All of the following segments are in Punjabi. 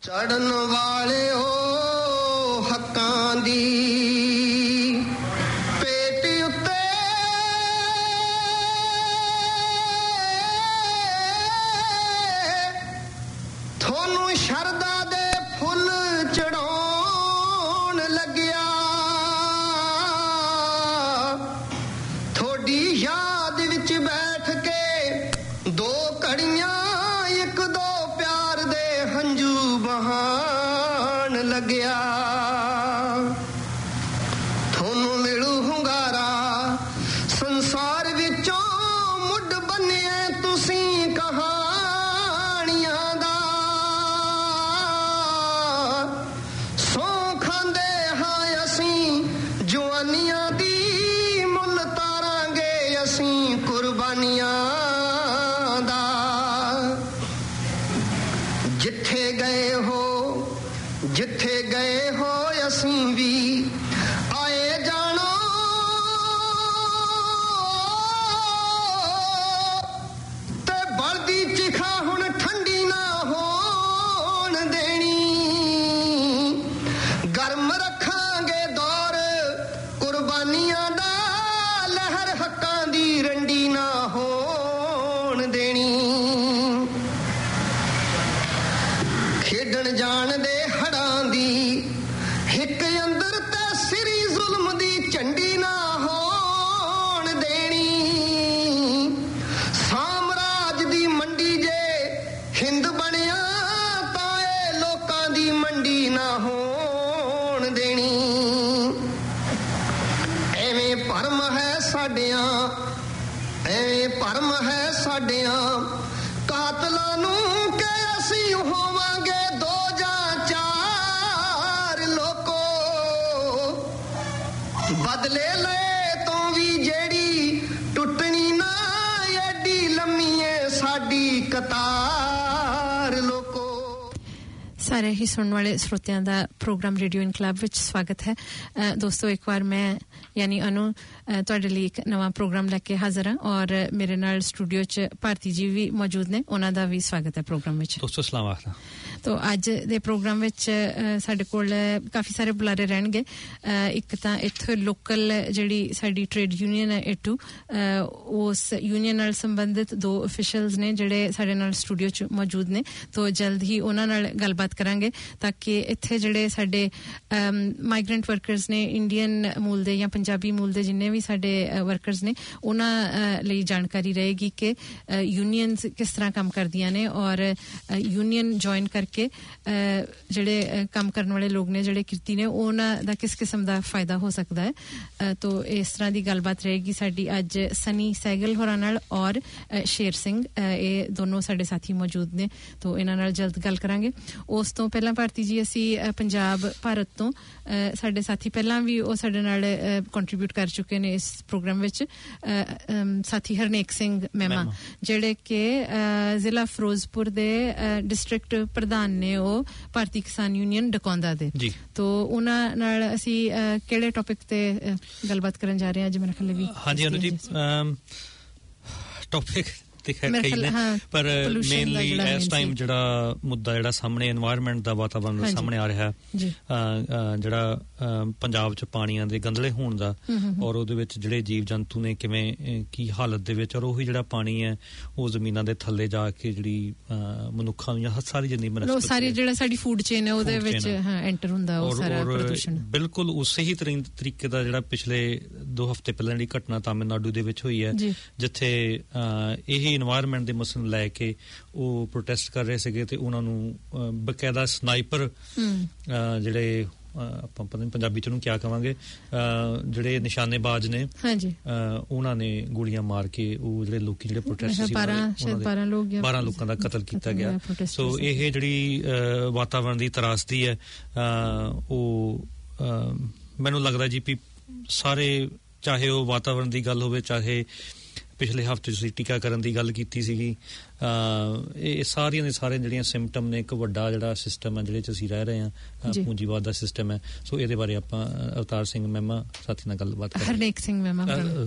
ਚੜਨ ਵਾਲਿਓ ਹੱਕਾਂ ਦੀ ਪੇਟ ਉੱਤੇ ਤੁਹਾਨੂੰ ਸ਼ਰਧਾ ਦੇ ਫੁੱਲ ਚੜਾਉਣ ਲੱਗਿਆ ਤੁਹਾਡੀ ਯਾਦ ਵਿੱਚ ਬੈਠ ਕੇ ਦੋ ਘੜੀਆਂ ਇੱਕ ਦੋ ਪਿਆਰ ਦੇ ਹੰਝੂ ਬਹਾਣ ਲੱਗਿਆ ਤੁਹਾਨੂੰ ਮਿਲੂ ਹੁੰਗਾਰਾ ਸੰਸਾਰ ਵਿੱਚੋਂ ਮੁੱਢ ਬੰਨਿਆ ਤੁਸੀਂ ਕਹਾਣੀਆਂ ਦਾ ਸੌ ਖਾਂਦੇ ਹਾਂ ਅਸੀਂ ਜਵਾਨੀਆਂ ਦੀ ਮੁੱਲ ਤਾਰਾਂਗੇ ਅਸੀਂ ਕੁਰਬਾਨੀਆਂ ਦਾ ਜਿੱਥੇ ਗਏ ਹੋ ਅਸੀਂ ਵੀ ਆਏ ਜਾਣੋ ਤੇ ਬਲਦੀ ਚਿਖਾ ਹੁਣ ਠੰਡੀ ਨਾ ਹੋਣ ਦੇਣੀ ਗਰਮ ਰੱਖਾਂਗੇ ਦੌਰ ਕੁਰਬਾਨੀਆਂ ਦਾ ਲਹਿਰ ਹੱਕਾਂ ਦੀ ਰੰਡੀ ਨਾ ਹੋਣ ਦੇਣੀ ਖੇਡਣ ਜਾਣ ਦੇ ਹੜਾਂ ਦੀ ਹਿੱਕ ਅੰਦਰ ਤੇ ਸਿਰੀ ਜ਼ੁਲਮ ਦੀ ਝੰਡੀ ਨਾ ਹੋਣ ਦੇਣੀ ਸਾਮਰਾਜ ਦੀ ਮੰਡੀ ਜੇ ਹਿੰਦ ਬਣਿਆ ਤਾਂ ਇਹ ਲੋਕਾਂ ਦੀ ਮੰਡੀ ਨਾ ਹੋਣ ਦੇਣੀ ਐਵੇਂ ਭਰਮ ਹੈ ਸਾਡਿਆਂ ਕਾਤਲਾਂ ਨੂੰ ਕਿ ਅਸੀਂ ਹੋਵਾਂਗੇ ਦੋ ਜਾਂ ਚਾਰ ਲੋਕੋ ਬਦਲੇ ਲਏ ਤੋਂ ਵੀ ਜਿਹੜੀ ਟੁੱਟਣੀ ਨਾ ਐਡੀ ਲੰਮੀ ਏ ਸਾਡੀ ਕਤਾਰ ਲੋਕੋ। ਸਾਰੇ ਹੀ ਸੁਣਨ ਵਾਲੇ ਸਰੋਤਿਆਂ ਦਾ ਪ੍ਰੋਗਰਾਮ ਰੇਡੀਓ ਇਨਕਲਾਬ ਵਿੱਚ ਸਵਾਗਤ ਹੈ। ਦੋਸਤੋ ਇੱਕ ਵਾਰ ਮੈਂ ਯਾਨੀ ਅਨੂ ਤੁਹਾਡੇ ਲਈ ਇੱਕ ਨਵਾਂ ਪ੍ਰੋਗਰਾਮ ਲੈ ਕੇ ਹਾਜ਼ਰ ਹਾਂ ਔਰ ਮੇਰੇ ਨਾਲ ਸਟੂਡੀਓ 'ਚ ਭਾਰਤੀ ਜੀ ਵੀ ਮੌਜੂਦ ਨੇ ਉਹਨਾਂ ਦਾ ਵੀ ਸਵਾਗਤ ਹੈ ਪ੍ਰੋਗਰਾਮ ਵਿੱਚ। ਦੋਸਤੋ ਸਲਾਮ ਆਖਦਾ। ਤੋ ਅੱਜ ਦੇ ਪ੍ਰੋਗਰਾਮ ਵਿੱਚ ਸਾਡੇ ਕੋਲ ਕਾਫੀ ਸਾਰੇ ਬੁਲਾਰੇ ਰਹਿਣਗੇ। ਇੱਕ ਤਾਂ ਇੱਥੇ ਲੋਕਲ ਜਿਹੜੀ ਸਾਡੀ ਟ੍ਰੇਡ ਯੂਨੀਅਨ ਹੈ ਏਟੂ ਉਸ ਯੂਨੀਅਨ ਨਾਲ ਸੰਬੰਧਿਤ ਦੋ ਅਫੀਸ਼ੀਅਲਸ ਨੇ ਜਿਹੜੇ ਸਾਡੇ ਨਾਲ ਸਟੂਡੀਓ 'ਚ ਮੌਜੂਦ ਨੇ ਤੋ ਜਲਦ ਹੀ ਉਹਨਾਂ ਨਾਲ ਗੱਲਬਾਤ ਕਰਾਂਗੇ ਤਾਂ ਕਿ ਇੱਥੇ ਜਿਹੜੇ ਸਾਡੇ ਮਾਈਗ੍ਰੈਂਟ ਵਰਕਰਸ ਨੇ ਇੰਡੀਅਨ ਮੂਲ ਦੇ ਜਾਂ ਪੰਜਾਬੀ ਮੂਲ ਦੇ ਜਿੰਨੇ ਵੀ ਸਾਡੇ ਵਰਕਰਸ ਨੇ ਉਹਨਾਂ ਲਈ ਜਾਣਕਾਰੀ ਰਹੇਗੀ ਕਿ ਯੂਨੀਅਨਸ ਕਿਸ ਤਰ੍ਹਾਂ ਕੰਮ ਕਰਦੀਆਂ ਨੇ ਔਰ ਯੂਨੀਅਨ ਜੁਆਇਨ ਕਰਕੇ ਜਿਹੜੇ ਕੰਮ ਕਰਨ ਵਾਲੇ ਲੋਕ ਨੇ ਜਿਹੜੇ ਕਿਰਤੀ ਨੇ ਉਹਨਾਂ ਦਾ ਕਿਸ ਕਿਸਮ ਦਾ ਫਾਇਦਾ ਹੋ ਸਕਦਾ ਹੈ। ਤੋ ਇਸ ਤਰ੍ਹਾਂ ਦੀ ਗੱਲਬਾਤ ਰਹੇਗੀ ਸਾਡੀ ਅੱਜ ਸਨੀ ਸਹਿਗਲ ਹੋਰਾਂ ਨਾਲ ਔਰ ਸ਼ੇਰ ਸਿੰਘ ਇਹ ਦੋਨੋਂ ਸਾਡੇ ਸਾਥੀ ਮੌਜੂਦ ਨੇ ਤੋ ਇਹਨਾਂ ਨਾਲ ਜਲਦ ਗੱਲ ਕਰਾਂਗੇ। ਉਸ ਤੋਂ ਪਹਿਲਾਂ ਭਾਰਤੀ ਜੀ ਅਸੀਂ ਪੰਜਾਬ ਭਾਰਤ ਤੋਂ ਸਾਡੇ ਸਾਥੀ ਪਹਿਲਾਂ ਵੀ ਉਹ ਸਾਡੇ ਨਾਲ ਕੰਟਰੀਬਿਊਟ ਕਰ ਚੁੱਕੇ ਨੇ ਇਸ ਪ੍ਰੋਗਰਾਮ ਵਿੱਚ ਸਾਥੀ ਹਰਨੇਕ ਸਿੰਘ ਮਹਿਮਾ ਜਿਹੜੇ ਕਿ ਜ਼ਿਲ੍ਹਾ ਫਿਰੋਜ਼ਪੁਰ ਦੇ ਡਿਸਟ੍ਰਿਕਟ ਪ੍ਰਧਾਨ ਨੇ ਉਹ ਭਾਰਤੀ ਕਿਸਾਨ ਯੂਨੀਅਨ ਡਕੌਂਦਾ ਦੇ ਤੋ ਉਹਨਾਂ ਨਾਲ ਅਸੀਂ ਕਿਹੜੇ ਟੌਪਿਕ ਤੇ ਗੱਲਬਾਤ ਕਰਨ ਜਾ ਰਹੇ ਹਾਂ ਅੱਜ ਮੇਰੇ ਖਿਆਲ ਵੀ ਹਾਂਜੀ ਅਨੂ ਜੀ ਟੌਪਿਕ ਤੇ ਖੈਰ ਕਈ ਨੇ ਪਰ ਮੇਨਲੀ ਇਸ ਟਾਈਮ ਜਿਹੜਾ ਮੁੱਦਾ ਜਿਹੜਾ ਸਾਹਮਣੇ এনवायरमेंट ਦਾ ਵਾਤਾਵਰਣ ਸਾਹਮਣੇ ਆ ਰਿਹਾ ਜਿਹੜਾ ਪੰਜਾਬ 'ਚ ਪਾਣੀਆਂ ਦੇ ਗੰਦਲੇ ਹੋਣ ਦਾ ਔਰ ਉਹਦੇ ਵਿੱਚ ਜਿਹੜੇ ਜੀਵ ਜੰਤੂ ਨੇ ਕਿਵੇਂ ਕੀ ਹਾਲਤ ਦੇ ਵਿੱਚ ਔਰ ਉਹੀ ਜਿਹੜਾ ਪਾਣੀ ਹੈ ਉਹ ਜ਼ਮੀਨਾਂ ਦੇ ਥੱਲੇ ਜਾ ਕੇ ਜਿਹੜੀ ਮਨੁੱਖਾਂ ਨੂੰ ਜਾਂ ਸਾਰੀ ਜਿੰਨੀ ਸਾਰੀ ਜਿਹੜਾ ਸਾਡੀ ਫੂਡ ਚੇਨ ਹੈ ਉਹਦੇ ਵਿੱਚ ਐਂਟਰ ਹੁੰਦਾ ਉਹ ਸਾਰਾ ਪ੍ਰਦੂਸ਼ਣ ਬਿਲਕੁਲ ਉਸੇ ਹੀ ਤਰੀਕੇ ਦਾ ਜਿਹੜਾ ਪਿਛਲੇ 2 ਹਫ਼ਤੇ ਪਹਿਲਾਂ ਜਿਹੜੀ ਘਟਨਾ ਤਾਮਿਲਨਾਡੂ ਦੇ ਵਿੱਚ ਹੋਈ ਹੈ ਜਿੱਥੇ ਇਹ এনवायरमेंट ਦੇ ਮਸਲੇ ਨੂੰ ਲੈ ਕੇ ਉਹ ਪ੍ਰੋਟੈਸਟ ਕਰ ਰਹੇ ਸੀਗੇ ਤੇ ਉਹਨਾਂ ਨੂੰ ਬਕਾਇਦਾ ਸਨਾਈਪਰ ਜਿਹੜੇ ਆਪਾਂ ਪਤਾ ਨਹੀਂ ਪੰਜਾਬੀ ਚ ਉਹਨੂੰ ਕਿਆ ਕਵਾਂਗੇ ਜਿਹੜੇ ਨਿਸ਼ਾਨੇਬਾਜ਼ ਨੇ ਉਹਨਾਂ ਨੇ ਗੋਲੀਆਂ ਮਾਰ ਕੇ ਉਹ ਜਿਹੜੇ ਲੋਕੀ ਜਿਹੜੇ ਪ੍ਰੋਟੈਸਟ ਸੀ 12 ਲੋਕਾਂ ਦਾ ਕਤਲ ਕੀਤਾ ਗਿਆ। ਸੋ ਇਹ ਜਿਹੜੀ ਵਾਤਾਵਰਣ ਦੀ ਤਰਾਸਦੀ ਹੈ ਉਹ ਮੈਨੂੰ ਲੱਗਦਾ ਜੀ ਵੀ ਸਾਰੇ ਚਾਹੇ ਉਹ ਵਾਤਾਵਰਣ ਦੀ ਗੱਲ ਹੋਵੇ ਚਾਹੇ ਪਿਛਲੇ ਹਫ਼ਤੇ ਤੁਸੀਂ ਟੀਕਾਕਰਨ ਦੀ ਗੱਲ ਕੀਤੀ ਸੀਗੀ ਇਹ ਸਾਰੀਆਂ ਦੇ ਸਾਰੇ ਜਿਹੜੀਆਂ ਸਿੰਪਟਮ ਨੇ ਇੱਕ ਵੱਡਾ ਜਿਹੜਾ ਸਿਸਟਮ ਹੈ ਜਿਹੜੇ 'ਚ ਅਸੀਂ ਰਹਿ ਰਹੇ ਹਾਂ ਪੂੰਜੀਵਾਦ ਦਾ ਸਿਸਟਮ ਹੈ। ਸੋ ਇਹਦੇ ਬਾਰੇ ਆਪਾਂ ਅਵਤਾਰ ਸਿੰਘ ਮਹਿਮਾ ਸਾਥੀ ਨਾਲ ਗੱਲਬਾਤ ਕਰਾਂਗੇ। ਹਰਨੇਕ ਸਿੰਘ ਮਹਿਮਾ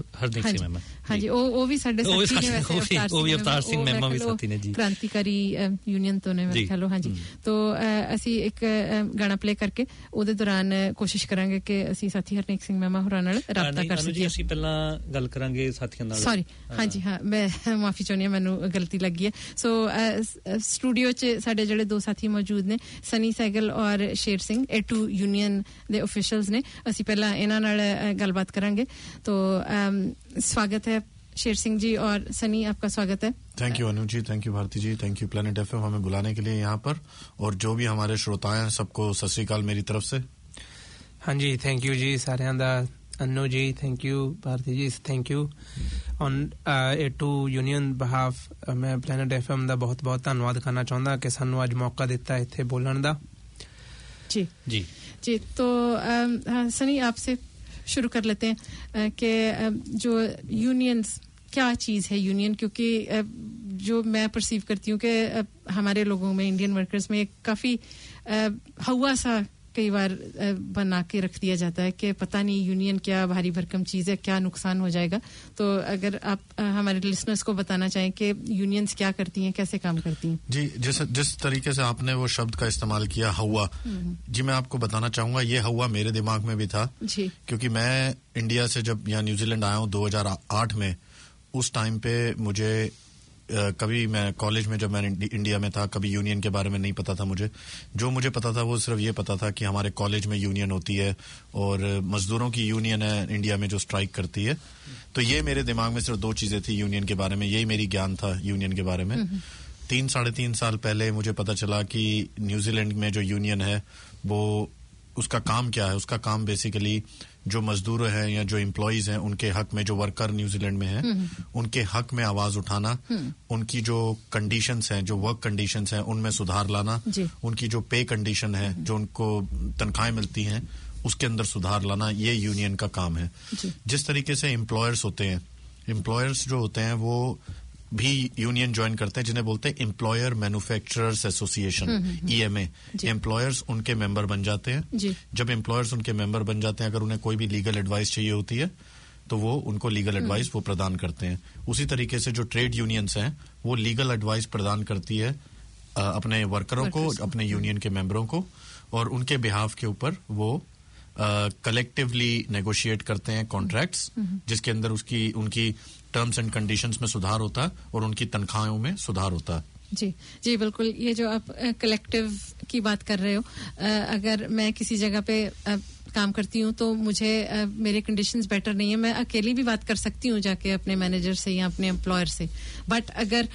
ਹਾਂਜੀ ਉਹ ਵੀ ਸਾਡੇ ਸਾਥੀ ਨੇ ਵੈਸੇ ਉਹ ਵੀ ਅਵਤਾਰ ਸਿੰਘ ਮਹਿਮਾ ਵੀ ਸਾਥੀ ਨੇ ਜੀ ਕ੍ਰਾਂਤੀਕਾਰੀ ਯੂਨੀਅਨ ਤੋਂ ਨੇ ਮੇਰੇ ਖਿਆਲ ਹਾਂਜੀ। ਤੋ ਅਸੀਂ ਇੱਕ ਗਾਣਾ ਪਲੇ ਕਰਕੇ ਉਹਦੇ ਦੌਰਾਨ ਕੋਸ਼ਿਸ਼ ਕਰਾਂਗੇ ਕਿ ਅਸੀਂ ਸਾਥੀ ਹਰਨੇਕ ਸਿੰਘ ਮਹਿਮਾ ਹੋਰਾਂ ਨਾਲ ਰਾਬਤਾ ਕਰ ਸਕੀਏ। ਅਸੀਂ ਪਹਿਲਾਂ ਗੱਲ ਕਰਾਂਗੇ ਸਾਥੀਆਂ ਨਾਲ। ਸੌਰੀ ਹਾਂਜੀ ਹਾਂ ਮੈਂ ਮਾਫੀ ਚਾਹੁੰਦੀ ਹਾਂ ਮੈਨੂੰ ਗਲਤੀ ਲੱਗੀ ਹੈ। ਸੋ ਸਟੂਡੀਓ 'ਚ ਸਾਡੇ ਜਿਹੜੇ ਦੋ ਸਾਥੀ ਮੌਜੂਦ ਨੇ ਸਨੀ ਸਹਿਗਲ ਔਰ ਸ਼ੇਰ ਸਿੰਘ A2 ਯੂਨੀਅਨ ਦੇ ਆਫੀਸ਼ੀਅਲਸ ਨੇ। ਅਸੀਂ ਪਹਿਲਾਂ ਇਹਨਾਂ ਨਾਲ ਗੱਲਬਾਤ ਕਰਾਂगे। तो स्वागत है शेर सिंह जी और सनी आपका स्वागत है। Thank you Anu ji, thank you Bharti ji, thank you Planet FM हमें बुलाने के लिए यहाँ पर, और जो भी हमारे श्रोता हैं सबको सत श्री अकाल मेरी तरफ से। हाँ जी थैंक यू जी सारिਆਂ ਦਾ। Anu ji thank you, Bharti ji thank you. On A2 union behalf मैं प्लैनेट एफएम ਦਾ ਬਹੁਤ ਬਹੁਤ ਧੰਨਵਾਦ ਕਰਨਾ ਚਾਹੁੰਦਾ ਕਿ ਸਾਨੂੰ ਅੱਜ ਮੌਕਾ ਦਿੱਤਾ ਇੱਥੇ ਬੋਲਣ ਦਾ। जी जी जी तो सनी आपसे शुरू कर लेते हैं कि जो यूनियंस क्या चीज़ है यूनियन, क्योंकि जो मैं परसीव करती हूँ कि हमारे लोगों में इंडियन वर्कर्स में काफ़ी हवा सा कई बार बना के रख दिया जाता है कि पता नहीं यूनियन क्या भारी भरकम चीज़ है, क्या नुकसान हो जाएगा। तो अगर आप हमारे लिसनर्स को बताना चाहें कि यूनियंस क्या करती हैं, कैसे काम करती हैं। जी जिस तरीके से आपने वो शब्द का इस्तेमाल किया हवा, जी मैं आपको बताना चाहूँगा ये हवा मेरे दिमाग में भी था जी, क्योंकि मैं इंडिया से जब यहाँ न्यूजीलैंड आया हूँ 2008 में, उस टाइम पे मुझे कभी मैं कॉलेज में जब मैं इंडिया में था कभी यूनियन के बारे में नहीं पता था मुझे। जो मुझे पता था वो सिर्फ ये पता था कि हमारे कॉलेज में यूनियन होती है और मजदूरों की यूनियन है इंडिया में जो स्ट्राइक करती है। तो ये मेरे दिमाग में सिर्फ दो चीजें थी यूनियन के बारे में, यही मेरी ज्ञान था यूनियन के बारे में। 3-3.5 साल पहले मुझे पता चला कि न्यूजीलैंड में जो यूनियन है वो उसका काम क्या है। उसका काम बेसिकली जो मजदूर हैं या जो एम्प्लॉइज हैं उनके हक में, जो वर्कर न्यूजीलैंड में हैं उनके हक में आवाज उठाना, उनकी जो कंडीशंस हैं, जो वर्क कंडीशंस हैं उनमें सुधार लाना, उनकी जो पे कंडीशन है, जो उनको तनख्वाहें मिलती हैं उसके अंदर सुधार लाना, ये यूनियन का काम है। जिस तरीके से एम्प्लॉयर्स होते हैं, एम्प्लॉयर्स जो होते हैं वो भी यूनियन ज्वाइन करते हैं जिन्हें बोलते हैं employer manufacturers association EMA। Employers उनके मेंबर बन जाते हैं। जब एम्प्लॉयर्स उनके मेंबर बन जाते हैं, अगर उन्हें कोई भी लीगल एडवाइस चाहिए होती है तो वो उनको लीगल एडवाइस वो प्रदान करते हैं। उसी तरीके से जो ट्रेड यूनियंस हैं वो लीगल एडवाइस प्रदान करती है अपने वर्करों को, अपने यूनियन के मेंबरों को, और उनके बिहाफ के ऊपर वो कलेक्टिवली नेगोशिएट करते हैं कॉन्ट्रैक्ट्स जिसके अंदर उनकी टर्म्स एंड कंडीशंस में सुधार होता है और उनकी तनख्वाहों में सुधार होता है। जी जी बिल्कुल। ये जो आप कलेक्टिव की बात कर रहे हो, अगर मैं किसी जगह पे काम करती हूँ तो मुझे मेरे कंडीशंस बेटर नहीं है, मैं अकेली भी बात कर सकती हूँ जाके अपने मैनेजर से या अपने एम्प्लॉयर से। बट अगर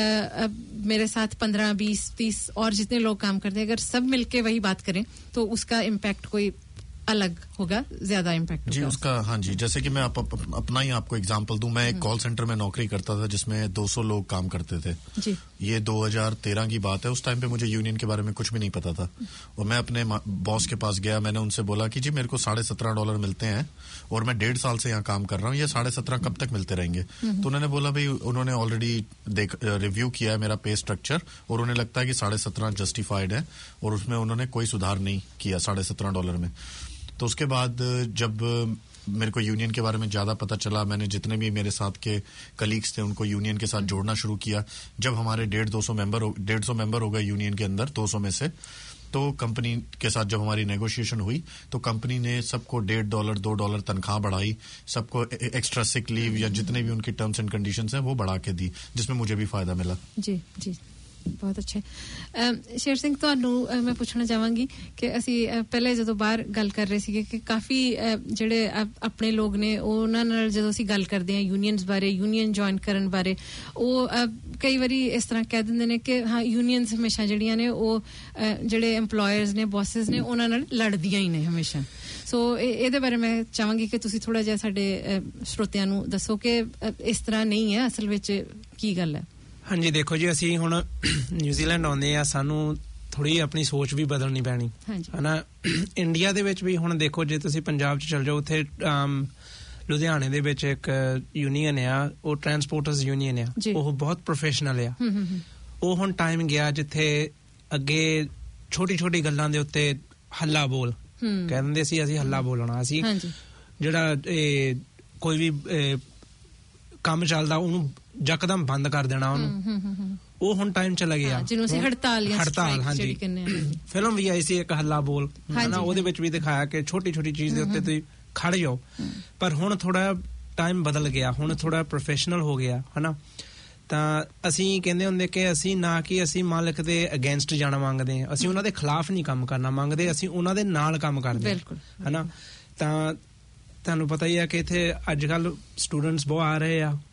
मेरे साथ 15-20-30 और जितने लोग काम करते हैं, अगर सब मिलके वही बात करें तो उसका इम्पैक्ट कोई अलग होगा, ज्यादा इम्पैक्ट जी उसका। हाँ जी, जैसे कि मैं अपना ही आपको एग्जांपल दूं, मैं एक कॉल सेंटर में नौकरी करता था जिसमें 200 लोग काम करते थे जी। ये 2013 की बात है। उस टाइम पे मुझे यूनियन के बारे में कुछ भी नहीं पता था और मैं अपने बॉस के पास गया, मैंने उनसे बोला कि जी मेरे को $17.5 मिलते हैं और मैं 1.5 साल से यहाँ काम कर रहा हूँ, ये 17.5 कब तक मिलते रहेंगे। तो उन्होंने बोला भाई उन्होंने ऑलरेडी रिव्यू किया है मेरा पे स्ट्रक्चर और उन्हें लगता है कि 17.5 जस्टिफाइड है और उसमें उन्होंने कोई सुधार नहीं किया $17.5 में। तो उसके बाद जब मेरे को यूनियन के बारे में ज्यादा पता चला, मैंने जितने भी मेरे साथ के कलीग्स थे उनको यूनियन के साथ जोड़ना शुरू किया। जब हमारे 150 मेंबर हो गए यूनियन के अंदर 200 में से, तो कंपनी के साथ जब हमारी नेगोशिएशन हुई तो कंपनी ने सबको $1.5 $2 तनख्वाह बढ़ाई, सबको एक्स्ट्रा सिक लीव या जितने भी उनकी टर्म्स एंड कंडीशंस हैं वो बढ़ा के दी, जिसमें मुझे भी फायदा मिला। जी जी बहुत अच्छे। शेर सिंह ਤੁਹਾਨੂੰ ਮੈਂ ਪੁੱਛਣਾ ਚਾਹਾਂਗੀ ਕਿ ਅਸੀਂ ਪਹਿਲੇ ਜਦੋਂ ਬਾਹਰ ਗੱਲ ਕਰ ਰਹੇ ਸੀਗੇ ਕਿ ਕਾਫੀ ਜਿਹੜੇ ਆਪਣੇ ਲੋਕ ਨੇ ਉਹਨਾਂ ਨਾਲ ਜਦੋਂ ਅਸੀਂ ਗੱਲ ਕਰਦੇ ਹਾਂ ਯੂਨੀਅਨਸ ਬਾਰੇ, ਯੂਨੀਅਨ ਜੁਆਇਨ ਕਰਨ ਬਾਰੇ, ਉਹ ਕਈ ਵਾਰੀ ਇਸ ਤਰ੍ਹਾਂ ਕਹਿ ਦਿੰਦੇ ਨੇ ਕਿ ਹਾਂ ਯੂਨੀਅਨਸ ਹਮੇਸ਼ਾ ਜਿਹੜੀਆਂ ਨੇ ਉਹ ਜਿਹੜੇ EMPLOYERS ਨੇ, ਬੌਸਸ ਨੇ, ਉਹਨਾਂ ਨਾਲ ਲੜਦੀਆਂ ਹੀ ਨੇ ਹਮੇਸ਼ਾ। ਸੋ ਇਹਦੇ ਬਾਰੇ ਮੈਂ ਚਾਹਾਂਗੀ ਕਿ ਤੁਸੀਂ ਥੋੜਾ ਜਿਹਾ ਸਾਡੇ ਸਰੋਤਿਆਂ ਨੂੰ ਦੱਸੋ ਕਿ ਇਸ ਤਰ੍ਹਾਂ ਨਹੀਂ ਹੈ ਅਸਲ ਵਿੱਚ ਕੀ ਗੱਲ ਹੈ। ਹਾਂਜੀ ਦੇਖੋ ਜੀ, ਅਸੀਂ ਹੁਣ ਨਿਊਜ਼ੀਲੈਂਡ ਆਉਂਦੇ ਆ, ਸਾਨੂੰ ਥੋੜੀ ਆਪਣੀ ਸੋਚ ਵੀ ਬਦਲਣੀ ਪੈਣੀ ਹਨਾ। ਇੰਡੀਆ ਦੇ ਵਿੱਚ ਵੀ ਹੁਣ ਦੇਖੋ ਜੇ ਤੁਸੀਂ ਪੰਜਾਬ 'ਚ ਚਲ ਜਾਓ ਉੱਥੇ ਲੁਧਿਆਣੇ ਦੇ ਵਿੱਚ ਇੱਕ ਯੂਨੀਅਨ ਆ, ਉਹ ਟਰਾਂਸਪੋਰਟਰਸ ਯੂਨੀਅਨ ਆ, ਉਹ ਬਹੁਤ ਪ੍ਰੋਫੈਸ਼ਨਲ ਆ। ਉਹ ਹੁਣ ਟਾਈਮ ਗਿਆ ਜਿੱਥੇ ਅੱਗੇ ਛੋਟੀ ਛੋਟੀ ਗੱਲਾਂ ਦੇ ਉੱਤੇ ਹੱਲਾ ਬੋਲ ਕਹਿ ਦਿੰਦੇ ਸੀ, ਅਸੀਂ ਹੱਲਾ ਬੋਲਣਾ, ਅਸੀਂ ਜਿਹੜਾ ਕੋਈ ਵੀ ਕੰਮ ਚੱਲਦਾ ਉਹਨੂੰ ਯਕਦਮ ਬੰਦ ਕਰ ਦੇਣਾ ਉਹਨੂੰ। ਉਹ ਹੁਣ ਟਾਈਮ ਚਲਾ ਗਿਆ ਜਿਹਨੂੰ ਅਸੀਂ ਹੜਤਾਲ ਹਾਂਜੀ ਫਿਲਮ ਵੀ ਆਈ ਸੀ ਇੱਕ ਹੱਲਾ ਬੋਲ ਹਨਾ, ਉਹਦੇ ਵਿੱਚ ਵੀ ਦਿਖਾਇਆ ਕਿ ਛੋਟੀ ਛੋਟੀ ਚੀਜ਼ ਦੇ ਉੱਤੇ ਤੁਸੀਂ ਖੜ ਜਾਓ। ਪਰ ਹੁਣ ਥੋੜਾ ਟਾਈਮ ਬਦਲ ਗਿਆ, ਹੁਣ ਥੋੜਾ ਪ੍ਰੋਫੈਸ਼ਨਲ ਹੋ ਗਿਆ ਹਨਾ। ਤਾਂ ਅਸੀਂ ਕਹਿੰਦੇ ਹੁੰਦੇ ਕਿ ਅਸੀਂ ਨਾ ਕਿ ਅਸੀਂ ਮਾਲਕ ਦੇ ਅਗੇਂਸਟ ਜਾਣਾ ਮੰਗਦੇ ਹਾਂ, ਅਸੀਂ ਉਹਨਾਂ ਦੇ ਖਿਲਾਫ ਨਹੀਂ ਕੰਮ ਕਰਨਾ ਮੰਗਦੇ, ਅਸੀਂ ਉਹਨਾਂ ਦੇ ਨਾਲ ਕੰਮ ਕਰਦੇ ਹਾਂ ਹਨਾ। ਤਾਂ ਤੁਹਾਨੂੰ ਪਤਾ ਹੀ ਹੈ ਕਿ ਇੱਥੇ ਅੱਜ ਕੱਲ ਸਟੂਡੈਂਟਸ ਬਹੁਤ ਆ ਰਹੇ ਆ,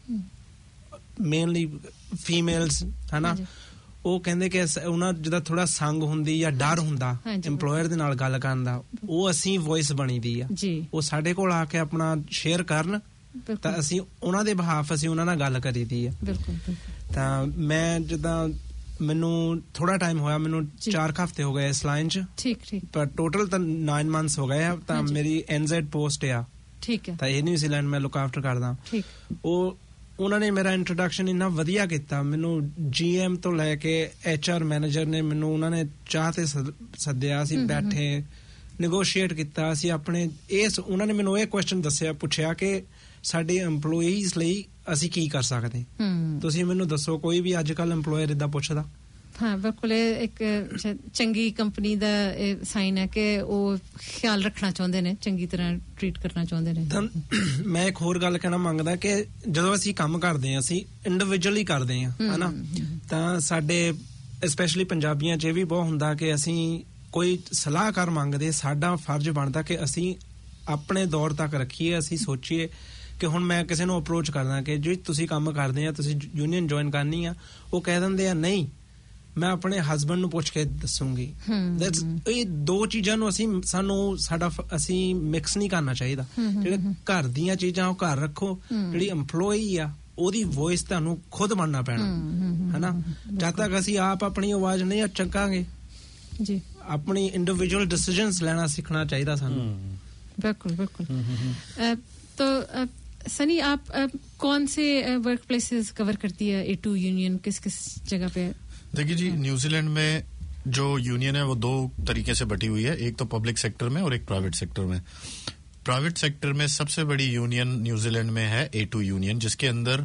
ਮੇਨਲੀ ਫੀਮੇਲਸ ਹਨਾ। ਉਹ ਕਹਿੰਦੇ ਕਿ ਉਹਨਾਂ ਜਿਹਦਾ ਥੋੜਾ ਸੰਗ ਹੁੰਦੀ ਜਾਂ ਡਰ ਹੁੰਦਾ ਐਮਪਲੋਇਰ ਦੇ ਨਾਲ ਗੱਲ ਕਰਨ ਦਾ, ਉਹ ਅਸੀਂ ਵੌਇਸ ਬਣੀ ਦੀ ਆ, ਉਹ ਸਾਡੇ ਕੋਲ ਆ ਕੇ ਆਪਣਾ ਸ਼ੇਅਰ ਕਰਨ ਤਾਂ ਅਸੀਂ ਉਹਨਾਂ ਦੇ ਬਿਹਾਫ ਅਸੀਂ ਉਹਨਾਂ ਨਾਲ ਗੱਲ ਕਰੀ ਦੀ ਆ। ਤਾਂ ਮੈਂ ਜਿੱਦਾਂ ਮੈਨੂੰ ਥੋੜਾ ਟਾਈਮ ਹੋਇਆ, ਮੈਨੂੰ 4 ਹਫ਼ਤੇ ਹੋ ਗਏ ਇਸ ਲਾਈਨ 'ਚ, ਪਰ ਟੋਟਲ ਤਾਂ 9 months ਹੋ ਗਏ ਆ। ਤਾਂ ਮੇਰੀ NZ ਪੋਸਟ ਆ, ਤਾਂ ਇਹ ਨਿਊਜ਼ੀਲੈਂਡ ਮੈਂ ਲੁੱਕ ਆਫਟਰ ਕਰਦਾ। ਉਹਨਾਂ ਨੇ ਮੇਰਾ ਇੰਟਰੋਡਕਸ਼ਨ ਇੰਨਾ ਵਧੀਆ ਕੀਤਾ, ਮੈਨੂੰ GM ਤੋਂ ਲੈ ਕੇ HR ਮੈਨੇਜਰ ਨੇ ਮੈਨੂੰ ਉਹਨਾਂ ਨੇ ਚਾਹ ਤੇ ਸੱਦਿਆ, ਅਸੀਂ ਬੈਠੇ ਨੈਗੋਸ਼ੀਏਟ ਕੀਤਾ। ਅਸੀਂ ਆਪਣੇ ਉਹਨਾਂ ਨੇ ਮੈਨੂੰ ਇਹ ਕੁਐਸਚਨ ਪੁੱਛਿਆ ਕਿ ਸਾਡੇ EMPLOYEES ਲਈ ਅਸੀਂ ਕੀ ਕਰ ਸਕਦੇ, ਤੁਸੀਂ ਮੈਨੂੰ ਦੱਸੋ। ਕੋਈ ਵੀ ਅੱਜ ਕੱਲ EMPLOYER ਏਦਾਂ ਪੁੱਛਦਾ? ਹਾਂ ਬਿਲਕੁਲ, ਇਹ ਇੱਕ ਚੰਗੀ ਕੰਪਨੀ ਦਾ ਇਹ ਸਾਈਨ ਹੈ ਕਿ ਉਹ ਖਿਆਲ ਰੱਖਣਾ ਚਾਹੁੰਦੇ ਨੇ, ਚੰਗੀ ਤਰ੍ਹਾਂ ਟ੍ਰੀਟ ਕਰਨਾ ਚਾਹੁੰਦੇ ਨੇ। ਤਾਂ ਮੈਂ ਇੱਕ ਹੋਰ ਗੱਲ ਕਹਿਣਾ ਮੰਗਦਾ ਕਿ ਜਦੋਂ ਅਸੀਂ ਕੰਮ ਕਰਦੇ ਹਾਂ ਅਸੀਂ ਇੰਡੀਵਿਜੂਅਲੀ ਕਰਦੇ ਹਾਂ ਹਨਾ। ਤਾਂ ਸਾਡੇ ਸਪੈਸ਼ਲੀ ਪੰਜਾਬੀਆਂ 'ਚ ਇਹ ਵੀ ਬਹੁਤ ਹੁੰਦਾ ਕਿ ਅਸੀਂ ਕੋਈ ਸਲਾਹਕਾਰ ਮੰਗਦੇ, ਸਾਡਾ ਫਰਜ਼ ਬਣਦਾ ਕਿ ਅਸੀਂ ਆਪਣੇ ਦੌਰ ਤੱਕ ਰੱਖੀਏ, ਅਸੀਂ ਸੋਚੀਏ ਕਿ ਹੁਣ ਮੈਂ ਕਿਸੇ ਨੂੰ ਅਪਰੋਚ ਕਰਦਾ ਕਿ ਜੀ ਤੁਸੀਂ ਕੰਮ ਕਰਦੇ ਆ, ਤੁਸੀਂ ਯੂਨੀਅਨ ਜੁਆਇਨ ਕਰਨੀ ਆ, ਉਹ ਕਹਿ ਦਿੰਦੇ ਆ ਨਹੀਂ ਮੈਂ ਆਪਣੇ ਹਸਬੈਂਡ ਨੂੰ ਪੁੱਛ ਕੇ ਦੱਸੂਗੀ। ਇਹ ਦੋ ਚੀਜ਼ਾਂ ਨੂੰ ਅਸੀਂ ਮਿਕਸ ਨਹੀਂ ਕਰਨਾ ਚਾਹੀਦਾ। ਜਿਹੜੇ ਘਰ ਦੀਆਂ ਚੀਜ਼ਾਂ ਉਹ ਘਰ ਰੱਖੋ, ਜਿਹੜੀ EMPLOYEE ਆ ਉਹਦੀ ਵੌਇਸ ਤੁਹਾਨੂੰ ਖੁਦ ਬਣਨਾ ਪੈਣਾ ਹਨਾ। ਜਦ ਤੱਕ ਅਸੀਂ ਆਪ ਆਪਣੀ ਆਵਾਜ਼ ਨਹੀਂ ਚੱਕਾਂਗੇ ਜੀ, ਆਪਣੀ ਇੰਡੀਵਿਜੂਅਲ ਡਿਸੀਜਨਸ ਲੈਣਾ ਸਿੱਖਣਾ ਚਾਹੀਦਾ ਸਾਨੂੰ। बिल्कुल बिल्कुल। तो सनी आप कौन से वर्क प्लेसेस कवर करती है A2 यूनियन, किस किस जगह पे? देखिए जी, न्यूजीलैंड में जो यूनियन है वो 2 तरीके से बटी हुई है, एक तो पब्लिक सेक्टर में और एक प्राइवेट सेक्टर में। प्राइवेट सेक्टर में सबसे बड़ी यूनियन न्यूजीलैंड में है A2 यूनियन, जिसके अंदर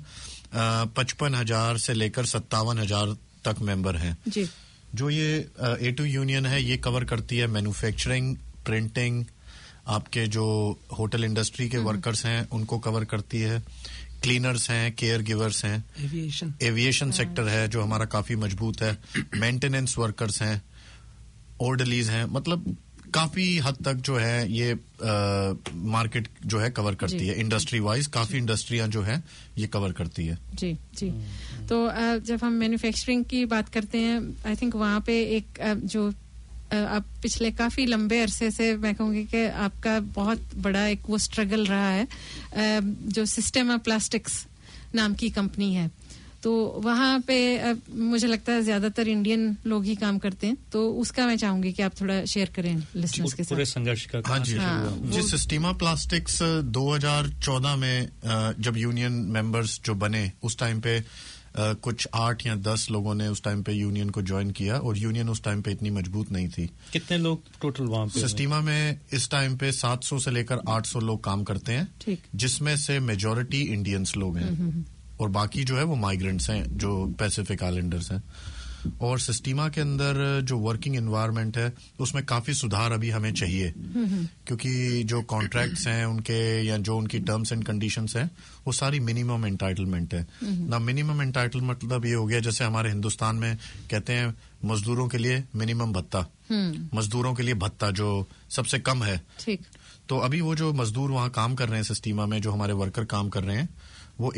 55,000 से लेकर 57,000 तक मेंबर हैं जी। जो ये A2 यूनियन है ये कवर करती है मैन्युफैक्चरिंग, प्रिंटिंग, आपके जो होटल इंडस्ट्री के वर्कर्स हैं उनको कवर करती है, क्लीनर्स हैं, केयर गिवर्स हैं, एविएशन सेक्टर है जो हमारा काफी मजबूत है, मेंटेनेंस वर्कर्स हैं, ऑर्डरलीज हैं, मतलब काफी हद तक जो है ये मार्केट जो है कवर करती है। इंडस्ट्री वाइज काफी इंडस्ट्रियां जो है ये कवर करती है जी जी। तो जब हम मैन्युफैक्चरिंग की बात करते हैं, आई थिंक वहाँ पे एक जो आप पिछले काफी लंबे अरसे से मैं कहूँगी कि आपका बहुत बड़ा एक वो स्ट्रगल रहा है, जो सिस्टेमा प्लास्टिक्स नाम की कंपनी है, तो वहाँ पे मुझे लगता है ज्यादातर इंडियन लोग ही काम करते हैं, तो उसका मैं चाहूंगी कि आप थोड़ा शेयर करें लिसनर्स के साथ पूरे संघर्ष का। हाँ जी, सिस्टेमा प्लास्टिक्स 2014 में जब यूनियन मेंबर्स जो बने उस टाइम पे कुछ 8 या 10 लोगों ने उस टाइम पे यूनियन को ज्वाइन किया, और यूनियन उस टाइम पे इतनी मजबूत नहीं थी। कितने लोग टोटल वहाँ पे? सिस्टीमा में इस टाइम पे 700 से लेकर 800 लोग काम करते हैं, जिसमें से मेजॉरिटी इंडियंस लोग हैं और बाकी जो है वो माइग्रेंट्स हैं जो पैसिफिक आइलैंडर्स हैं। और सिस्टीमा के अंदर जो वर्किंग एनवायरनमेंट है उसमें काफी सुधार अभी हमें चाहिए, क्योंकि जो कॉन्ट्रैक्ट्स हैं उनके या जो उनकी टर्म्स एंड कंडीशंस हैं वो सारी मिनिमम एंटाइटलमेंट है ना। मिनिमम एंटाइटलमेंट मतलब ये हो गया जैसे हमारे हिंदुस्तान में कहते हैं मजदूरों के लिए मिनिमम भत्ता, मजदूरों के लिए भत्ता जो सबसे कम है। तो अभी वो जो मजदूर वहाँ काम कर रहे हैं सिस्टीमा में, जो हमारे वर्कर काम कर रहे हैं, वो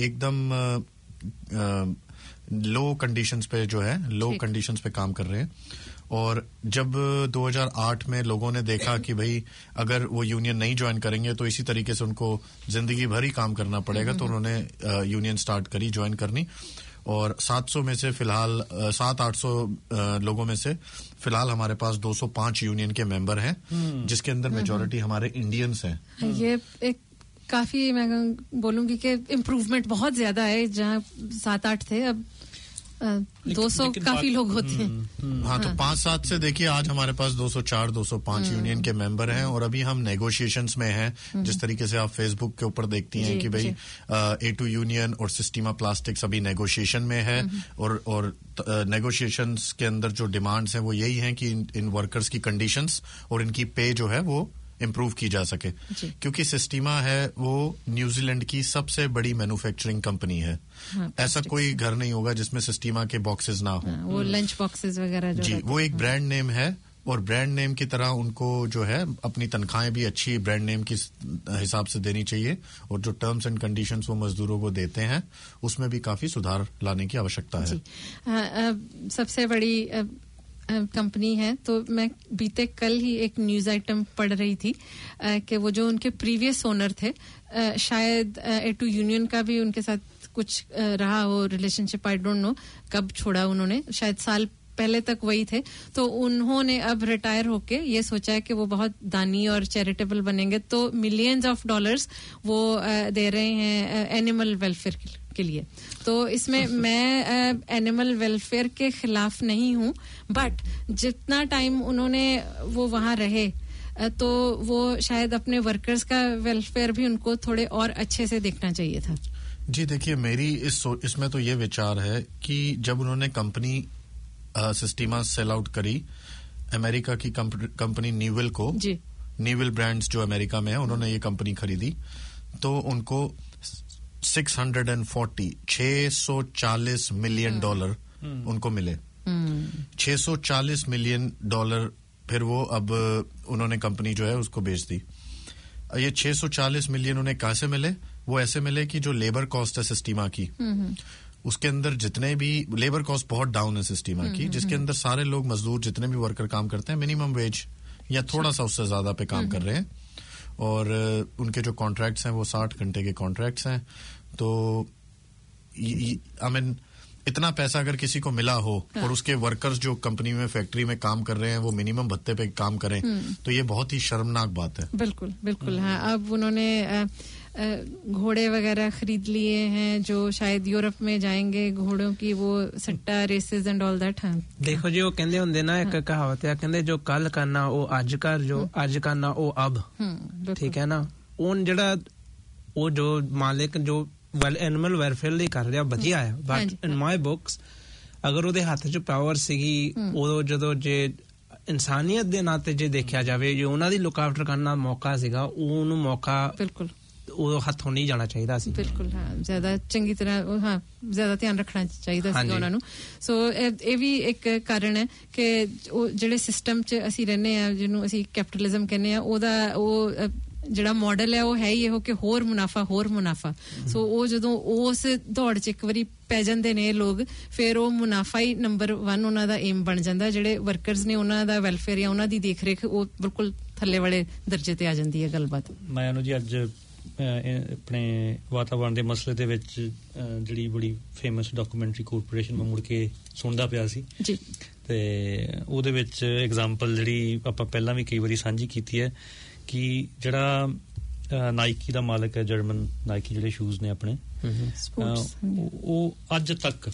एकदम लो कंडीशंस पे जो है लो कंडीशंस पे काम कर रहे हैं। और जब 2008 में लोगों ने देखा कि भाई अगर वो यूनियन नहीं ज्वाइन करेंगे तो इसी तरीके से उनको जिंदगी भर ही काम करना पड़ेगा, तो उन्होंने यूनियन स्टार्ट करी, ज्वाइन करनी। और 700 में से फिलहाल 700-800 लोगों में से फिलहाल हमारे पास 205 यूनियन के मेंबर हैं, जिसके अंदर मेजॉरिटी हमारे इंडियंस हैं। ये एक काफी मैं बोलूंगी कि इम्प्रूवमेंट बहुत ज्यादा है, जहाँ 7-8 थे अब 200 काफी लोग होते हैं। हाँ, तो 5-7 से देखिए आज हमारे पास 204-205 यूनियन के मेंबर हैं और अभी हम नेगोशिएशंस में हैं। जिस तरीके से आप फेसबुक के ऊपर देखती हैं कि भाई A2 यूनियन और सिस्टीमा प्लास्टिक्स अभी नेगोशिएशन में है और नेगोशिएशंस के अंदर जो डिमांड्स हैं वो यही हैं कि इन वर्कर्स की कंडीशंस और इनकी पे जो है वो इम्प्रूव की जा सके, क्योंकि सिस्टीमा है वो न्यूजीलैंड की सबसे बड़ी मैन्युफैक्चरिंग कंपनी है। ऐसा कोई घर नहीं होगा जिसमें सिस्टीमा के बॉक्सेस ना हो। वो लंच बॉक्सेस वगैरह जो जी, वो एक ब्रांड नेम है और ब्रांड नेम की तरह उनको जो है अपनी तनख्वाहें भी अच्छी ब्रांड नेम के हिसाब से देनी चाहिए और जो टर्म्स एंड कंडीशंस वो मजदूरों को देते हैं उसमें भी काफी सुधार लाने की आवश्यकता है। सबसे बड़ी कंपनी है, तो मैं बीते कल ही एक न्यूज आइटम पढ़ रही थी कि वो जो उनके प्रीवियस ओनर थे, शायद A2 यूनियन का भी उनके साथ कुछ रहा हो रिलेशनशिप, आई डोंट नो कब छोड़ा उन्होंने, शायद साल पहले तक वही थे। तो उन्होंने अब रिटायर होके ये सोचा है कि वो बहुत दानी और चैरिटेबल बनेंगे, तो मिलियंस ऑफ डॉलर्स वो दे रहे हैं एनिमल वेलफेयर के लिए। तो इसमें मैं एनिमल वेलफेयर के खिलाफ नहीं हूँ, बट जितना टाइम उन्होंने वो वहाँ रहे तो वो शायद अपने वर्कर्स का वेलफेयर भी उनको थोड़े और अच्छे से देखना चाहिए था। जी देखिए, मेरी इसमें तो ये विचार है कि जब उन्होंने कंपनी सिस्टीमा सेल आउट करी अमेरिका की कंपनी न्यूवेल को, न्यूवेल ब्रांड्स जो अमेरिका में है, उन्होंने ये कंपनी खरीदी तो उनको 640 मिलियन डॉलर उनको मिले। 640 मिलियन डॉलर फिर वो अब उन्होंने कंपनी जो है उसको बेच दी। ये 640 मिलियन उन्हें कहाँ से मिले? वो ऐसे मिले कि जो लेबर कॉस्ट है सिस्टीमा की, उसके अंदर जितने भी लेबर कॉस्ट बहुत डाउन है सिस्टीमा की, जिसके अंदर सारे लोग मजदूर जितने भी वर्कर काम करते हैं मिनिमम वेज या थोड़ा सा उससे ज्यादा पे काम कर रहे हैं और उनके जो कॉन्ट्रैक्ट्स हैं वो 60 घंटे के कॉन्ट्रैक्ट्स हैं। तो आई मीन इतना पैसा अगर किसी को मिला हो और उसके वर्कर्स जो कंपनी में फैक्ट्री में काम कर रहे हैं वो मिनिमम भत्ते पे काम करें तो ये बहुत ही शर्मनाक बात है। बिल्कुल बिल्कुल। हाँ, अब उन्होंने घोड़े वगैरह खरीद लिए हैं जो शायद यूरोप में जाएंगे, घोड़ों की वो सट्टा रेसेस एंड ऑल दैट। हाँ, देखो जी वो कहंदे हुंदे ना एक कहावत है, कहंदे जो कल करना वो आज कर, जो आज करना वो अब। ठीक है ना, उन जड़ा वो जो मालिक जो एनिमल वेलफेयर ਲਈ ਕਰ ਰਿਹਾ ਵਧੀਆ ਹੈ, ਬਟ ਇਨ ਮਾਈ ਬੁੱਕਸ ਅਗਰ ਉਹਦੇ ਹੱਥ 'ਚ ਪਾਵਰ ਸੀਗੀ ਉਦੋਂ ਜਦੋਂ ਜੇ ਇਨਸਾਨੀਅਤ ਦੇ ਨਾਤੇ ਜੇ ਦੇਖਿਆ ਜਾਵੇ ਜੇ ਉਹਨਾਂ ਦੀ ਲੁੱਕ ਆਫਟਰ ਕਰਨ ਦਾ ਮੌਕਾ ਸੀਗਾ ਉਹਨੂੰ ਮੌਕਾ ਬਿਲਕੁਲ ਉਹ ਹੱਥੋਂ ਨਹੀਂ ਜਾਣਾ ਚਾਹੀਦਾ ਸੀ। ਬਿਲਕੁਲ ਹਾਂ, ਜ਼ਿਆਦਾ ਚੰਗੀ ਤਰ੍ਹਾਂ ਹਾਂ ਜ਼ਿਆਦਾ ਧਿਆਨ ਰੱਖਣਾ ਚਾਹੀਦਾ ਸੀ ਉਹਨਾਂ ਨੂੰ। ਸੋ ਇਹ ਵੀ ਇੱਕ ਕਾਰਨ ਹੈ ਕਿ ਉਹ ਜਿਹੜੇ ਸਿਸਟਮ 'ਚ ਅਸੀਂ ਰਹਿੰਦੇ ਆ ਜਿਹਨੂੰ ਅਸੀਂ ਕੈਪੀਟਲਿਜ਼ਮ ਕਹਿੰਦੇ ਆ ਉਹਦਾ ਉਹ ਜਿਹੜਾ ਮॉडल ਹੈ ਉਹ ਹੈ ਹੀ ਇਹੋ ਕਿ ਹੋਰ ਮੁਨਾਫਾ। ਸੋ ਉਹ ਜਦੋਂ ਉਸ ਦੌੜ 'ਚ ਇੱਕ ਵਾਰੀ ਪੈ ਜਾਂਦੇ ਨੇ ਲੋਕ, ਫਿਰ ਉਹ ਮੁਨਾਫਾ ਹੀ ਨੰਬਰ 1 ਉਹਨਾਂ ਦਾ ਏਮ ਬਣ ਜਾਂਦਾ। ਜਿਹੜੇ ਵਰਕਰਸ ਨੇ ਉਹਨਾਂ ਦਾ ਵੈਲਫੇਅਰ ਜਾਂ ਉਹਨਾਂ ਦੀ ਦੇਖਰੇਖ ਉਹ ਬਿਲਕੁਲ ਥੱਲੇ ਵਾਲੇ ਦਰਜੇ ਤੇ ਆ ਜਾਂਦੀ ਹੈ ਗੱਲਬਾਤ। ਮੈਂ ਉਹਨੂੰ ਜੀ ਅੱਜ ਆਪਣੇ ਵਾਤਾਵਰਣ ਦੇ ਮਸਲੇ ਦੇ ਵਿੱਚ ਜਿਹੜੀ ਬੜੀ ਫੇਮਸ ਡਾਕੂਮੈਂਟਰੀ ਕਾਰਪੋਰੇਸ਼ਨ ਮੈਂ ਮੁੜ ਕੇ ਸੁਣਦਾ ਪਿਆ ਸੀ ਜੀ, ਤੇ ਉਹਦੇ ਵਿੱਚ ਐਗਜ਼ਾਮਪਲ ਜਿਹੜੀ ਆਪਾਂ ਪਹਿਲਾਂ ਵੀ ਕਈ ਵਾਰੀ ਸਾਂਝੀ ਕੀਤੀ ਹੈ ਕਿ ਜਿਹੜਾ ਨਾਈਕੀ ਦਾ ਮਾਲਕ ਹੈ, ਜਰਮਨ ਨਾਈਕੀ ਜਿਹੜੇ ਸ਼ੂਜ਼ ਨੇ ਆਪਣੇ, ਉਹ ਅੱਜ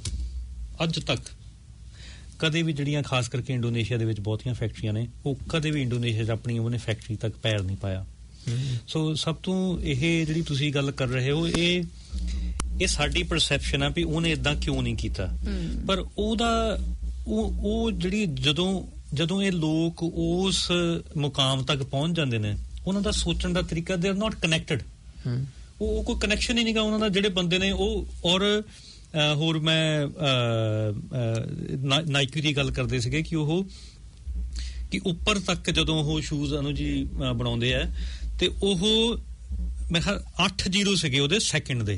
ਤੱਕ ਕਦੇ ਵੀ ਜਿਹੜੀਆਂ ਖਾਸ ਕਰਕੇ ਇੰਡੋਨੇਸ਼ੀਆ ਦੇ ਵਿੱਚ ਬਹੁਤੀਆਂ ਫੈਕਟਰੀਆਂ ਨੇ ਉਹ ਕਦੇ ਵੀ ਇੰਡੋਨੇਸ਼ੀਆ 'ਚ ਆਪਣੀ ਉਹਨੇ ਫੈਕਟਰੀ ਤੱਕ ਪੈਰ ਨਹੀਂ ਪਾਇਆ। ਸੋ ਸਭ ਤੋਂ ਇਹ ਜਿਹੜੀ ਤੁਸੀਂ ਗੱਲ ਕਰ ਰਹੇ ਹੋ ਇਹ ਸਾਡੀ ਪਰਸੈਪਸ਼ਨ ਆ ਵੀ ਉਹਨੇ ਏਦਾਂ ਕਿਉਂ ਨਹੀਂ ਕੀਤਾ, ਪਰ ਉਹਦਾ ਉਹ ਜਿਹੜੀ ਜਦੋਂ ਇਹ ਲੋਕ ਉਸ ਮੁਕਾਮ ਤੱਕ ਪਹੁੰਚ ਜਾਂਦੇ ਨੇ ਉਹਨਾਂ ਦਾ ਸੋਚਣ ਦਾ ਤਰੀਕਾ ਦੇ ਆਰ ਨਾਟ ਕਨੈਕਟਡ, ਉਹ ਕੋਈ ਕਨੈਕਸ਼ਨ ਹੀ ਨਹੀਂਗਾ ਉਹਨਾਂ ਦਾ ਜਿਹੜੇ ਬੰਦੇ ਨੇ ਉਹ। ਔਰ ਹੋਰ ਮੈਂ ਨਾਈਕੀ ਦੀ ਗੱਲ ਕਰਦੇ ਸੀਗੇ ਕਿ ਉਹ ਕਿ ਉੱਪਰ ਤੱਕ ਜਦੋਂ ਉਹ ਸ਼ੂਜ਼ ਅਨੂ ਜੀ ਬਣਾਉਂਦੇ ਆ ਤੇ ਉਹ ਮੈਂ ਕਿਹਾ 8 ਜ਼ੀਰੋ ਸੀਗੇ ਉਹਦੇ ਸੈਕਿੰਡ ਦੇ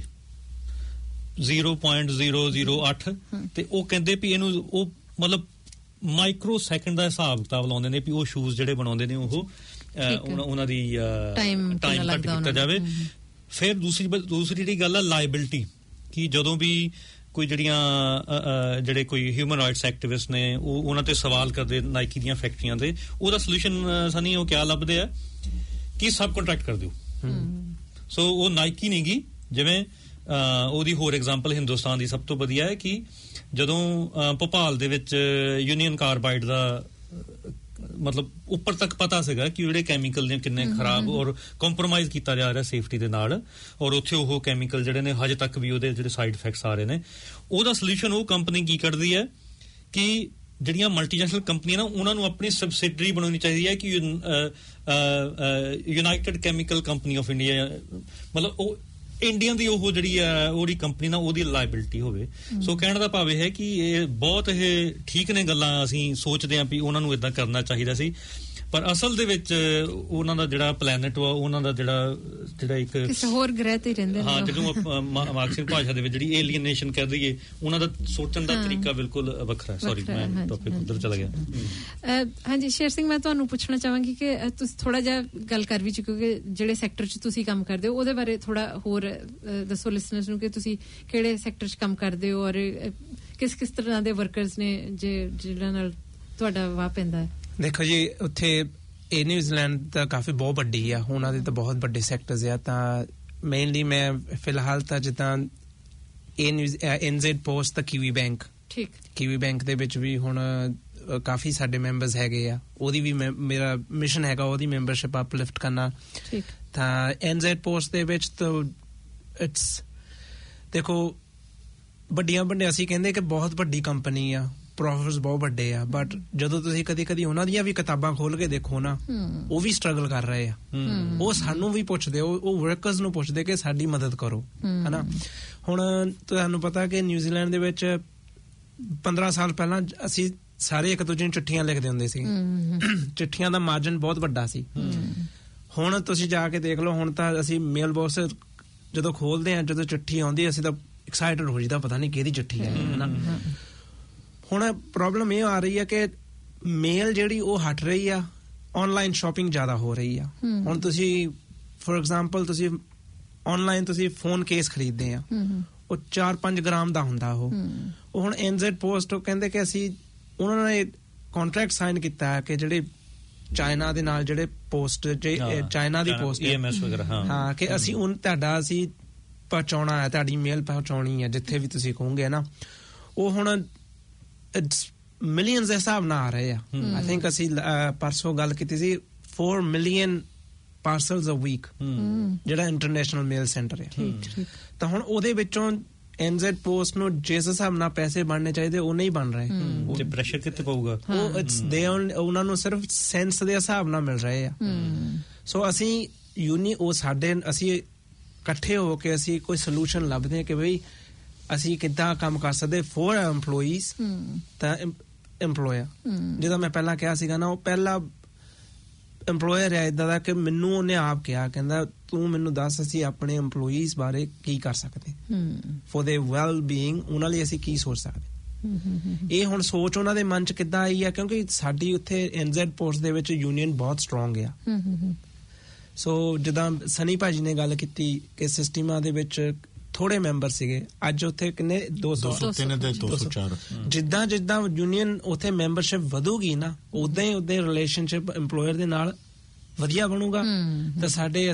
0.008 ਤੇ ਉਹ ਕਹਿੰਦੇ ਵੀ ਇਹਨੂੰ ਉਹ ਮਤਲਬ ਮਾਈਕਰੋ ਸੈਕਿੰਡ ਦਾ ਹਿਸਾਬ ਕਿਤਾਬ ਲਾਉਂਦੇ ਨੇ ਵੀ ਉਹ ਸ਼ੂਜ਼ ਜਿਹੜੇ ਬਣਾਉਂਦੇ ਨੇ ਉਹ ਉਹਨਾਂ ਦੀ ਟਾਈਮ ਘੱਟ ਕੀਤਾ ਜਾਵੇ। ਫਿਰ ਦੂਸਰੀ ਜਿਹੜੀ ਗੱਲ ਆ ਲਾਇਬਿਲਿਟੀ, ਕਿ ਜਦੋਂ ਵੀ ਕੋਈ ਜਿਹੜੇ ਕੋਈ ਹਿਊਮਨ ਰਾਈਟਸ ਐਕਟਿਵਿਸਟ ਨੇ ਉਹ ਉਹਨਾਂ ਤੇ ਸਵਾਲ ਕਰਦੇ ਨਾਈਕੀ ਦੀਆਂ ਫੈਕਟਰੀਆਂ ਤੇ, ਉਹਦਾ ਸੋਲੂਸ਼ਨ ਸਾਨੀ ਉਹ ਕਿਆ ਲੱਭਦੇ ਆ ਕਿ ਸਬ ਕੰਟਰੈਕਟ ਕਰ ਦਿਓ। ਸੋ ਉਹ ਨਾਈਕੀ ਨਹੀਂ ਗੀ। ਜਿਵੇਂ ਉਹਦੀ ਹੋਰ ਐਗਜ਼ਾਮਪਲ ਹਿੰਦੁਸਤਾਨ ਦੀ ਸਭ ਤੋਂ ਵਧੀਆ ਹੈ ਕਿ ਜਦੋਂ ਭੋਪਾਲ ਦੇ ਵਿੱਚ ਯੂਨੀਅਨ ਕਾਰਬਾਈਡ ਦਾ ਮਤਲਬ ਉੱਪਰ ਤੱਕ ਪਤਾ ਸੀਗਾ ਕਿ ਜਿਹੜੇ ਕੈਮੀਕਲ ਨੇ ਕਿੰਨੇ ਖਰਾਬ ਔਰ ਕੰਪਰੋਮਾਈਜ਼ ਕੀਤਾ ਜਾ ਰਿਹਾ ਸੇਫਟੀ ਦੇ ਨਾਲ, ਔਰ ਉੱਥੇ ਉਹ ਕੈਮੀਕਲ ਜਿਹੜੇ ਨੇ ਹਜੇ ਤੱਕ ਵੀ ਉਹਦੇ ਜਿਹੜੇ ਸਾਈਡ ਇਫੈਕਟਸ ਆ ਰਹੇ ਨੇ, ਉਹਦਾ ਸੋਲੂਸ਼ਨ ਉਹ ਕੰਪਨੀ ਕੀ ਕੱਢਦੀ ਹੈ ਕਿ ਜਿਹੜੀਆਂ ਮਲਟੀਨੈਸ਼ਨਲ ਕੰਪਨੀਆਂ ਨਾ ਉਹਨਾਂ ਨੂੰ ਆਪਣੀ ਸਬਸਿਡਰੀ ਬਣਾਉਣੀ ਚਾਹੀਦੀ ਹੈ ਕਿ United Chemical Company of India, ਮਤਲਬ ਉਹ ਇੰਡੀਆ ਦੀ ਉਹ ਜਿਹੜੀ ਹੈ ਉਹਦੀ ਕੰਪਨੀ ਨਾਲ ਉਹਦੀ ਲਾਇਬਿਲਿਟੀ ਹੋਵੇ। ਸੋ ਕਹਿਣ ਦਾ ਭਾਵ ਇਹ ਹੈ ਕਿ ਇਹ ਬਹੁਤ ਇਹ ਠੀਕ ਨੇ ਗੱਲਾਂ, ਅਸੀਂ ਸੋਚਦੇ ਹਾਂ ਵੀ ਉਹਨਾਂ ਨੂੰ ਇਦਾਂ ਕਰਨਾ ਚਾਹੀਦਾ ਸੀ, ਪਰ ਅਸਲ ਦੇ ਵਿੱਚ ਉਹਨਾਂ ਦਾ ਜਿਹੜਾ ਪਲੈਨਟ ਵਾ ਉਹਨਾਂ ਦਾ ਜਿਹੜਾ ਇੱਕ ਕਿਸੇ ਹੋਰ ਗ੍ਰਹਿ ਤੇ ਰਹਿੰਦੇ ਨੇ। ਹਾਂ, ਜਿਹਨੂੰ ਮਾਰਕਸਿਨ ਭਾਸ਼ਾ ਦੇ ਵਿੱਚ ਜਿਹੜੀ ਏਲੀਏਨੇਸ਼ਨ ਕਹਿ ਦਈਏ, ਉਹਨਾਂ ਦਾ ਸੋਚਣ ਦਾ ਤਰੀਕਾ ਬਿਲਕੁਲ ਵੱਖਰਾ ਹੈ। ਸੌਰੀ ਮੈਂ ਟੌਪਿਕ ਉੱਧਰ ਚਲਾ ਗਿਆ। ਹਾਂਜੀ ਸ਼ੇਰ ਸਿੰਘ, ਮੈਂ ਤੁਹਾਨੂੰ ਪੁੱਛਣਾ ਚਾਹਾਂਗੀ ਕਿ ਤੁਸੀਂ ਥੋੜਾ ਜਿਹਾ ਗੱਲ ਕਰ ਵੀ ਚੁੱਕੇ ਕਿ ਜਿਹੜੇ ਸੈਕਟਰ 'ਚ ਤੁਸੀਂ ਕੰਮ ਕਰਦੇ ਹੋ ਉਹਦੇ ਬਾਰੇ ਥੋੜਾ ਹੋਰ ਦੱਸੋ ਲਿਸਨਰਸ ਨੂੰ ਕਿ ਤੁਸੀਂ ਕਿਹੜੇ ਸੈਕਟਰ 'ਚ ਕੰਮ ਕਰਦੇ ਹੋ ਔਰ ਕਿਸ ਤਰ੍ਹਾਂ ਦੇ ਵਰਕਰਸ ਨੇ ਜਿਹਨਾਂ ਨਾਲ ਤੁਹਾਡਾ ਵਾਹ ਪੈਂਦਾ ਹੈ। ਦੇਖੋ ਜੀ, ਉੱਥੇ ਇਹ ਨਿਊਜ਼ੀਲੈਂਡ ਤਾਂ ਕਾਫੀ ਬਹੁਤ ਵੱਡੀ ਆ, ਉਹਨਾਂ ਦੇ ਤਾਂ ਬਹੁਤ ਵੱਡੇ ਸੈਕਟਰਸ ਆ। ਤਾਂ ਮੇਨਲੀ ਮੈਂ ਫਿਲਹਾਲ ਤਾਂ ਜਿੱਦਾਂ NZ ਪੋਸਟ ਤਾਂ ਕੀਵੀ ਬੈਂਕ, ਠੀਕ, ਕੀਵੀ ਬੈਂਕ ਦੇ ਵਿੱਚ ਵੀ ਹੁਣ ਕਾਫੀ ਸਾਡੇ ਮੈਂਬਰਸ ਹੈਗੇ ਆ। ਉਹਦੀ ਵੀ ਮੇਰਾ ਮਿਸ਼ਨ ਹੈਗਾ ਉਹਦੀ ਮੈਂਬਰਸ਼ਿਪ ਅਪਲਿਫਟ ਕਰਨਾ। ਠੀਕ, ਤਾਂ NZ ਪੋਸਟ ਦੇ ਵਿੱਚ ਤਾਂ ਇਟਸ ਦੇਖੋ ਵੱਡੀਆਂ ਅਸੀਂ ਕਹਿੰਦੇ ਕਿ ਬਹੁਤ ਵੱਡੀ ਕੰਪਨੀ ਆ, ਪ੍ਰੋਫਿਟਸ ਬਹੁਤ ਵੱਡੇ ਆ, ਬਟ ਜਦੋਂ ਤੁਸੀਂ ਕਦੀ ਉਹਨਾਂ ਦੀਆਂ ਵੀ ਕਿਤਾਬਾਂ ਖੋਲ ਕੇ ਦੇਖੋ ਨਾ, ਉਹ ਵੀ ਸਟਰਗਲ ਕਰ ਰਹੇ ਆ। ਉਹ ਸਾਨੂੰ ਵੀ ਪੁੱਛਦੇ, ਉਹ ਵਰਕਰਸ ਨੂੰ ਪੁੱਛਦੇ ਕਿ ਸਾਡੀ ਮਦਦ ਕਰੋ, ਹਨਾ। ਹੁਣ ਤੁਹਾਨੂੰ ਪਤਾ ਕਿ ਨਿਊਜ਼ੀਲੈਂਡ ਦੇ ਵਿੱਚ 15 ਸਾਲ ਪਹਿਲਾਂ ਅਸੀਂ ਸਾਰੇ ਇੱਕ ਦੂਜੇ ਨੂੰ ਚਿੱਠੀਆਂ ਲਿਖਦੇ ਹੁੰਦੇ ਸੀ। ਚਿੱਠੀਆਂ ਦਾ ਮਾਰਜਨ ਬਹੁਤ ਵੱਡਾ ਸੀ। ਹੁਣ ਤੁਸੀਂ ਜਾ ਕੇ ਦੇਖ ਲਓ, ਹੁਣ ਤਾਂ ਅਸੀਂ ਮੇਲ ਬਾਕਸ ਜਦੋਂ ਖੋਲਦੇ ਆ, ਜਦੋਂ ਚਿੱਠੀ ਆਉਂਦੀ ਅਸੀਂ ਤਾਂ ਐਕਸਾਈਟਡ ਹੋ ਜਾਈਦਾ, ਪਤਾ ਨਹੀਂ ਕਿਹਦੀ ਚਿੱਠੀ ਹੈ, ਹਨਾ। ਹੁਣ ਪ੍ਰੋਬਲਮ ਇਹ ਆ ਰਹੀ ਹੈ ਕਿ ਮੇਲ ਜਿਹੜੀ ਉਹ ਹਟ ਰਹੀ ਆ, ਆਨਲਾਈਨ ਸ਼ਾਪਿੰਗ ਜ਼ਿਆਦਾ ਹੋ ਰਹੀ ਆ। ਹੁਣ ਤੁਸੀਂ ਫੋਰ ਐਗਜ਼ਾਮਪਲ ਤੁਸੀਂ ਆਨਲਾਈਨ ਤੁਸੀਂ ਫੋਨ ਕੇਸ ਖਰੀਦਦੇ ਆ, ਉਹ 4-5 ਗ੍ਰਾਮ ਦਾ ਹੁੰਦਾ। ਉਹ ਹੁਣ NZ ਪੋਸਟ ਕਹਿੰਦੇ ਕਿ ਅਸੀਂ ਉਹਨਾਂ ਨੇ ਕੰਟਰੈਕਟ ਸਾਈਨ ਕੀਤਾ ਹੈ ਕਿ ਜਿਹੜੇ ਚਾਈਨਾ ਦੇ ਨਾਲ ਜਿਹੜੇ ਪੋਸਟ ਚਾਈਨਾ ਦੀ ਪੋਸਟ EMS ਵਗੈਰਾ, ਹਾਂ, ਕਿ ਅਸੀਂ ਅਸੀਂ ਪਹੁੰਚਾਉਣਾ ਹੈ, ਤੁਹਾਡੀ ਮੇਲ ਪਹੁੰਚਾਉਣੀ ਹੈ ਜਿੱਥੇ ਵੀ ਤੁਸੀਂ ਕਹੋਗੇ ਨਾ। ਉਹ ਹੁਣ ਮਿਲੀਅਨਸ ਦੇ ਹਿਸਾਬ ਨਾਲ ਆ ਰਹੇ ਆ। ਆਈ ਥਿੰਕ ਅਸੀਂ ਪਰਸੋਂ ਗੱਲ ਕੀਤੀ ਸੀ 4 ਮਿਲੀਅਨ ਪਾਰਸਲਸ ਅ ਵੀਕ, ਜਿਹੜਾ ਇੰਟਰਨੈਸ਼ਨਲ ਮੇਲ ਸੈਂਟਰ ਹੈ। ਤਾਂ ਹੁਣ ਉਹਦੇ ਵਿੱਚੋਂ NZ ਪੋਸਟ ਨੂੰ ਜਿਸ ਹਿਸਾਬ ਨਾਲ ਪੈਸੇ ਬਣਨੇ ਚਾਹੀਦੇ ਉਹ ਨਹੀਂ ਬਣ ਰਹੇ। ਤੇ ਪ੍ਰੈਸ਼ਰ ਕਿੱਥੇ ਪਊਗਾ? ਉਹਨਾਂ ਨੂੰ ਸਿਰਫ ਸੈਂਸ ਦੇ ਹਿਸਾਬ ਨਾਲ ਮਿਲ ਰਹੇ ਆ। ਸੋ ਅਸੀਂ ਅਸੀਂ ਇਕੱਠੇ ਹੋ ਕੇ ਅਸੀਂ ਕੋਈ ਸੋਲੂਸ਼ਨ ਲੱਭਦੇ ਹਾਂ ਕਿ ਬਈ ਅਸੀਂ ਕਿੱਦਾਂ ਕੰਮ ਕਰ ਸਕਦੇ ਫੋਰ ਐਮਪਲੋਈਜ਼ ਤਾਂ ਐਮਪਲੋਇਰ। ਜਿਹਦਾ ਮੈਂ ਪਹਿਲਾਂ ਕਿਹਾ ਸੀਗਾ ਨਾ, ਉਹ ਪਹਿਲਾ ਐਮਪਲੋਇਰ ਹੈ ਏਦਾਂ ਦਾ ਕਿ ਮੈਨੂੰ ਉਹਨੇ ਆਪ ਕਿਹਾ, ਕਹਿੰਦਾ ਤੂੰ ਮੈਨੂੰ ਦੱਸ ਅਸੀਂ ਆਪਣੇ ਐਮਪਲੋਈਜ਼ ਬਾਰੇ ਕੀ ਕਰ ਸਕਦੇ, ਫॉर देयर ਵੈਲ ਬੀਇੰਗ, ਉਹਨਾਂ ਲਈ ਅਸੀਂ ਕੀ ਸੋਚ ਸਕਦੇ। ਇਹ ਹੁਣ ਸੋਚ ਉਹਨਾਂ ਦੇ ਮਨ ਚ ਕਿੱਦਾਂ ਆਈ ਆ, ਕਿਉਂਕਿ ਸਾਡੀ ਉੱਥੇ NZ ਪੋਸਟ ਦੇ ਵਿੱਚ ਯੂਨੀਅਨ ਬਹੁਤ ਸਟਰੋਂਗ ਆ। ਸੋ ਜਿੱਦਾਂ ਸਨੀ ਭਾਜੀ ਨੇ ਗੱਲ ਕੀਤੀ ਕਿ ਸਿਸਟਮਾਂ ਦੇ ਵਿੱਚ ਥੋੜੇ ਮੈਂਬਰ ਸੀਗੇ, ਅੱਜ ਉੱਥੇ ਕਿੰਨੇ 204। ਜਿੱਦਾਂ ਯੂਨੀਅਨ ਉੱਥੇ ਮੈਂਬਰਸ਼ਿਪ ਵਧੂਗੀ ਨਾ, ਉਦਾਂ ਹੀ ਰਿਲੇਸ਼ਨਸ਼ਿਪ ਐਮਪਲੋਇਰ ਦੇ ਨਾਲ ਵਧੀਆ ਬਣੂਗਾ। ਤਾਂ ਸਾਡੇ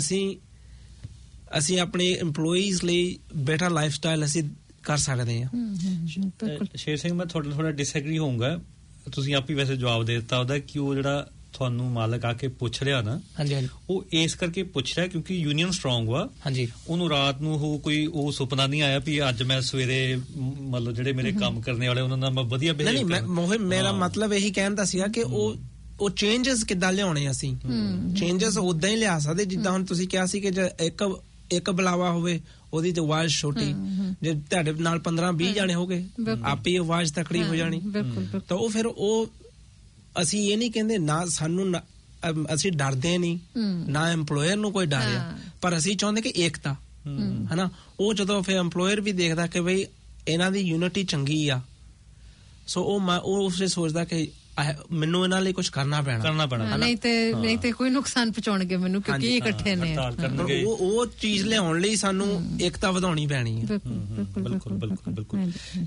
ਅਸੀਂ ਆਪਣੇ ਐਮਪਲੋਈਜ਼ ਲਈ ਬੈਟਰ ਲਾਈਫ ਸਟਾਈਲ ਅਸੀਂ ਕਰ ਸਕਦੇ ਹਾਂ। ਸ਼ੇਰ ਸਿੰਘ, ਮੈਂ ਤੁਹਾਡੇ ਥੋੜਾ ਡਿਸਐਗਰੀ ਹੋਊਂਗਾ, ਤੁਸੀਂ ਆਪ ਹੀ ਵੈਸੇ ਜਵਾਬ ਦੇ ਦਿੱਤਾ ਉਹਦਾ ਕਿ ਉਹ ਜਿਹੜਾ ਤੁਹਾਨੂੰ ਮਾਲਕ ਆ ਕੇ ਪੁੱਛ ਰਿਹਾ ਨਾ, ਉਹ ਇਸ ਕਰਕੇ ਪੁੱਛ ਰਿਹਾ ਕਿਉਂਕਿ ਯੂਨੀਅਨ ਸਟਰੋਂਗ ਵਾ। ਉਹਨੂੰ ਰਾਤ ਨੂੰ ਉਹ ਸੁਪਨਾ ਨਹੀਂ ਆਇਆ ਵੀ ਅੱਜ ਮੈਂ ਸਵੇਰੇ ਮਤਲਬ ਜਿਹੜੇ ਮੇਰੇ ਕੰਮ ਕਰਨੇ ਵਾਲੇ ਉਹਨਾਂ ਦਾ ਮੈਂ ਵਧੀਆ ਮੇਰਾ ਮਤਲਬ ਇਹੀ ਕਹਿਣ ਦਾ ਸੀਗਾ ਕਿ ਉਹ ਚੇਂਜਸ ਕਿੱਦਾਂ ਲਿਆਉਣੇ। ਅਸੀਂ ਚੇਂਜਸ ਉਦਾਂ ਹੀ ਲਿਆ ਸਕਦੇ ਜਿੱਦਾਂ ਹੁਣ ਤੁਸੀਂ ਕਿਹਾ ਸੀ ਕਿ ਜੇ ਇੱਕ ਬੁਲਾਵਾ ਹੋਵੇ ਉਹਦੀ ਤੇ ਆਵਾਜ਼ ਛੋਟੀ, ਜੇ ਤੁਹਾਡੇ ਨਾਲ 15-20 ਜਾਣੇ ਹੋ ਗਏ ਆਪੇ ਹੀ ਆਵਾਜ਼ ਤਕੜੀ ਹੋ ਜਾਣੀ। ਤਾਂ ਉਹ ਫਿਰ ਅਸੀਂ ਇਹ ਨਹੀਂ ਕਹਿੰਦੇ ਨਾ ਸਾਨੂੰ ਅਸੀਂ ਡਰਦੇ ਨਹੀਂ, ਨਾ ਐਮਪਲੋਇਰ ਨੂੰ ਕੋਈ ਡਰ ਆ, ਪਰ ਅਸੀਂ ਚਾਹੁੰਦੇ ਕਿ ਏਕਤਾ, ਹਨਾ। ਉਹ ਜਦੋਂ ਫਿਰ ਐਮਪਲੋਇਰ ਵੀ ਦੇਖਦਾ ਕਿ ਬਈ ਇਹਨਾਂ ਦੀ ਯੂਨਿਟੀ ਚੰਗੀ ਆ, ਸੋ ਉਹ ਉਸੇ ਸੋਚਦਾ ਕਿ ਮੈਨੂੰ ਇਹਨਾਂ ਲਈ ਕੁਝ ਕਰਨਾ ਪੈਣਾ, ਨਹੀਂ ਤੇ ਕੋਈ ਨੁਕਸਾਨ ਪਹੁੰਚਾਉਣਗੇ ਮੈਨੂੰ ਕਿਉਂਕਿ ਇਹ ਇਕੱਠੇ ਨੇ। ਉਹ ਚੀਜ਼ ਲਿਆਉਣ ਲਈ ਸਾਨੂੰ ਏਕਤਾ ਵਧਾਉਣੀ ਪੈਣੀ ਹੈ। ਬਿਲਕੁਲ।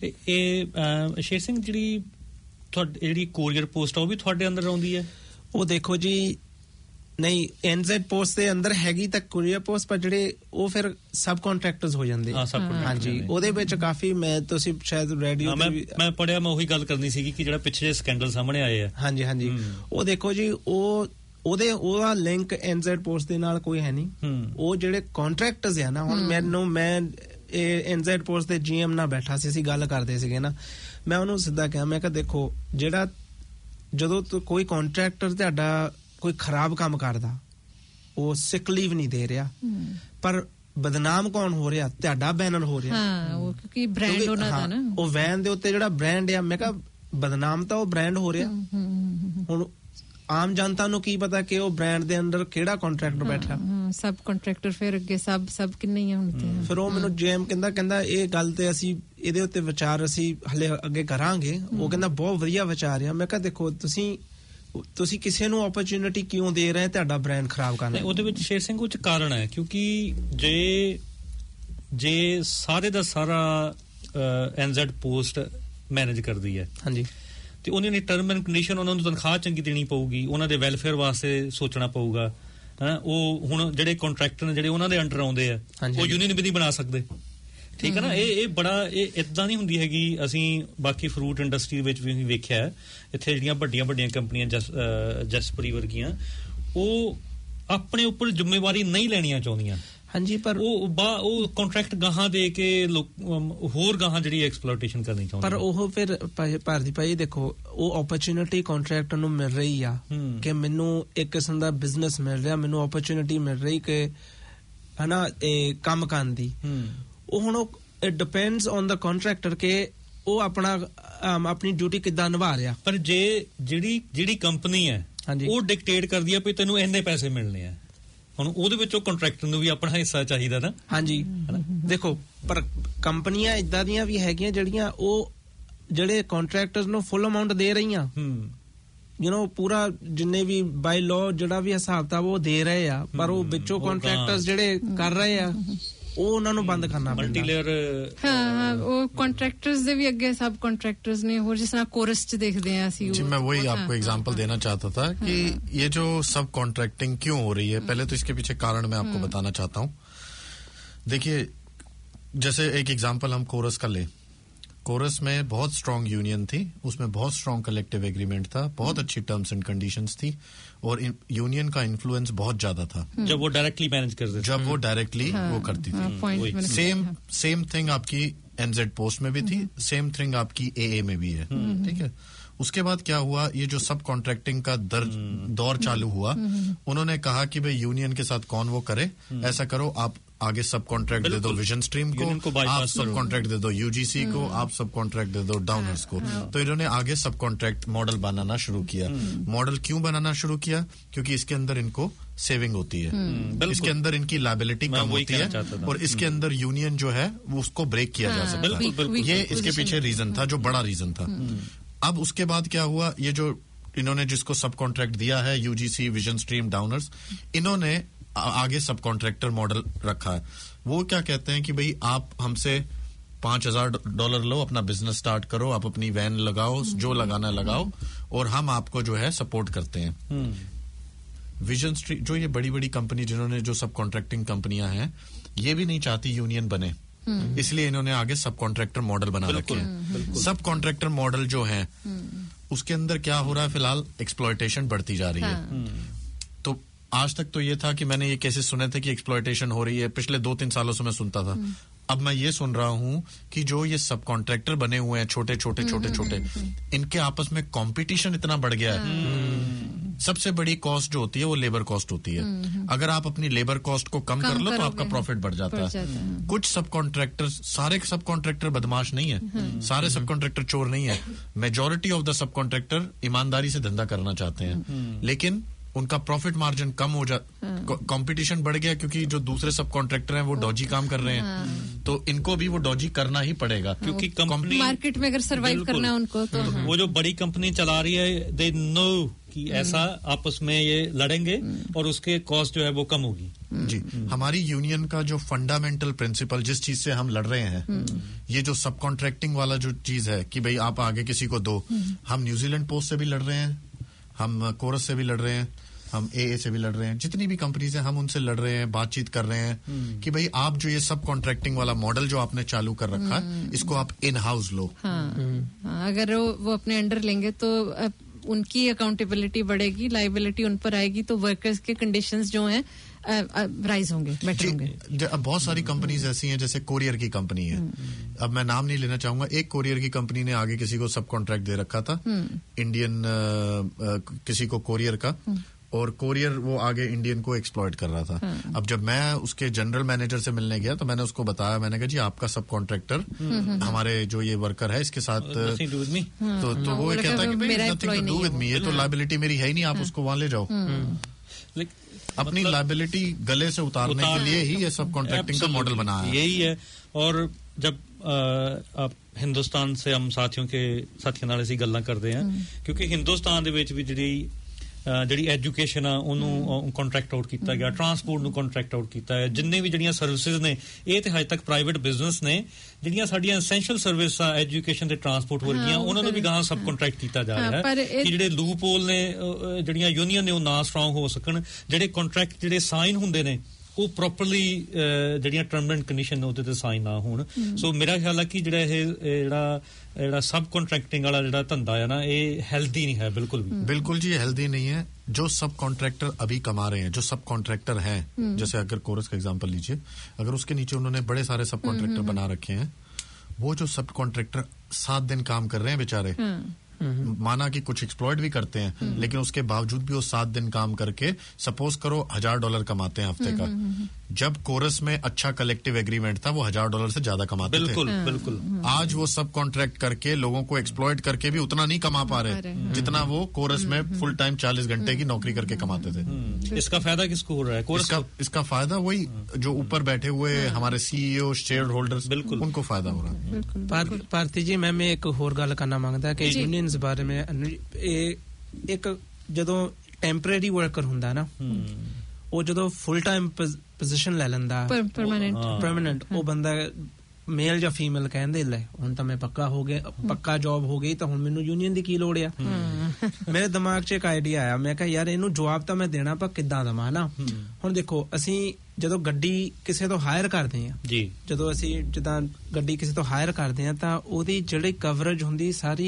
ਇਹ ਸ਼ੇਰ ਸਿੰਘ, ਜਿਹੜੀ ਕੋਰੀਅਰ ਪੋਸਟ ਆ ਉਹ ਵੀ ਤੁਹਾਡੇ ਅੰਦਰ ਆਉਂਦੀ ਹੈ? ਉਹ ਦੇਖੋ ਜੀ, ਨਹੀਂ NZ ਪੋਸਟ ਦੇ ਅੰਦਰ ਹੈਗੀ ਤਾਂ ਕੁਰੀਅਰ ਪੋਸਟ, ਪਰ ਜਿਹੜੇ ਉਹ ਫਿਰ ਸਬ ਕੰਟਰੈਕਟਰਸ ਹੋ ਜਾਂਦੇ। ਹਾਂਜੀ, ਉਹਦੇ ਵਿੱਚ ਕਾਫੀ ਮੈਂ ਤੁਸੀਂ ਸ਼ਾਇਦ ਰੇਡੀਓ ਮੈਂ ਪੜਿਆ, ਮੈਂ ਉਹੀ ਗੱਲ ਕਰਨੀ ਸੀਗੀ ਕਿ ਜਿਹੜਾ ਪਿੱਛੇ ਸਕੈਂਡਲ ਸਾਹਮਣੇ ਆਏ ਆ। ਹਾਂਜੀ ਹਾਂਜੀ, ਉਹ ਦੇਖੋ ਜੀ, ਉਹਦਾ ਲਿੰਕ NZ ਪੋਸਟ ਦੇ ਨਾਲ ਕੋਈ ਹੈ ਨਹੀਂ। ਉਹ ਜਿਹੜੇ ਕੰਟਰੈਕਟਰਸ ਆ ਨਾ, ਹੁਣ ਮੈਂ ਇਹ NZ ਪੋਸਟ ਦੇ GM ਨਾਲ ਬੈਠਾ ਸੀ, ਅਸੀਂ ਗੱਲ ਕਰਦੇ ਸੀਗੇ ਨਾ, ਮੈਂ ਉਹਨੂੰ ਸਿੱਧਾ ਕਿਹਾ, ਮੈਂ ਕਿਹਾ ਦੇਖੋ, ਜਿਹੜਾ ਜਦੋਂ ਕੋਈ ਕੰਟਰੈਕਟਰ ਤੁਹਾਡਾ ਕੋਈ ਖਰਾਬ ਕੰਮ ਕਰਦਾ, ਉਹ ਸਿਕ ਲੀਵ ਨਹੀਂ ਦੇ ਰਿਹਾ, ਪਰ ਬਦਨਾਮ ਕੌਣ ਹੋ ਰਿਹਾ? ਤੁਹਾਡਾ ਬੈਨਰ ਹੋ ਰਿਹਾ। ਉਹ ਕਿਉਂਕਿ ਬ੍ਰਾਂਡ ਉਹਨਾਂ ਦਾ ਨਾ, ਉਹ ਵੈਨ ਦੇ ਉੱਤੇ ਜਿਹੜਾ ਬ੍ਰਾਂਡ ਆ, ਮੈਂ ਕਿਹਾ ਬਦਨਾਮ ਤਾਂ ਉਹ ਬ੍ਰਾਂਡ ਹੋ ਰਿਹਾ। ਹੁਣ ਆਮ ਜਨਤਾ ਨੂੰ ਕੀ ਪਤਾ ਕਿ ਉਹ ਬ੍ਰਾਂਡ ਦੇ ਅੰਦਰ ਕਿਹੜਾ ਕੰਟਰੈਕਟਰ ਬੈਠਾ। ਸਬ ਕੰਟਰੈਕਟਰ ਫਿਰ ਅੱਗੇ ਸਭ ਕਿੰਨੇ ਹੀ ਹੁੰਦੇ ਆ। ਫਿਰ ਉਹ ਮੈਨੂੰ GM ਕਹਿੰਦਾ ਇਹ ਗੱਲ ਤੇ ਅਸੀਂ ਇਹਦੇ ਉੱਤੇ ਵਿਚਾਰ ਅਸੀਂ ਹਲੇ ਅੱਗੇ ਕਰਾਂਗੇ। ਉਹ ਕਹਿੰਦਾ ਬਹੁਤ ਵਧੀਆ ਵਿਚਾਰ ਆ। ਮੈਂ ਕਿਹਾ ਦੇਖੋ, ਤੁਸੀਂ ਕਿਸੇ ਨੂੰ ਓਪਰਚੁਨਿਟੀ ਕਿਉਂ ਦੇ ਰਹੇ, ਤੁਹਾਡਾ ਬ੍ਰਾਂਡ ਖਰਾਬ ਕਰਨਾ। ਉਹਦੇ ਵਿੱਚ ਸ਼ੇਰ ਸਿੰਘ ਕੁਝ ਕਾਰਨ ਹੈ, ਕਿਉਂਕਿ ਜੇ ਸਾਰੇ ਦਾ ਸਾਰਾ NZ ਪੋਸਟ ਮੈਨੇਜ ਕਰਦੀ ਹੈ, ਹਾਂਜੀ, ਤੇ ਉਹਨਾਂ ਦੀ ਟਰਮ ਐਂਡ ਕੰਡੀਸ਼ਨ, ਉਹਨਾਂ ਨੂੰ ਤਨਖਾਹ ਚੰਗੀ ਦੇਣੀ ਪਊਗੀ, ਉਹਨਾਂ ਦੇ ਵੈਲਫੇਅਰ ਵਾਸਤੇ ਸੋਚਣਾ ਪਊਗਾ। ਉਹ ਹੁਣ ਜਿਹੜੇ ਕੰਟਰੈਕਟਰ ਨੇ ਜਿਹੜੇ ਉਹਨਾਂ ਦੇ ਅੰਡਰ ਆਉਂਦੇ ਆ, ਉਹ ਯੂਨੀਅਨ ਵੀ ਨਹੀਂ ਬਣਾ ਸਕਦੇ। ਠੀਕ ਹੈ ਨਾ, ਇਹ ਬੜਾ ਇਦਾਂ ਨਹੀਂ ਹੁੰਦੀ ਹੈਗੀ। ਅਸੀਂ ਬਾਕੀ ਫਰੂਟ ਇੰਡਸਟਰੀ ਵਿੱਚ ਵੀ ਵੇਖਿਆ, ਇੱਥੇ ਜਿਹੜੀਆਂ ਵੱਡੀਆਂ ਕੰਪਨੀਆਂ ਜਸਪਰੀ ਵਰਗੀਆਂ, ਉਹ ਆਪਣੇ ਉੱਪਰ ਜ਼ਿੰਮੇਵਾਰੀ ਨਹੀਂ ਲੈਣੀਆਂ ਚਾਹੁੰਦੀਆਂ। ਹਾਂਜੀ, ਪਰ ਉਹ ਕੰਟਰੈਕਟ ਗਾਹਾਂ ਦੇ ਕੇ ਹੋਰ ਗਾਹਾਂ ਜਿਹੜੀ ਐਕਸਪਲੋਇਟੇਸ਼ਨ ਕਰਨੀ ਚਾਹੁੰਦੇ। ਪਰ ਉਹ ਫਿਰ ਭਾਰਤੀ ਭਾਈ ਦੇਖੋ, ਉਹ ਓਪਰਚੁਨਿਟੀ ਕੰਟਰੈਕਟਰ ਨੂੰ ਮਿਲ ਰਹੀ ਆ ਕਿ ਮੈਨੂੰ ਇੱਕ ਕਿਸਮ ਦਾ ਬਿਜ਼ਨਸ ਮਿਲ ਰਿਹਾ, ਮੈਨੂੰ ਓਪਰਚੁਨਿਟੀ ਮਿਲ ਰਹੀ ਕਿ ਹਨਾ ਇਹ ਕੰਮ ਕਰਨ ਦੀ। ਉਹ ਹੁਣ it depends on the contractor ਕਿ ਉਹ ਆਪਣੀ ਡਿਊਟੀ ਕਿੱਦਾਂ ਨਿਭਾ ਰਿਹਾ। ਪਰ ਜੇ ਜਿਹੜੀ ਕੰਪਨੀ ਹੈ ਉਹ ਡਿਕਟੇਟ ਕਰਦੀ ਹੈ ਵੀ ਤੈਨੂੰ ਇੰਨੇ ਪੈਸੇ ਮਿਲਣੇ ਆ, ਹੁਣ ਉਹਦੇ ਵਿੱਚ ਉਹ ਕੰਟਰੈਕਟਰ ਨੂੰ ਵੀ ਆਪਣਾ ਹਿੱਸਾ ਚਾਹੀਦਾ ਨਾ। ਹਾਂਜੀ, ਦੇਖੋ, ਪਰ ਕੰਪਨੀਆਂ ਇਦਾਂ ਦੀਆਂ ਵੀ ਹੈਗੀਆਂ ਜਿਹੜੀਆਂ ਉਹ ਜਿਹੜੇ ਕੰਟਰੈਕਟਰਸ ਨੂੰ ਫੁੱਲ ਅਮਾਉਂਟ ਦੇ ਰਹੀਆਂ, ਪੂਰਾ ਜਿੰਨੇ ਵੀ ਬਾਈ ਲਾਅ ਜਿਹੜਾ ਵੀ ਹਿਸਾਬ ਤਾਂ ਉਹ ਦੇ ਰਹੇ ਆ, ਪਰ ਉਹ ਵਿੱਚੋਂ ਕੰਟਰੈਕਟਰਸ ਜਿਹੜੇ ਕਰ ਰਹੇ ਆ, ਉਹ ਉਹਨਾਂ ਨੂੰ ਬੰਦ ਕਰਨਾ ਪੈਂਦਾ। ਮਲਟੀਲੇਅਰ ਉਹ ਕੰट्रैक्टर्स ਦੇ भी ਅੱਗੇ सब कंट्रैक्टर्स ने, और जिस तरह कोरस च देखते हैं ਅਸੀਂ। जी, मैं वही आपको एग्जांपल देना चाहता था कि ये जो सब कॉन्ट्रैक्टिंग क्यों हो रही है, पहले तो इसके पीछे कारण मैं आपको बताना चाहता हूँ। देखिए, जैसे एक एग्जांपल हम कोरस का लें, कोरस में बहुत स्ट्रांग यूनियन थी, उसमें बहुत स्ट्रांग कलेक्टिव एग्रीमेंट था, बहुत अच्छी टर्म्स एंड कंडीशंस थी, और यूनियन का इन्फ्लुएंस बहुत ज्यादा था जब वो डायरेक्टली मैनेज करते थे, जब वो डायरेक्टली वो करती थी। सेम थिंग आपकी NZ पोस्ट में भी थी, सेम थिंग आपकी AA में भी है। ठीक है, उसके बाद क्या हुआ, ये जो सब कॉन्ट्रैक्टिंग का दौर चालू हुआ, उन्होंने कहा कि भाई यूनियन के साथ कौन वो करे, ऐसा करो, आप आगे सब कॉन्ट्रैक्ट दे दो विजन स्ट्रीम को, आप सब कॉन्ट्रैक्ट दे दो UGC को, आप सब कॉन्ट्रैक्ट दे दो डाउनर्स को। तो इन्होंने आगे सब कॉन्ट्रैक्ट मॉडल बनाना शुरू किया। मॉडल क्यों बनाना शुरू किया? क्योंकि इसके अंदर इनको सेविंग होती है, इसके अंदर इनकी लायबिलिटी कम होती है, और इसके अंदर यूनियन जो है वो उसको ब्रेक किया जा सकता है। ये इसके पीछे रीजन था, जो बड़ा रीजन था। अब उसके बाद क्या हुआ, ये जो इन्होंने जिसको सब कॉन्ट्रैक्ट दिया है, UGC, विजन स्ट्रीम, डाउनर्स, इन्होंने आगे सब कॉन्ट्रैक्टर मॉडल रखा है। वो क्या कहते हैं कि भाई आप हमसे $5,000 लो, अपना बिजनेस स्टार्ट करो, आप अपनी वैन लगाओ, जो लगाना लगाओ, और हम आपको जो है सपोर्ट करते हैं। विजन स्ट्रीम, जो ये बड़ी बड़ी कंपनी जिन्होंने जो सब कॉन्ट्रैक्टिंग कंपनियां हैं, ये भी नहीं चाहती यूनियन बने, इसलिए इन्होंने आगे सब कॉन्ट्रैक्टर मॉडल बना रखे हैं। सब कॉन्ट्रैक्टर मॉडल जो है, उसके अंदर क्या हो रहा है, फिलहाल एक्सप्लॉयटेशन बढ़ती जा रही है। तो आज तक तो ये था कि मैंने ये केसेस सुने थे कि एक्सप्लॉयटेशन हो रही है, पिछले 2-3 सालों से मैं सुनता था। अब मैं ये सुन रहा हूँ कि जो ये सब कॉन्ट्रैक्टर बने हुए हैं, छोटे छोटे, इनके आपस में कंपटीशन इतना बढ़ गया है। सबसे बड़ी कॉस्ट जो होती है वो लेबर कॉस्ट होती है। अगर आप अपनी लेबर कॉस्ट को कम कर लो तो आपका प्रॉफिट बढ़ जाता है। कुछ सब कॉन्ट्रैक्टर, सारे सब कॉन्ट्रैक्टर बदमाश नहीं है, सारे सब कॉन्ट्रैक्टर चोर नहीं है। Majority of the subcontractor ईमानदारी से धंधा करना चाहते हैं, लेकिन उनका प्रॉफिट मार्जिन कम हो कंपटीशन बढ़ गया, क्योंकि जो दूसरे सब कॉन्ट्रैक्टर हैं वो डॉजी काम कर रहे हैं, तो इनको भी वो डॉजी करना ही पड़ेगा, क्योंकि कंपनी मार्केट में अगर सरवाइव करना है उनको, तो वो जो बड़ी कंपनी चला रही है, दे नो कि ऐसा आपस में ये लड़ेंगे और उसके कॉस्ट जो है वो कम होगी। जी, हमारी यूनियन का जो फंडामेंटल प्रिंसिपल, जिस चीज से हम लड़ रहे हैं, ये जो सब कॉन्ट्रैक्टिंग वाला जो चीज है कि भाई आप आगे किसी को दो, हम न्यूजीलैंड पोस्ट से भी लड़ रहे हैं, हम कोरस से भी लड़ रहे हैं, हम AA से भी लड़ रहे हैं, जितनी भी कंपनीज हैं हम उनसे लड़ रहे हैं, बातचीत कर रहे हैं कि भाई आप जो ये सब कॉन्ट्रैक्टिंग वाला मॉडल जो आपने चालू कर रखा है इसको आप इन हाउस लो। अगर वो अपने अंडर लेंगे तो उनकी अकाउंटेबिलिटी बढ़ेगी, लायबिलिटी उन पर आएगी, तो वर्कर्स के कंडीशंस जो हैं राइज होंगे, बेटर होंगे। अब बहुत सारी कंपनीज ऐसी हैं, जैसे कोरियर की कंपनी है, अब मैं नाम नहीं लेना चाहूंगा, एक कोरियर की कंपनी ने आगे किसी को सब कॉन्ट्रैक्ट दे रखा था, इंडियन किसी को कोरियर का, और कोरियर वो आगे इंडियन को एक्सप्लॉइट कर रहा था। अब जब मैं उसके जनरल मैनेजर से मिलने गया तो मैंने उसको बताया, मैंने कहा जी आपका सब कॉन्ट्रैक्टर हमारे जो ये वर्कर है इसके साथ तो वो कहता है कि भाई nothing to do with me, ये तो लायबिलिटी मेरी है ही नहीं, आप उसको वहां ले जाओ। अपनी लायबिलिटी गले से उतारने के लिए ही ये सब कॉन्ट्रैक्टिंग का मॉडल बना है, यही है। और जब आप हिंदुस्तान से हम साथियों ਨਾਲ ਅਸੀਂ ਗੱਲਾਂ ਕਰਦੇ ਹਾਂ, ਕਿਉਂਕਿ ਹਿੰਦੁਸਤਾਨ ਦੇ ਵਿੱਚ ਵੀ ਜਿਹੜੀ ਐਜੂਕੇਸ਼ਨ ਆ ਉਹਨੂੰ ਕੰਟਰੈਕਟ ਆਊਟ ਕੀਤਾ ਗਿਆ, ਟਰਾਂਸਪੋਰਟ ਨੂੰ ਕੰਟਰੈਕਟ ਆਊਟ ਕੀਤਾ ਹੈ, ਜਿੰਨੇ ਵੀ ਜਿਹੜੀਆਂ ਸਰਵਿਸਿਜ਼ ਨੇ ਇਹ ਤੇ ਹਜੇ ਤੱਕ ਪ੍ਰਾਈਵੇਟ ਬਿਜ਼ਨਸ ਨੇ, ਜਿਹੜੀਆਂ ਸਾਡੀਆਂ ਐਸੈਂਸ਼ੀਅਲ ਸਰਵਿਸ ਆ ਐਜੂਕੇਸ਼ਨ ਤੇ ਟਰਾਂਸਪੋਰਟ ਵਰਗੀਆਂ ਉਹਨਾਂ ਨੂੰ ਵੀ ਗਾਹਾਂ ਸਬ ਕੰਟਰੈਕਟ ਕੀਤਾ ਜਾ ਰਿਹਾ ਹੈ ਕਿ ਜਿਹੜੇ ਲੂਪ ਹੋਲ ਨੇ ਜਿਹੜੀਆਂ ਯੂਨੀਅਨ ਨੇ ਉਹ ਨਾ ਸਟਰੋਂਗ ਹੋ ਸਕਣ, ਜਿਹੜੇ ਕੰਟਰੈਕਟ ਜਿਹੜੇ ਸਾਈਨ ਹੁੰਦੇ ਨੇ ਉਹ ਪ੍ਰੋਪਰਲੀ ਜਿਹੜੀਆਂ ਟਰਮ ਐਂਡ ਕੰਡੀਸ਼ਨ ਨੇ ਉਹਦੇ ਤੇ ਸਾਈਨ ਨਾ ਹੋਣ। ਸੋ ਮੇਰਾ ਖਿਆਲ ਹੈ ਕਿ ਜਿਹੜਾ सब कॉन्ट्रैक्टिंग वाला जो धंधा है ना ये हेल्दी नहीं है, बिल्कुल जी हेल्दी नहीं है। जो सब कॉन्ट्रैक्टर अभी कमा रहे हैं, जो सब कॉन्ट्रैक्टर हैं, जैसे अगर कोरस का एग्जांपल लीजिए, अगर उसके नीचे उन्होंने बड़े सारे सब कॉन्ट्रैक्टर बना रखे हैं, वो जो सब कॉन्ट्रैक्टर 7 दिन काम कर रहे हैं बेचारे, माना कि कुछ एक्सप्लॉइट भी करते हैं, लेकिन उसके बावजूद भी वो 7 दिन काम करके सपोज करो $1000 कमाते हैं हफ्ते का। जब कोरस में अच्छा कलेक्टिव एग्रीमेंट था वो $1000 से ज्यादा कमाते थे। बिल्कुल। आज वो सब कॉन्ट्रैक्ट करके लोगों को एक्सप्लॉइट करके भी उतना नहीं कमा पा रहे जितना वो कोरस में फुल टाइम 40 घंटे की नौकरी करके कमाते थे। इसका फायदा किसको हो रहा है? इसका फायदा वही जो ऊपर बैठे हुए हमारे CEO, शेयर होल्डर्स, बिल्कुल उनको फायदा हो रहा है। भारती जी मैं एक होर गल करना मांगदा कि यूनियंस बारे में एक ਜਦੋਂ ਟੈਂਪਰੇਰੀ ਵਰਕਰ ਹੁੰਦਾ ਨਾ ਉਹ ਜਦੋਂ ਫੁੱਲ ਟਾਈਮ ਪੋਜੀਸ਼ਨ ਲੈ ਲੈਂਦਾ ਪਰਮਾਨੈਂਟ ਉਹ ਬੰਦਾ ਮੇਲ ਜਾਂ ਫੀਮੇਲ ਕਹਿੰਦੇ ਲੈ ਹੁਣ ਤਾਂ ਮੈਂ ਪੱਕਾ ਜੌਬ ਹੋ ਗਈ ਤਾਂ ਹੁਣ ਮੈਨੂੰ ਯੂਨੀਅਨ ਦੀ ਕੀ ਲੋੜ ਆ। ਮੇਰੇ ਦਿਮਾਗ 'ਚ ਇੱਕ ਆਈਡੀਆ ਆਇਆ, ਮੈਂ ਕਿਹਾ ਯਾਰ ਇਹਨੂੰ ਜਵਾਬ ਤਾਂ ਮੈਂ ਦੇਣਾ ਪਰ ਕਿੱਦਾਂ ਦੇਵਾਂ ਨਾ। ਹੁਣ ਦੇਖੋ ਅਸੀਂ ਜਦੋਂ ਗੱਡੀ ਕਿਸੇ ਤੋਂ ਹਾਇਰ ਕਰਦੇ ਆ ਜੀ, ਜਦੋਂ ਅਸੀਂ ਜਿੱਦਾਂ ਗੱਡੀ ਕਿਸੇ ਤੋਂ ਹਾਇਰ ਕਰਦੇ ਆ ਤਾਂ ਉਹਦੀ ਜਿਹੜੀ ਕਵਰੇਜ ਹੁੰਦੀ ਸਾਰੀ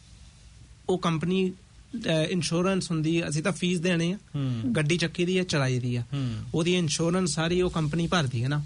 ਉਹ ਕੰਪਨੀ ਇੰਸ਼ੋਰੈਂਸ ਹੁੰਦੀ, ਅਸੀਂ ਤਾਂ ਫੀਸ ਦੇਣੇ ਆ, ਗੱਡੀ ਚੱਕੀ ਦੀ ਆ ਚਲਾਈ ਦੀ ਆ, ਉਹਦੀ ਇੰਸ਼ੋਰੈਂਸ ਸਾਰੀ ਉਹ ਕੰਪਨੀ ਭਰਦੀ ਹੈ ਨਾ।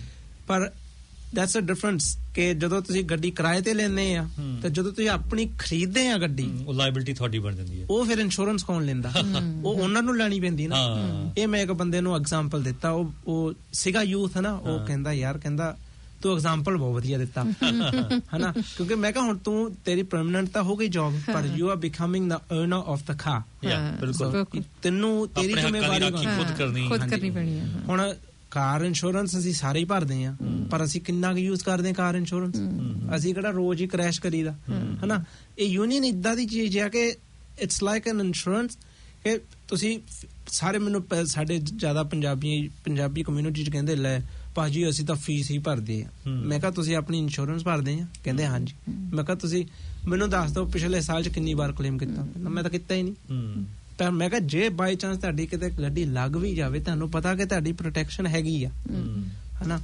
ਪਰ ਦੈਟਸ ਅ ਡਿਫਰੈਂਸ ਕਿ ਜਦੋਂ ਤੁਸੀਂ ਗੱਡੀ ਕਿਰਾਏ ਤੇ ਲੈਂਦੇ ਆ ਤੇ ਜਦੋਂ ਤੁਸੀਂ ਆਪਣੀ ਖਰੀਦਦੇ ਆ ਗੱਡੀ ਉਹ ਲਾਇਬਿਲਿਟੀ ਤੁਹਾਡੀ ਬਣ ਜਾਂਦੀ ਹੈ, ਉਹ ਫਿਰ ਇੰਸ਼ੋਰੈਂਸ ਕੌਣ ਲੈਂਦਾ? ਉਹ ਉਹਨਾਂ ਨੂੰ ਲੈਣੀ ਪੈਂਦੀ ਨਾ। ਇਹ ਮੈਂ ਇੱਕ ਬੰਦੇ ਨੂੰ ਐਗਜ਼ਾਮਪਲ ਦਿੱਤਾ, ਉਹ ਸੀਗਾ ਯੂਥ ਹੈ ਨਾ, ਉਹ ਕਹਿੰਦਾ ਯਾਰ ਕਹਿੰਦਾ ਤੂੰ ਐਗਜ਼ਾਮਪਲ ਬਹੁਤ ਵਧੀਆ ਦਿੱਤਾ ਹਨਾ, ਕਿਉਂਕਿ ਮੈਂ ਕਿਹਾ ਹੁਣ ਤੂੰ ਤੇਰੀ ਪਰਮਾਨੈਂਟ ਤਾਂ ਹੋ ਗਈ ਜੌਬ ਪਰ you are becoming the owner of the car. ਬਿਲਕੁਲ ਤੈਨੂੰ ਤੇਰੀ ਜ਼ਿੰਮੇਵਾਰੀ ਖੁਦ ਕਰਨੀ ਪੈਣੀ ਹੈ। ਹੁਣ ਕਾਰ ਇੰਸ਼ੋਰੈਂਸ ਅਸੀਂ ਸਾਰੇ ਹੀ ਭਰਦੇ ਆ ਪਰ ਅਸੀਂ ਕਿੰਨਾ ਕੁ ਯੂਜ਼ ਕਰਦੇ ਆ ਕਾਰ ਇੰਸ਼ੋਰੈਂਸ? ਅਸੀਂ ਕਿਹੜਾ ਰੋਜ਼ ਹੀ ਕ੍ਰੈਸ਼ ਕਰੀਦਾ ਹਨਾ। ਇਹ ਯੂਨੀਅਨ ਏਦਾਂ ਦੀ ਚੀਜ਼ ਆ ਕਿ ਇਟਸ ਲਾਈਕ ਐਨ ਇੰਸ਼ੋਰੈਂਸ ਕਿ ਤੁਸੀਂ ਸਾਰੇ ਮੈਨੂੰ ਸਾਡੇ ਜ਼ਿਆਦਾ ਪੰਜਾਬੀ ਕਮਿਊਨਿਟੀ 'ਚ ਕਹਿੰਦੇ ਲੈ ਭਾਜੀ ਅਸੀਂ ਤਾਂ ਫੀਸ ਹੀ ਭਰਦੇ ਆ। ਮੈਂ ਕਿਹਾ ਤੁਸੀਂ ਆਪਣੀ ਇੰਸ਼ੋਰੈਂਸ ਭਰਦੇ ਆ? ਕਹਿੰਦੇ ਹਾਂਜੀ। ਮੈਂ ਕਿਹਾ ਤੁਸੀਂ ਮੈਨੂੰ ਦੱਸ ਦਿਓ ਪਿਛਲੇ ਸਾਲ 'ਚ ਕਿੰਨੀ ਵਾਰ ਕਲੇਮ ਕੀਤਾ? ਮੈਂ ਤਾਂ ਕੀਤਾ ਹੀ ਨਹੀਂ। ਪਰ ਮੈਂ ਕਿਹਾ ਜੇ ਬਾਈ ਚਾਂਸ ਤੁਹਾਡੀ ਕਿਤੇ ਗੱਡੀ ਲੱਗ ਵੀ ਜਾਵੇ ਤੁਹਾਨੂੰ ਪਤਾ ਕਿ ਤੁਹਾਡੀ ਪ੍ਰੋਟੈਕਸ਼ਨ ਹੈਗੀ ਆ ਹਨਾ।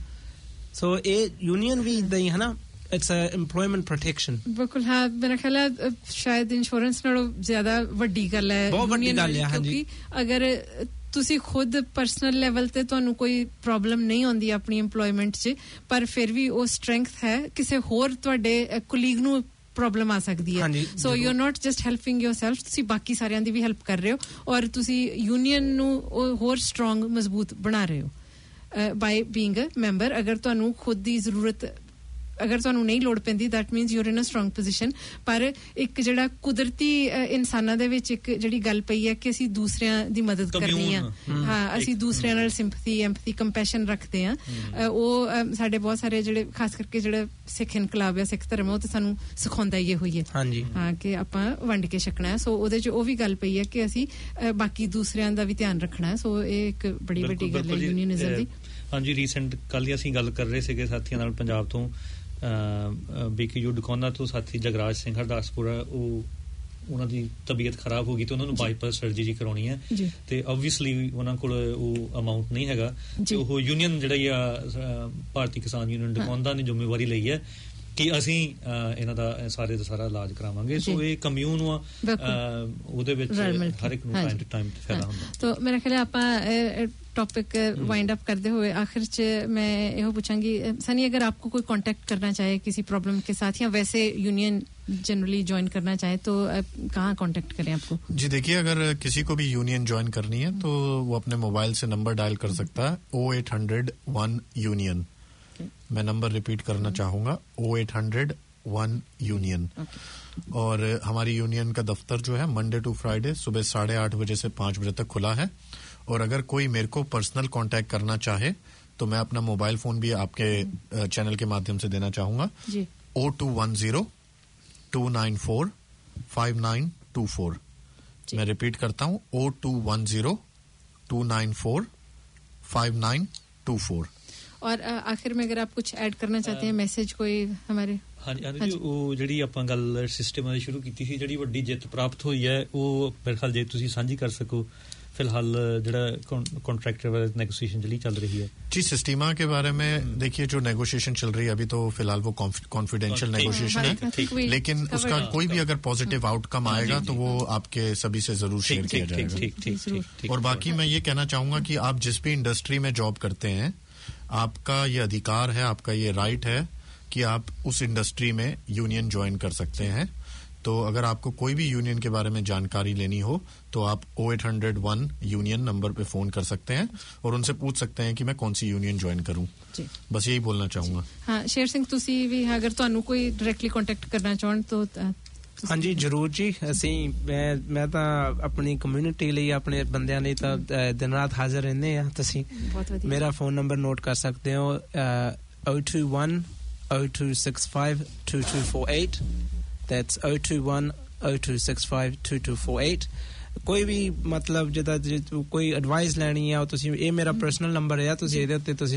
ਸੋ ਇਹ ਯੂਨੀਅਨ ਵੀ ਏਦਾਂ ਹੀ ਹਨਾ, ਇਟਸ ਅ ਐਮਪਲੋਇਮੈਂਟ ਪ੍ਰੋਟੈਕਸ਼ਨ। ਬਿਲਕੁਲ ਹਾਂ, ਮੇਰਾ ਖਿਆਲ ਹੈ ਸ਼ਾਇਦ ਇੰਸ਼ੋਰੈਂਸ ਨਾਲੋਂ ਜ਼ਿਆਦਾ ਵੱਡੀ ਗੱਲ ਹੈ, ਬਹੁਤ ਵੱਡੀ ਗੱਲ ਹੈ। ਕਿਉਂਕਿ ਅਗਰ ਤੁਸੀਂ ਖੁਦ ਪਰਸਨਲ ਲੈਵਲ ਤੇ ਤੁਹਾਨੂੰ ਕੋਈ ਪ੍ਰੋਬਲਮ ਨਹੀਂ ਆਉਂਦੀ ਆਪਣੀ ਇੰਪਲੋਇਮੈਂਟ 'ਚ, ਪਰ ਫਿਰ ਵੀ ਉਹ ਸਟਰੈਂਥ ਹੈ ਕਿਸੇ ਹੋਰ ਤੁਹਾਡੇ ਕੁਲੀਗ ਨੂੰ ਪ੍ਰੋਬਲਮ ਆ ਸਕਦੀ ਹੈ। So you are not just helping yourself, ਤੁਸੀਂ ਬਾਕੀ ਸਾਰਿਆਂ ਦੀ ਵੀ ਹੈਲਪ ਕਰ ਰਹੇ ਹੋ ਔਰ ਤੁਸੀਂ ਯੂਨੀਅਨ ਨੂੰ ਹੋਰ ਸਟਰੋਂਗ ਮਜ਼ਬੂਤ ਬਣਾ ਰਹੇ ਹੋ ਬਾਈ ਬੀਇੰਗ ਅ ਮੈਂਬਰ। ਅਗਰ ਤੁਹਾਨੂੰ ਖੁਦ ਦੀ ਜ਼ਰੂਰਤ ਅਗਰ ਤੁਹਾਨੂੰ ਨਹੀਂ ਲੋੜ ਪੈਂਦੀ that means you are in a strong position. ਪਰ ਇੱਕ ਜਿਹੜਾ ਕੁਦਰਤੀ ਇਨਸਾਨਾਂ ਦੇ ਵਿੱਚ ਇੱਕ ਜਿਹੜੀ ਗੱਲ ਪਈ ਹੈ ਕਿ ਅਸੀਂ ਦੂਸਰਿਆਂ ਦੀ ਮਦਦ ਕਰਨੀ ਆ, ਹਾਂ ਅਸੀਂ ਦੂਸਰਿਆਂ ਨਾਲ ਸਿੰਪਥੀ, ਐਮਪੈਥੀ, ਕੰਪੈਸ਼ਨ ਰੱਖਦੇ ਆ। ਉਹ ਸਾਡੇ ਬਹੁਤ ਸਾਰੇ ਜਿਹੜੇ ਖਾਸ ਕਰਕੇ ਜਿਹੜਾ ਸਿੱਖ ਇਨਕਲਾਬ ਆ, ਸਿੱਖ ਧਰਮ, ਉਹ ਤੇ ਸਾਨੂੰ ਸਿਖਾਉਂਦਾ ਹੀ ਹੋਈ ਹੈ ਹਾਂ ਕਿ ਆਪਾਂ ਵੰਡ ਕੇ ਛਕਣਾ ਹੈ। ਸੋ ਉਹਦੇ 'ਚ ਉਹ ਵੀ ਗੱਲ ਪਈ ਹੈ ਕਿ ਅਸੀਂ ਬਾਕੀ ਦੂਸਰਿਆਂ ਦਾ ਵੀ ਧਿਆਨ ਰੱਖਣਾ ਹੈ। ਸੋ ਇਹ ਇੱਕ ਬੜੀ ਵੱਡੀ ਗੱਲ ਹੈ ਯੂਨੀਅਨਿਜ਼ਮ ਦੀ। ਹਾਂਜੀ, ਰੀਸੈਂਟ ਕੱਲ੍ਹ ਹੀ ਅਸੀਂ ਗੱਲ ਕਰ ਰਹੇ ਸੀਗੇ ਸਾਥੀਆਂ ਨਾਲ ਪੰਜਾਬ ਤੋਂ BKU ਡਕੌਂਦਾ ਤੋਂ ਸਾਥੀ ਜਗਰਾਜ ਸਿੰਘ ਹਰਦਾਸਪੁਰਾ, ਉਹ ਉਹਨਾਂ ਦੀ ਤਬੀਅਤ ਖਰਾਬ ਹੋ ਗਈ ਤੇ ਉਹਨਾਂ ਨੂੰ ਬਾਈਪਾਸ ਸਰਜਰੀ ਕਰਾਉਣੀ ਹੈ ਤੇ ਆਬਵੀਅਸਲੀ ਉਹਨਾਂ ਕੋਲ ਉਹ ਅਮਾਉਂਟ ਨਹੀਂ ਹੈਗਾ ਤੇ ਉਹ ਯੂਨੀਅਨ ਜਿਹੜੀ ਆ ਭਾਰਤੀ ਕਿਸਾਨ ਯੂਨੀਅਨ ਡਕੌਂਦਾ ਨੇ ਜ਼ਿੰਮੇਵਾਰੀ ਲਈ ਹੈ ਕਿ ਅਸੀਂ ਇਹਨਾਂ ਦਾ ਸਾਰੇ ਦਾ ਸਾਰਾ ਇਲਾਜ ਕਰਾਵਾਂਗੇ ਸੋ ਇਹ ਕਮਿਊਨ ਆ ਉਹਦੇ ਵਿੱਚ ਹਰ ਇੱਕ ਨੂੰ ਟਾਈਮ ਟੂ ਟਾਈਮ ਫਾਇਦਾ ਹੁੰਦਾ ਤਾਂ ਮੇਰਾ ਖਿਆਲ ਆਪਾਂ टॉपिक वाइंड अप करते हुए आखिर च मैं यो पूछांगी सनी अगर आपको कोई कांटेक्ट करना चाहे किसी प्रॉब्लम के साथ या वैसे यूनियन जनरली ज्वाइन करना चाहे तो कहाँ कांटेक्ट करें आपको? जी देखिए अगर किसी को भी यूनियन ज्वाइन करनी है तो वो अपने मोबाइल से नंबर डायल कर सकता है 0800 1 यूनियन मैं नंबर रिपीट करना चाहूंगा 0800 1 यूनियन और हमारी यूनियन का दफ्तर जो है मंडे टू फ्राइडे सुबह 8:30 बजे से 5 बजे तक खुला है और अगर कोई मेरे को पर्सनल कांटेक्ट करना चाहे तो मैं अपना मोबाइल फोन भी आपके चैनल के माध्यम से देना चाहूंगा 0210 294 5924 मैं रिपीट करता हूं 0210 294 5924 और आखिर में अगर आप कुछ ऐड करना चाहते हैं मैसेज कोई हमारे ਹਾਂਜੀ ਉਹ ਜਿਹੜੀ ਆਪਾਂ ਗੱਲ ਸਿਸਟਮ ਦੀ ਸ਼ੁਰੂ ਕੀਤੀ ਸੀ ਜਿਹੜੀ ਵੱਡੀ ਜਿੱਤ ਪ੍ਰਾਪਤ ਹੋਈ ਹੈ ਉਹ ਮੇਰੇ ਖਿਆਲ ਜੇ ਤੁਸੀਂ ਸਾਂਝੀ ਕਰ ਸਕੋ फिलहाल जड़ा कॉन्ट्रैक्टर वाले नेगोशिएशन चली चल रही है जी सिस्टीमा के बारे में देखिए जो नेगोशिएशन चल रही है अभी तो फिलहाल वो कॉन्फिडेंशियल नेगोशिएशन है लेकिन उसका कोई भी अगर पॉजिटिव आउटकम आएगा तो वो आपके सभी से जरूर शेयर किया जाएगा और बाकी मैं ये कहना चाहूंगा कि आप जिस भी इंडस्ट्री में जॉब करते हैं आपका ये अधिकार है आपका ये राइट है कि आप उस इंडस्ट्री में यूनियन ज्वाइन कर सकते हैं तो अगर आपको कोई भी यूनियन के बारे में जानकारी लेनी हो तो आप 0800 1 यूनियन नंबर पे फोन कर सकते हैं और उनसे पूछ सकते हैं कि मैं कौन सी यूनियन ज्वाइन करूं बस यही बोलना चाहूंगा हां शेर सिंह तुसी भी अगर ਤੁਹਾਨੂੰ ਕੋਈ डायरेक्टली कांटेक्ट करना ਚਾਹਣ तो ਹਾਂਜੀ ਜ਼ਰੂਰ ਜੀ ਅਸੀਂ ਮੈਂ ਤਾਂ ਆਪਣੀ ਕਮਿਊਨਿਟੀ ਲਈ ਆਪਣੇ ਬੰਦਿਆਂ ਲਈ ਤਾਂ ਦਿਨ ਰਾਤ ਹਾਜ਼ਰ ਰਹਿੰਦੇ ਆ ਤੁਸੀਂ ਮੇਰਾ ਫੋਨ ਨੰਬਰ ਨੋਟ ਕਰ ਸਕਦੇ ਹੋ 021 0265 2248 that's 021 0265 2248 ਕੋਈ ਵੀ ਮਤਲਬ ਜਿਹਦਾ ਕੋਈ ਐਡਵਾਈਸ ਲੈਣੀ ਆ ਤੁਸੀਂ ਇਹ ਮੇਰਾ ਪਰਸਨਲ ਨੰਬਰ ਹੈ ਤੁਸੀਂ ਇਹਦੇ ਉੱਤੇ ਤੁਸੀਂ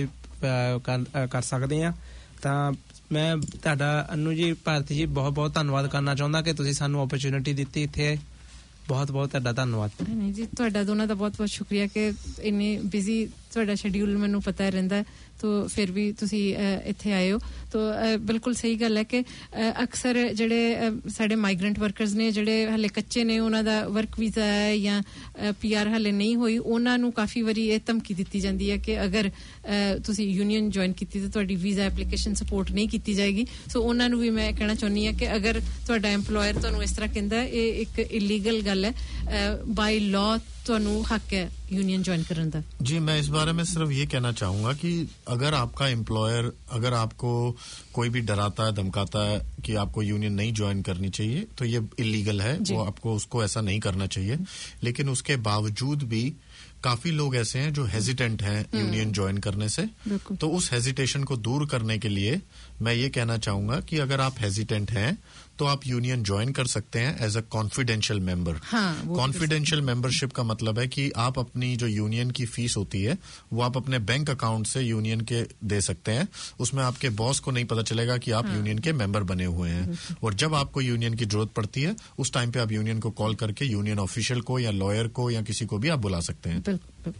ਕਰ ਸਕਦੇ ਆ ਤਾਂ ਮੈਂ ਤੁਹਾਡਾ ਅਨੂ ਜੀ ਭਾਰਤੀ ਜੀ ਬਹੁਤ ਬਹੁਤ ਧੰਨਵਾਦ ਕਰਨਾ ਚਾਹੁੰਦਾ ਕਿ ਤੁਸੀਂ ਸਾਨੂੰ ਓਪਰਚੁਨਿਟੀ ਦਿੱਤੀ ਇੱਥੇ ਬਹੁਤ ਬਹੁਤ ਤੁਹਾਡਾ ਧੰਨਵਾਦ ਨਹੀਂ ਜੀ ਤੁਹਾਡਾ ਦੋਨਾਂ ਦਾ ਬਹੁਤ ਬਹੁਤ ਸ਼ੁਕਰੀਆ ਕਿ ਇੰਨੀ ਬਿਜ਼ੀ ਤੁਹਾਡਾ ਸ਼ੈਡਿਊਲ ਮੈਨੂੰ ਪਤਾ ਰਹਿੰਦਾ तो फिर भी तुसी इत्थे आए हो तो बिल्कुल सही गल है कि अक्सर जेडे साडे माइग्रेंट वर्कर्स ने जेडे हले कच्चे ने उन्हां दा वर्क वीजा है या पीआर हले नहीं होई उन्हां नु काफी वारी ये धमकी दित्ती जांदी है कि अगर तुसी यूनियन ज्वाइन कीती ते तुहाडी वीजा एप्लीकेशन सपोर्ट नहीं कीती जाएगी सो उन्हां नु भी मैं कहना चाहनी है कि अगर तुहाडा एम्प्लॉयर तुहानू इस तरह कहंदा है ये एक इलीगल गल है बाय लॉ तुहानू हक है यूनियन ज्वाइन करने का जी मैं इस बारे में सिर्फ ये कहना चाहूंगा कि अगर आपका एम्प्लॉयर अगर आपको कोई भी डराता है धमकाता है कि आपको यूनियन नहीं ज्वाइन करनी चाहिए तो ये इलीगल है वो आपको उसको ऐसा नहीं करना चाहिए लेकिन उसके बावजूद भी काफी लोग ऐसे हैं जो हेजिटेंट हैं यूनियन ज्वाइन करने से तो उस हेजिटेशन को दूर करने के लिए मैं ये कहना चाहूंगा कि अगर आप हेजिटेंट हैं तो आप यूनियन ज्वाइन कर सकते हैं as a confidential member confidential membership का मतलब है कि आप अपनी जो यूनियन की फीस होती है वो आप अपने बैंक अकाउंट से यूनियन के दे सकते हैं उसमें आपके बॉस को नहीं पता चलेगा कि आप यूनियन के मेंबर बने हुए हैं और जब आपको यूनियन की जरूरत पड़ती है उस टाइम पे आप यूनियन को कॉल करके यूनियन ऑफिशियल को या लॉयर को या किसी को भी आप बुला सकते हैं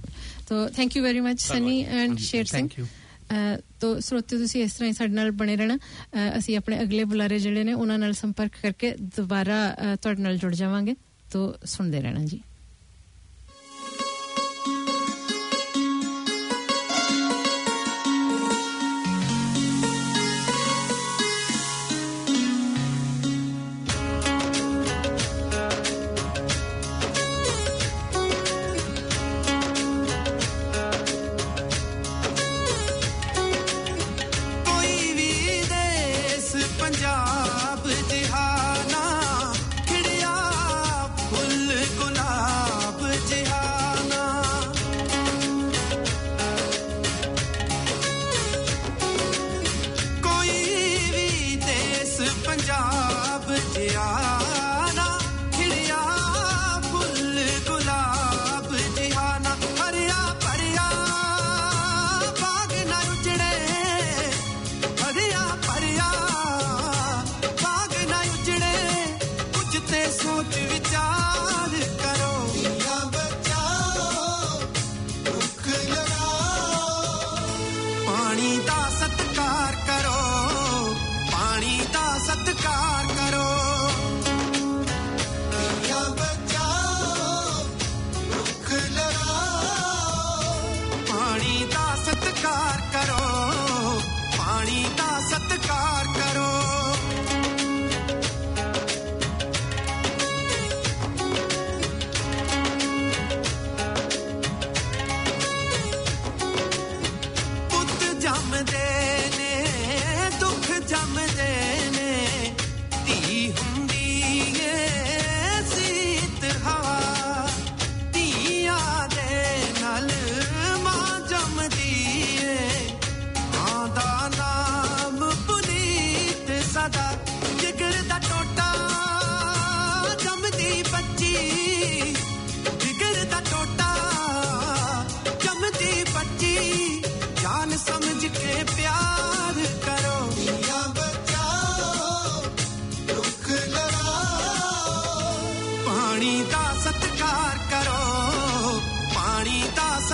तो thank you very much Sunny and Sher Singh तो श्रोते तुसी इस तरह साडे नाल बने रहना ਅਸੀਂ ਆਪਣੇ ਅਗਲੇ ਬੁਲਾਰੇ ਜਿਹੜੇ ਨੇ ਉਹਨਾਂ ਨਾਲ ਸੰਪਰਕ ਕਰਕੇ ਦੁਬਾਰਾ ਤੁਹਾਡੇ ਨਾਲ ਜੁੜ ਜਾਵਾਂਗੇ तो ਸੁਣਦੇ ਰਹਿਣਾ ਜੀ पंजाब जिहाना खिड़िया फुल गुलाब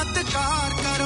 ਸਤਿਕਾਰ ਕਰੋ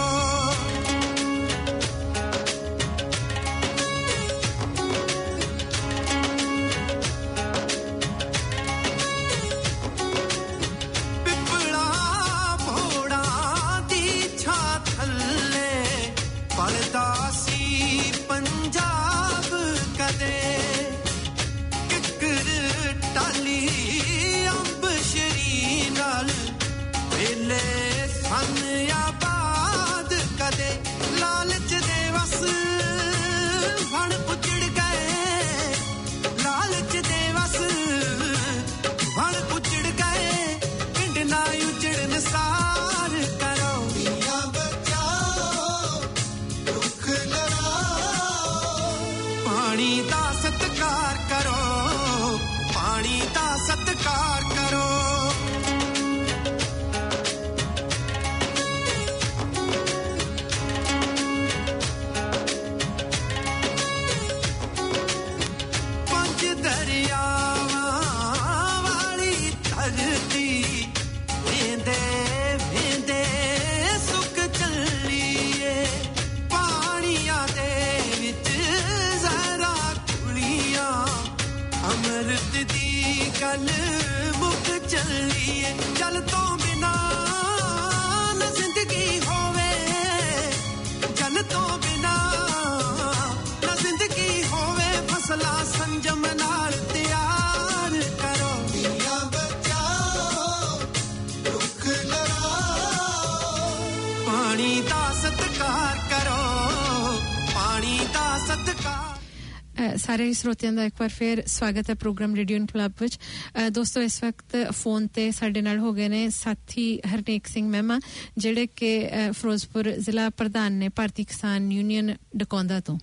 ਸਾਰੇ ਸਰੋਤਿਆਂ ਦਾ ਇੱਕ ਵਾਰ ਫੇਰ ਸਵਾਗਤ ਹੈ ਪ੍ਰੋਗਰਾਮ ਰੇਡੀਓ ਇਨਕਲਾਬ ਵਿੱਚ। ਦੋਸਤੋ ਇਸ ਵਕਤ ਫੋਨ ਤੇ ਸਾਡੇ ਨਾਲ ਹੋ ਗਏ ਨੇ ਸਾਥੀ ਹਰਨੇਕ ਸਿੰਘ ਮਹਿਮਾ ਜਿਹੜੇ ਕਿ ਫਿਰੋਜ਼ਪੁਰ ਜ਼ਿਲ੍ਹਾ ਪ੍ਰਧਾਨ ਨੇ ਭਾਰਤੀ ਕਿਸਾਨ ਯੂਨੀਅਨ ਡਕੌਂਦਾ ਤੋਂ।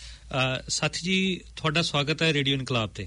ਸਾਥੀ ਜੀ ਤੁਹਾਡਾ ਸਵਾਗਤ ਹੈ ਰੇਡੀਓ ਇਨਕਲਾਬ ਤੇ।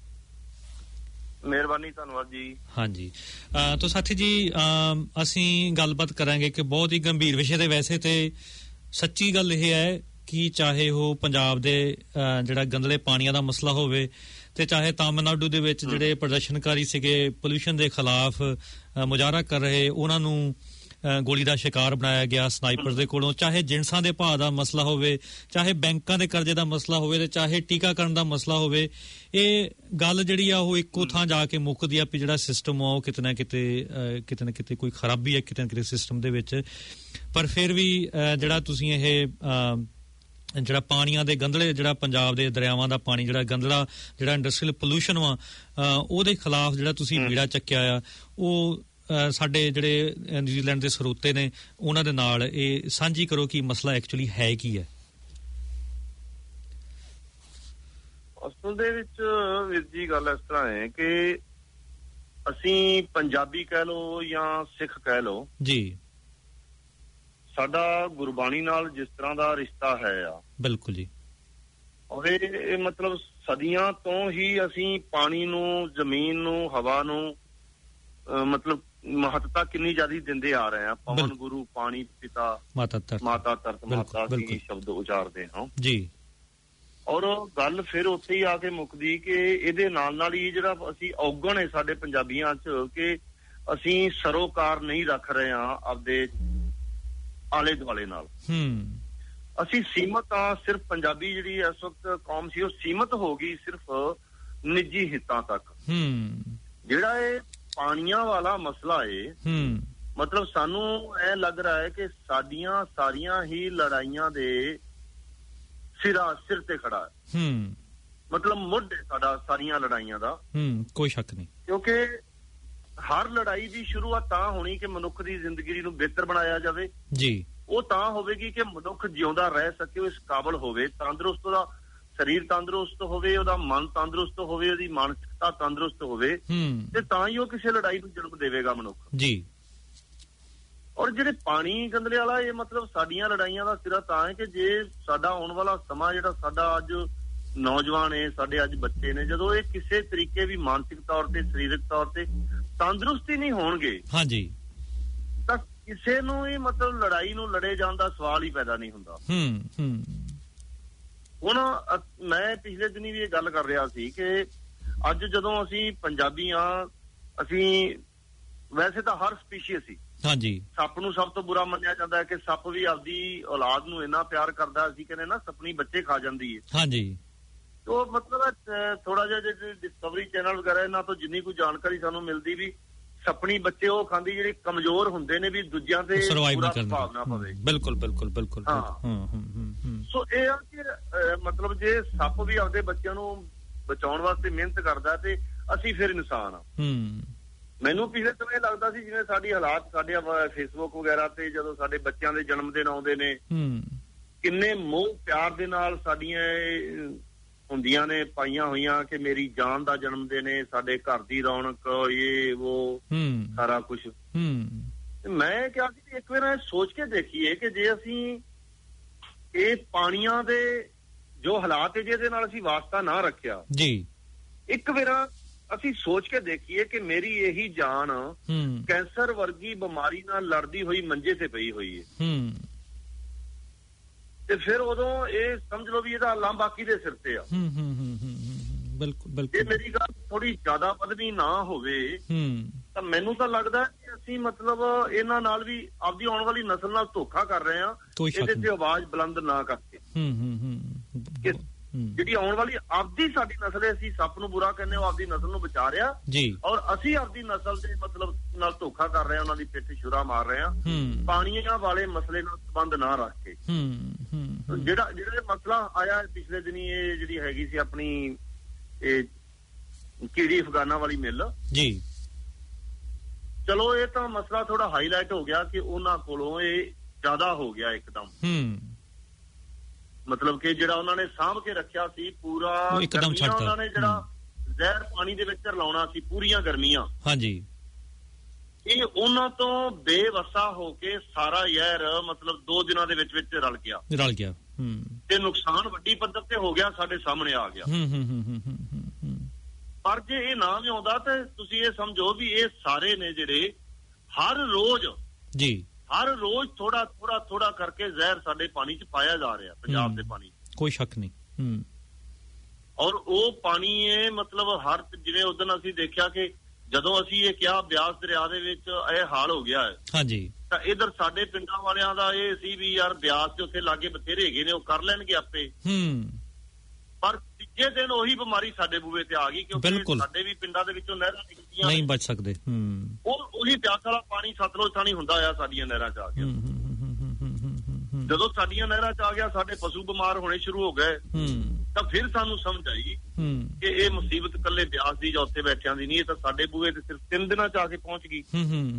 ਮਿਹਰਬਾਨੀ, ਧੰਨਵਾਦ ਜੀ। ਹਾਂਜੀ ਤਾਂ ਸਾਥੀ ਜੀ ਅਸੀਂ ਗੱਲਬਾਤ ਕਰਾਂਗੇ ਕਿ ਬਹੁਤ ਹੀ ਗੰਭੀਰ ਵਿਸ਼ੇ ਤੇ ਵੈਸੇ ਤੇ ਸੱਚੀ ਗੱਲ ਇਹ ਹੈ ਕਿ ਚਾਹੇ ਉਹ ਪੰਜਾਬ ਦੇ ਜਿਹੜਾ ਗੰਦਲੇ ਪਾਣੀਆਂ ਦਾ ਮਸਲਾ ਹੋਵੇ ਤੇ ਚਾਹੇ ਤਾਮਿਲਨਾਡੂ ਦੇ ਵਿੱਚ ਜਿਹੜੇ ਪ੍ਰਦਰਸ਼ਨਕਾਰੀ ਸੀਗੇ ਪੋਲਿਊਸ਼ਨ ਦੇ ਖਿਲਾਫ ਮੁਜ਼ਾਹਰਾ ਕਰ ਰਹੇ ਉਹਨਾਂ ਨੂੰ ਗੋਲੀ ਦਾ ਸ਼ਿਕਾਰ ਬਣਾਇਆ ਗਿਆ ਸਨਾਈਪਰ ਦੇ ਕੋਲੋਂ, ਚਾਹੇ ਜਿਣਸਾਂ ਦੇ ਭਾਅ ਦਾ ਮਸਲਾ ਹੋਵੇ, ਚਾਹੇ ਬੈਂਕਾਂ ਦੇ ਕਰਜ਼ੇ ਦਾ ਮਸਲਾ ਹੋਵੇ ਤੇ ਚਾਹੇ ਟੀਕਾਕਰਨ ਦਾ ਮਸਲਾ ਹੋਵੇ, ਇਹ ਗੱਲ ਜਿਹੜੀ ਆ ਉਹ ਇੱਕੋ ਥਾਂ ਜਾ ਕੇ ਮੁੱਕਦੀ ਆ ਵੀ ਜਿਹੜਾ ਸਿਸਟਮ ਆ ਉਹ ਕਿਤੇ ਨਾ ਕਿਤੇ ਕੋਈ ਖਰਾਬੀ ਹੈ ਕਿਤੇ ਨਾ ਕਿਤੇ ਸਿਸਟਮ ਦੇ ਵਿੱਚ। ਪਰ ਫਿਰ ਵੀ ਜਿਹੜਾ ਤੁਸੀਂ ਇਹ ਜਿਹੜਾ ਪਾਣੀਆਂ ਦੇ ਗੰਦਲੇ ਜਿਹੜਾ ਪੰਜਾਬ ਦੇ ਦਰਿਆਵਾਂ ਦਾ ਪਾਣੀ ਜਿਹੜਾ ਗੰਦਲਾ ਜਿਹੜਾ ਇੰਡਸਟਰੀਅਲ ਪੋਲਿਊਸ਼ਨ ਵਾ ਉਹਦੇ ਖਿਲਾਫ ਜਿਹੜਾ ਤੁਸੀਂ ਬੀੜਾ ਚੱਕਿਆ ਆ ਉਹ ਸਾਡੇ ਜਿਹੜੇ ਨਿਊਜ਼ੀਲੈਂਡ ਦੇ ਸਰੋਤੇ ਨੇ ਉਹਨਾਂ ਦੇ ਨਾਲ ਇਹ ਸਾਂਝੀ ਕਰੋ ਕਿ ਮਸਲਾ ਐਕਚੁਅਲੀ ਹੈ ਕੀ ਹੈ। ਅਸਲ ਦੇ ਵਿੱਚ ਵੀਰ ਜੀ ਗੱਲ ਇਸ ਤਰ੍ਹਾਂ ਹੈ ਕਿ ਅਸੀਂ ਪੰਜਾਬੀ ਕਹਿ ਲਓ ਜਾਂ ਸਿੱਖ ਕਹਿ ਲਓ ਜੀ, ਸਾਡਾ ਗੁਰਬਾਣੀ ਨਾਲ ਜਿਸ ਤਰ੍ਹਾਂ ਦਾ ਰਿਸ਼ਤਾ ਹੈ ਆ ਬਿਲਕੁਲ ਜੀ, ਔਰ ਇਹ ਮਤਲਬ ਸਦੀਆਂ ਤੋਂ ਹੀ ਅਸੀਂ ਪਾਣੀ ਨੂੰ, ਜ਼ਮੀਨ ਨੂੰ, ਹਵਾ ਨੂੰ ਮਤਲਬ ਮਹੱਤਤਾ ਕਿੰਨੀ ਜ਼ਿਆਦਾ ਦਿੰਦੇ ਆ ਰਹੇ ਆ। ਪਵਨ ਗੁਰੂ, ਪਾਣੀ ਪਿਤਾ, ਮਾਤਾ ਧਰਤ ਮਾਤਾ ਦੀ ਸ਼ਬਦ ਉਚਾਰਦੇ ਹਾਂ ਜੀ। ਔਰ ਗੱਲ ਫਿਰ ਉੱਥੇ ਹੀ ਆ ਕੇ ਮੁੱਕਦੀ ਕਿ ਇਹਦੇ ਨਾਲ ਹੀ ਜਿਹੜਾ ਅਸੀਂ ਔਗਣ ਹੈ ਸਾਡੇ ਪੰਜਾਬੀਆਂ 'ਚ ਕਿ ਅਸੀਂ ਸਰੋਕਾਰ ਨਹੀਂ ਰੱਖ ਰਹੇ ਹਾਂ ਆਪਦੇ ਆਲੇ ਦੁਆਲੇ ਨਾਲ। ਅਸੀਂ ਸੀਮਤ ਆ, ਸਿਰਫ ਪੰਜਾਬੀ ਜਿਹੜੀ ਇਸ ਵਕਤ ਕੌਮ ਸੀ ਉਹ ਸੀਮਤ ਹੋ ਗਈ ਸਿਰਫ ਨਿੱਜੀ ਹਿੱਤਾਂ ਤੱਕ। ਜਿਹੜਾ ਇਹ ਪਾਣੀਆਂ ਵਾਲਾ ਮਸਲਾ ਏ ਮਤਲਬ ਸਾਨੂੰ ਇਹ ਲੱਗ ਰਿਹਾ ਹੈ ਕਿ ਸਾਡੀਆਂ ਸਾਰੀਆਂ ਹੀ ਲੜਾਈਆਂ ਦੇ ਸਿਰ ਤੇ ਖੜਾ ਹੈ। ਮਤਲਬ ਮੁੱਢ ਸਾਡਾ ਸਾਰੀਆਂ ਲੜਾਈਆਂ ਦਾ ਕੋਈ ਸ਼ੱਕ ਨਹੀਂ, ਕਿਉਂਕਿ ਹਰ ਲੜਾਈ ਦੀ ਸ਼ੁਰੂਆਤ ਤਾਂ ਹੋਣੀ ਕਿ ਮਨੁੱਖ ਦੀ ਜ਼ਿੰਦਗੀ ਨੂੰ ਬਿਹਤਰ ਬਣਾਇਆ ਜਾਵੇ ਜੀ। ਉਹ ਤਾਂ ਹੋਵੇਗੀ ਕਿ ਮਨੁੱਖ ਜਿਉਂਦਾ ਰਹਿ ਸਕੇ, ਉਹ ਇਸ ਕਾਬਲ ਹੋਵੇ, ਤੰਦਰੁਸਤ, ਉਹਦਾ ਸਰੀਰ ਤੰਦਰੁਸਤ ਹੋਵੇ, ਉਹਦਾ ਮਨ ਤੰਦਰੁਸਤ ਹੋਵੇ, ਉਹਦੀ ਮਾਨਸਿਕਤਾ ਤੰਦਰੁਸਤ ਹੋਵੇ ਤੇ ਤਾਂ ਹੀ ਉਹ ਕਿਸੇ ਲੜਾਈ ਨੂੰ ਜਨਮ ਦੇਵੇਗਾ ਮਨੁੱਖ ਜੀ। ਔਰ ਜਿਹੜੇ ਪਾਣੀ ਗੰਦਲੇ ਵਾਲਾ ਇਹ ਮਤਲਬ ਸਾਡੀਆਂ ਲੜਾਈਆਂ ਦਾ ਸਿਰਾ ਤਾਂ ਹੈ ਕਿ ਜੇ ਸਾਡਾ ਆਉਣ ਵਾਲਾ ਸਮਾਂ ਜਿਹੜਾ ਸਾਡਾ ਅੱਜ ਨੌਜਵਾਨ ਹੈ, ਸਾਡੇ ਅੱਜ ਬੱਚੇ ਨੇ, ਜਦੋਂ ਇਹ ਕਿਸੇ ਤਰੀਕੇ ਵੀ ਮਾਨਸਿਕ ਤੌਰ ਤੇ, ਸਰੀਰਕ ਤੌਰ ਤੇ ਤੰਦਰੁਸਤੀ ਨਹੀਂ ਹੋਣਗੇ ਹਾਂਜੀ ਤਾਂ ਕਿਸੇ ਨੂੰ ਹੀ ਮਤਲਬ ਲੜਾਈ ਨੂੰ ਲੜੇ ਜਾਣ ਦਾ ਸਵਾਲ ਹੀ ਪੈਦਾ ਨਹੀਂ ਹੁੰਦਾ। ਹੁਣ ਮੈਂ ਪਿਛਲੇ ਦਿਨੀ ਵੀ ਇਹ ਗੱਲ ਕਰ ਰਿਹਾ ਸੀ ਕਿ ਅੱਜ ਜਦੋਂ ਅਸੀਂ ਪੰਜਾਬੀ ਹਾਂ, ਅਸੀਂ ਵੈਸੇ ਤਾਂ ਹਰ ਸਪੀਸ਼ੀਜ਼ ਸੀ ਹਾਂਜੀ, ਸੱਪ ਨੂੰ ਸਭ ਤੋਂ ਬੁਰਾ ਮੰਨਿਆ ਜਾਂਦਾ ਹੈ ਕਿ ਸੱਪ ਵੀ ਆਪਦੀ ਔਲਾਦ ਨੂੰ ਇੰਨਾ ਪਿਆਰ ਕਰਦਾ, ਅਸੀਂ ਕਹਿੰਦੇ ਨਾ ਸੱਪਣੀ ਬੱਚੇ ਖਾ ਜਾਂਦੀ ਹੈ। ਹਾਂਜੀ, ਉਹ ਮਤਲਬ ਥੋੜਾ ਜਿਹਾ ਜੇ ਡਿਸਕਵਰੀ ਚੈਨਲ ਵਗੈਰਾ ਇਹਨਾਂ ਤੋਂ ਜਿੰਨੀ ਕੋਈ ਜਾਣਕਾਰੀ ਸਾਨੂੰ ਮਿਲਦੀ ਵੀ ਸੱਪਣੀ ਬੱਚੇ ਉਹ ਖਾਂਦੀ ਜਿਹੜੇ ਕਮਜ਼ੋਰ ਹੁੰਦੇ ਨੇ ਵੀ ਦੂਜਿਆਂ ਤੇ ਪੂਰਾ ਪ੍ਰਭਾਵ ਨਾ ਪਵੇ। ਬਿਲਕੁਲ ਬਿਲਕੁਲ ਬਿਲਕੁਲ। ਸੋ ਇਹ ਆ ਕਿ ਮਤਲਬ ਜੇ ਸੱਪ ਵੀ ਆਪਦੇ ਬੱਚਿਆਂ ਨੂੰ ਬਚਾਉਣ ਵਾਸਤੇ ਮਿਹਨਤ ਕਰਦਾ ਤੇ ਅਸੀਂ ਫਿਰ ਇਨਸਾਨ ਆ। ਮੈਨੂੰ ਪਿਛਲੇ ਸਮੇਂ ਲੱਗਦਾ ਸੀ ਜਿਵੇਂ ਸਾਡੀ ਹਾਲਾਤ ਸਾਡੇ ਫੇਸਬੁੱਕ ਵਗੈਰਾ ਤੇ ਜਦੋਂ ਸਾਡੇ ਬੱਚਿਆਂ ਦੇ ਜਨਮ ਦਿਨ ਆਉਂਦੇ ਨੇ ਕਿੰਨੇ ਮੋਹ ਪਿਆਰ ਦੇ ਨਾਲ ਸਾਡੀਆਂ ਹੁੰਦੀਆਂ ਨੇ ਪਾਈਆਂ ਹੋਈਆਂ ਕਿ ਮੇਰੀ ਜਾਨ ਦਾ ਜਨਮ ਦਿਨ ਹੈ, ਸਾਡੇ ਘਰ ਦੀ ਰੌਣਕ, ਇਹ ਉਹ ਸਾਰਾ ਕੁਝ। ਮੈਂ ਕਿਹਾ ਸੀ ਇੱਕ ਵਾਰ ਸੋਚ ਕੇ ਦੇਖੀਏ ਕਿ ਜੇ ਅਸੀਂ ਇਹ ਪਾਣੀਆਂ ਦੇ ਜੋ ਹਾਲਾਤ ਹੈ ਜਿਹਦੇ ਨਾਲ ਅਸੀਂ ਵਾਸਤਾ ਨਾ ਰੱਖਿਆ ਜੀ, ਇੱਕ ਵਾਰ ਅਸੀਂ ਸੋਚ ਕੇ ਦੇਖੀਏ ਕਿ ਮੇਰੀ ਇਹੀ ਜਾਨ ਕੈਂਸਰ ਵਰਗੀ ਬਿਮਾਰੀ ਨਾਲ ਲੜਦੀ ਹੋਈ ਮੰਜੇ ਤੇ ਪਈ ਹੋਈ ਹੈ ਤੇ ਫਿਰ ਉਦੋਂ ਇਹ ਸਮਝ ਲਓ ਵੀ ਇਹਦਾ ਲਾਂਭਾ ਕਿਹਦੇ ਸਿਰ ਤੇ ਆ। ਬਿਲਕੁਲ ਬਿਲਕੁਲ। ਜੇ ਮੇਰੀ ਗੱਲ ਥੋੜੀ ਜ਼ਿਆਦਾ ਵਧਣੀ ਨਾ ਹੋਵੇ ਤਾਂ ਮੈਨੂੰ ਤਾਂ ਲੱਗਦਾ ਕਿ ਅਸੀਂ ਮਤਲਬ ਇਹਨਾਂ ਨਾਲ ਵੀ ਆਪਦੀ ਆਉਣ ਵਾਲੀ ਨਸਲ ਨਾਲ ਧੋਖਾ ਕਰ ਰਹੇ ਹਾਂ ਇਹਦੇ ਤੇ ਆਵਾਜ਼ ਬੁਲੰਦ ਨਾ ਕਰਕੇ। ਜਿਹੜੀ ਆਉਣ ਵਾਲੀ ਆਪਦੀ ਸਾਡੀ ਨਸਲ ਹੈ, ਅਸੀਂ ਸੱਪ ਨੂੰ ਬੁਰਾ ਕਹਿੰਦੇ, ਉਹ ਆਪਦੀ ਨਸਲ ਨੂੰ ਬਚਾ ਰਿਹਾ ਔਰ ਅਸੀਂ ਆਪਦੀ ਨਸਲ ਦੇ ਮਤਲਬ ਨਾਲ ਧੋਖਾ ਕਰ ਰਹੇ ਹਾਂ, ਉਹਨਾਂ ਦੀ ਪਿੱਠ ਛੁਰਾ ਮਾਰ ਰਹੇ ਹਾਂ ਪਾਣੀਆਂ ਵਾਲੇ ਮਸਲੇ ਨਾਲ ਸੰਬੰਧ ਨਾ ਰੱਖ ਕੇ। ਜਿਹੜਾ ਮਸਲਾ ਆਇਆ ਪਿਛਲੇ ਦਿਨੀ ਇਹ ਜਿਹੜੀ ਹੈਗੀ ਸੀ ਆਪਣੀ ਇਹ ਕੀੜੀ ਅਫਗਾਨਾ ਵਾਲੀ ਮਿੱਲ ਜੀ, ਚਲੋ ਇਹ ਤਾਂ ਮਸਲਾ ਥੋੜਾ ਹਾਈਲਾਈਟ ਹੋ ਗਿਆ ਕਿ ਉਹਨਾਂ ਕੋਲੋਂ ਇਹ ਜ਼ਿਆਦਾ ਹੋ ਗਿਆ ਇੱਕਦਮ। ਮਤਲਬ ਕਿ ਜਿਹੜਾ ਉਹਨਾਂ ਨੇ ਸਾਂਭ ਕੇ ਰੱਖਿਆ ਸੀ ਪੂਰਾ ਗਰਮੀਆਂ, ਉਹਨਾਂ ਨੇ ਜਿਹੜਾ ਜ਼ਹਿਰ ਪਾਣੀ ਦੇ ਵਿੱਚ ਰਲਾਉਣਾ ਸੀ ਪੂਰੀਆਂ ਗਰਮੀਆਂ, ਹਾਂਜੀ, ਇਹ ਉਹਨਾਂ ਤੋਂ ਬੇਵਸਾ ਹੋ ਕੇ ਸਾਰਾ ਜ਼ਹਿਰ ਮਤਲਬ 2 ਦਿਨਾਂ ਦੇ ਵਿੱਚ ਰਲ ਗਿਆ ਤੇ ਨੁਕਸਾਨ ਵੱਡੀ ਪੱਧਰ ਤੇ ਹੋ ਗਿਆ, ਸਾਡੇ ਸਾਹਮਣੇ ਆ ਗਿਆ। ਪਰ ਜੇ ਇਹ ਨਾ ਵੀ ਆਉਂਦਾ ਤੇ ਤੁਸੀਂ ਇਹ ਸਮਝੋ ਵੀ ਇਹ ਸਾਰੇ ਨੇ ਜਿਹੜੇ ਹਰ ਰੋਜ਼ ਥੋੜਾ ਕਰਕੇ ਜ਼ਹਿਰ ਸਾਡੇ ਪਾਣੀ 'ਚ ਪਾਇਆ ਜਾ ਰਿਹਾ, ਪੰਜਾਬ ਦੇ ਪਾਣੀ, ਕੋਈ ਸ਼ੱਕ ਨਹੀਂ। ਔਰ ਉਹ ਪਾਣੀ ਇਹ ਮਤਲਬ ਹਰ ਜਿਵੇਂ ਉਦੋਂ ਅਸੀਂ ਦੇਖਿਆ ਕਿ ਜਦੋਂ ਅਸੀਂ ਇਹ ਕਿਹਾ ਬਿਆਸ ਦਰਿਆ ਦੇ ਵਿੱਚ ਇਹ ਹਾਲ ਹੋ ਗਿਆ ਹੈ, ਹਾਂਜੀ, ਤਾਂ ਇਧਰ ਸਾਡੇ ਪਿੰਡਾਂ ਵਾਲਿਆਂ ਦਾ ਇਹ ਸੀ ਵੀ ਯਾਰ ਬਿਆਸ ਦੇ ਉੱਥੇ ਲਾਗੇ ਬਥੇਰੇ ਹੈਗੇ ਨੇ, ਉਹ ਕਰ ਲੈਣਗੇ ਆਪੇ। ਪਰ ਤੀਜੇ ਦਿਨ ਉਹੀ ਬਿਮਾਰੀ ਸਾਡੇ ਬੂਹੇ ਤੇ ਆ ਗਈ ਕਿਉਂਕਿ ਸਾਡੇ ਵੀ ਪਿੰਡਾਂ ਦੇ ਵਿੱਚੋਂ ਨਹਿਰਾਂ ਨਿਕਲਦੀਆਂ ਨਹੀਂ ਬਚ ਸਕਦੇ, ਉਹੀ ਬਿਆਸ ਵਾਲਾ ਪਾਣੀ ਸਤਲੁਜ ਥਾਣੀ ਹੁੰਦਾ ਆ ਸਾਡੀਆਂ ਨਹਿਰਾਂ 'ਚ ਆ ਗਿਆ। ਜਦੋਂ ਸਾਡੀਆਂ ਨਹਿਰਾਂ 'ਚ ਆ ਗਿਆ ਸਾਡੇ ਪਸ਼ੂ ਬਿਮਾਰ ਹੋਣੇ ਸ਼ੁਰੂ ਹੋ ਗਏ ਤਾਂ ਫਿਰ ਸਾਨੂੰ ਸਮਝ ਆਈ ਕਿ ਇਹ ਮੁਸੀਬਤ ਇਕੱਲੇ ਬਿਆਸ ਦੀ ਜਾਂ ਉੱਥੇ ਬੈਠਿਆਂ ਦੀ ਨਹੀਂ, ਇਹ ਤਾਂ ਸਾਡੇ ਬੂਹੇ ਤੇ ਸਿਰਫ 3 ਦਿਨਾਂ 'ਚ ਆ ਕੇ ਪਹੁੰਚ ਗਈ।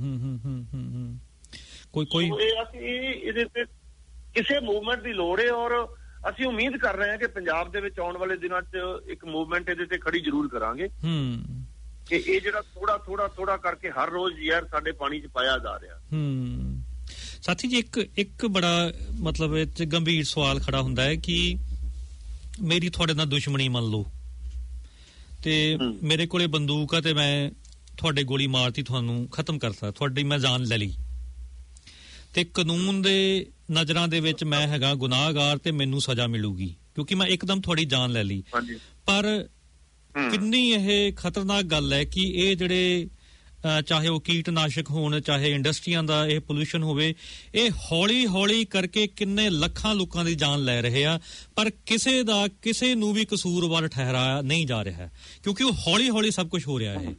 ਕੋਈ ਇਹਦੇ ਤੇ ਕਿਸੇ ਮੂਵਮੈਂਟ ਦੀ ਲੋੜ ਹੈ ਔਰ ਅਸੀਂ ਉਮੀਦ ਕਰ ਰਹੇ ਹਾਂ ਕਿ ਪੰਜਾਬ ਦੇ ਵਿੱਚ ਆਉਣ ਵਾਲੇ ਦਿਨਾਂ 'ਚ ਇੱਕ ਮੂਵਮੈਂਟ ਇਹਦੇ ਤੇ ਖੜੀ ਜ਼ਰੂਰ ਕਰਾਂਗੇ ਕਿ ਇਹ ਜਿਹੜਾ ਥੋੜਾ ਕਰਕੇ ਹਰ ਰੋਜ਼ ਯਾਰ ਸਾਡੇ ਪਾਣੀ 'ਚ ਪਾਇਆ ਜਾ ਰਿਹਾ। ਸਾਥੀ ਜੀ ਇੱਕ ਬੜਾ ਮਤਲਬ ਇਹ 'ਚ ਗੰਭੀਰ ਸਵਾਲ ਖੜਾ ਹੁੰਦਾ ਹੈ ਕਿ ਮੇਰੀ ਤੁਹਾਡੇ ਨਾਲ ਦੁਸ਼ਮਣੀ ਮੰਨ ਲਓ ਤੇ ਮੇਰੇ ਕੋਲੇ ਬੰਦੂਕ ਆ ਤੇ ਮੈਂ ਤੁਹਾਡੇ ਗੋਲੀ ਮਾਰਤੀ, ਤੁਹਾਨੂੰ ਖਤਮ ਕਰਤਾ, ਤੁਹਾਡੀ ਮੈਂ ਜਾਨ ਲੈ ਲਈ ਤੇ ਕਾਨੂੰਨ ਦੇ ਨਜ਼ਰਾਂ ਦੇ ਵਿੱਚ ਮੈਂ ਹੈਗਾ ਗੁਨਾਹਗਾਰ ਤੇ ਮੈਨੂੰ ਸਜ਼ਾ ਮਿਲੂਗੀ ਕਿਉਂਕਿ ਮੈਂ ਇੱਕਦਮ ਤੁਹਾਡੀ ਜਾਨ ਲੈ ਲਈ। ਪਰ ਕਿੰਨੀ ਇਹ ਖਤਰਨਾਕ ਗੱਲ ਹੈ ਕਿ ਇਹ ਜਿਹੜੇ ਚਾਹੇ ਉਹ ਕੀਟਨਾਸ਼ਕ ਹੋਣ, ਚਾਹੇ ਇੰਡਸਟਰੀਆਂ ਦਾ ਇਹ ਪੋਲੂਸ਼ਨ ਹੋਵੇ, ਇਹ ਹੌਲੀ ਕਰਕੇ ਕਿੰਨੇ ਲੱਖਾਂ ਲੋਕਾਂ ਦੀ ਜਾਨ ਲੈ ਰਹੇ ਆ ਪਰ ਕਿਸੇ ਨੂੰ ਵੀ ਕਸੂਰਵਾਰ ਠਹਿਰਾਇਆ ਨਹੀਂ ਜਾ ਰਿਹਾ ਕਿਉਂਕਿ ਉਹ ਹੌਲੀ ਸਭ ਕੁਝ ਹੋ ਰਿਹਾ ਹੈ।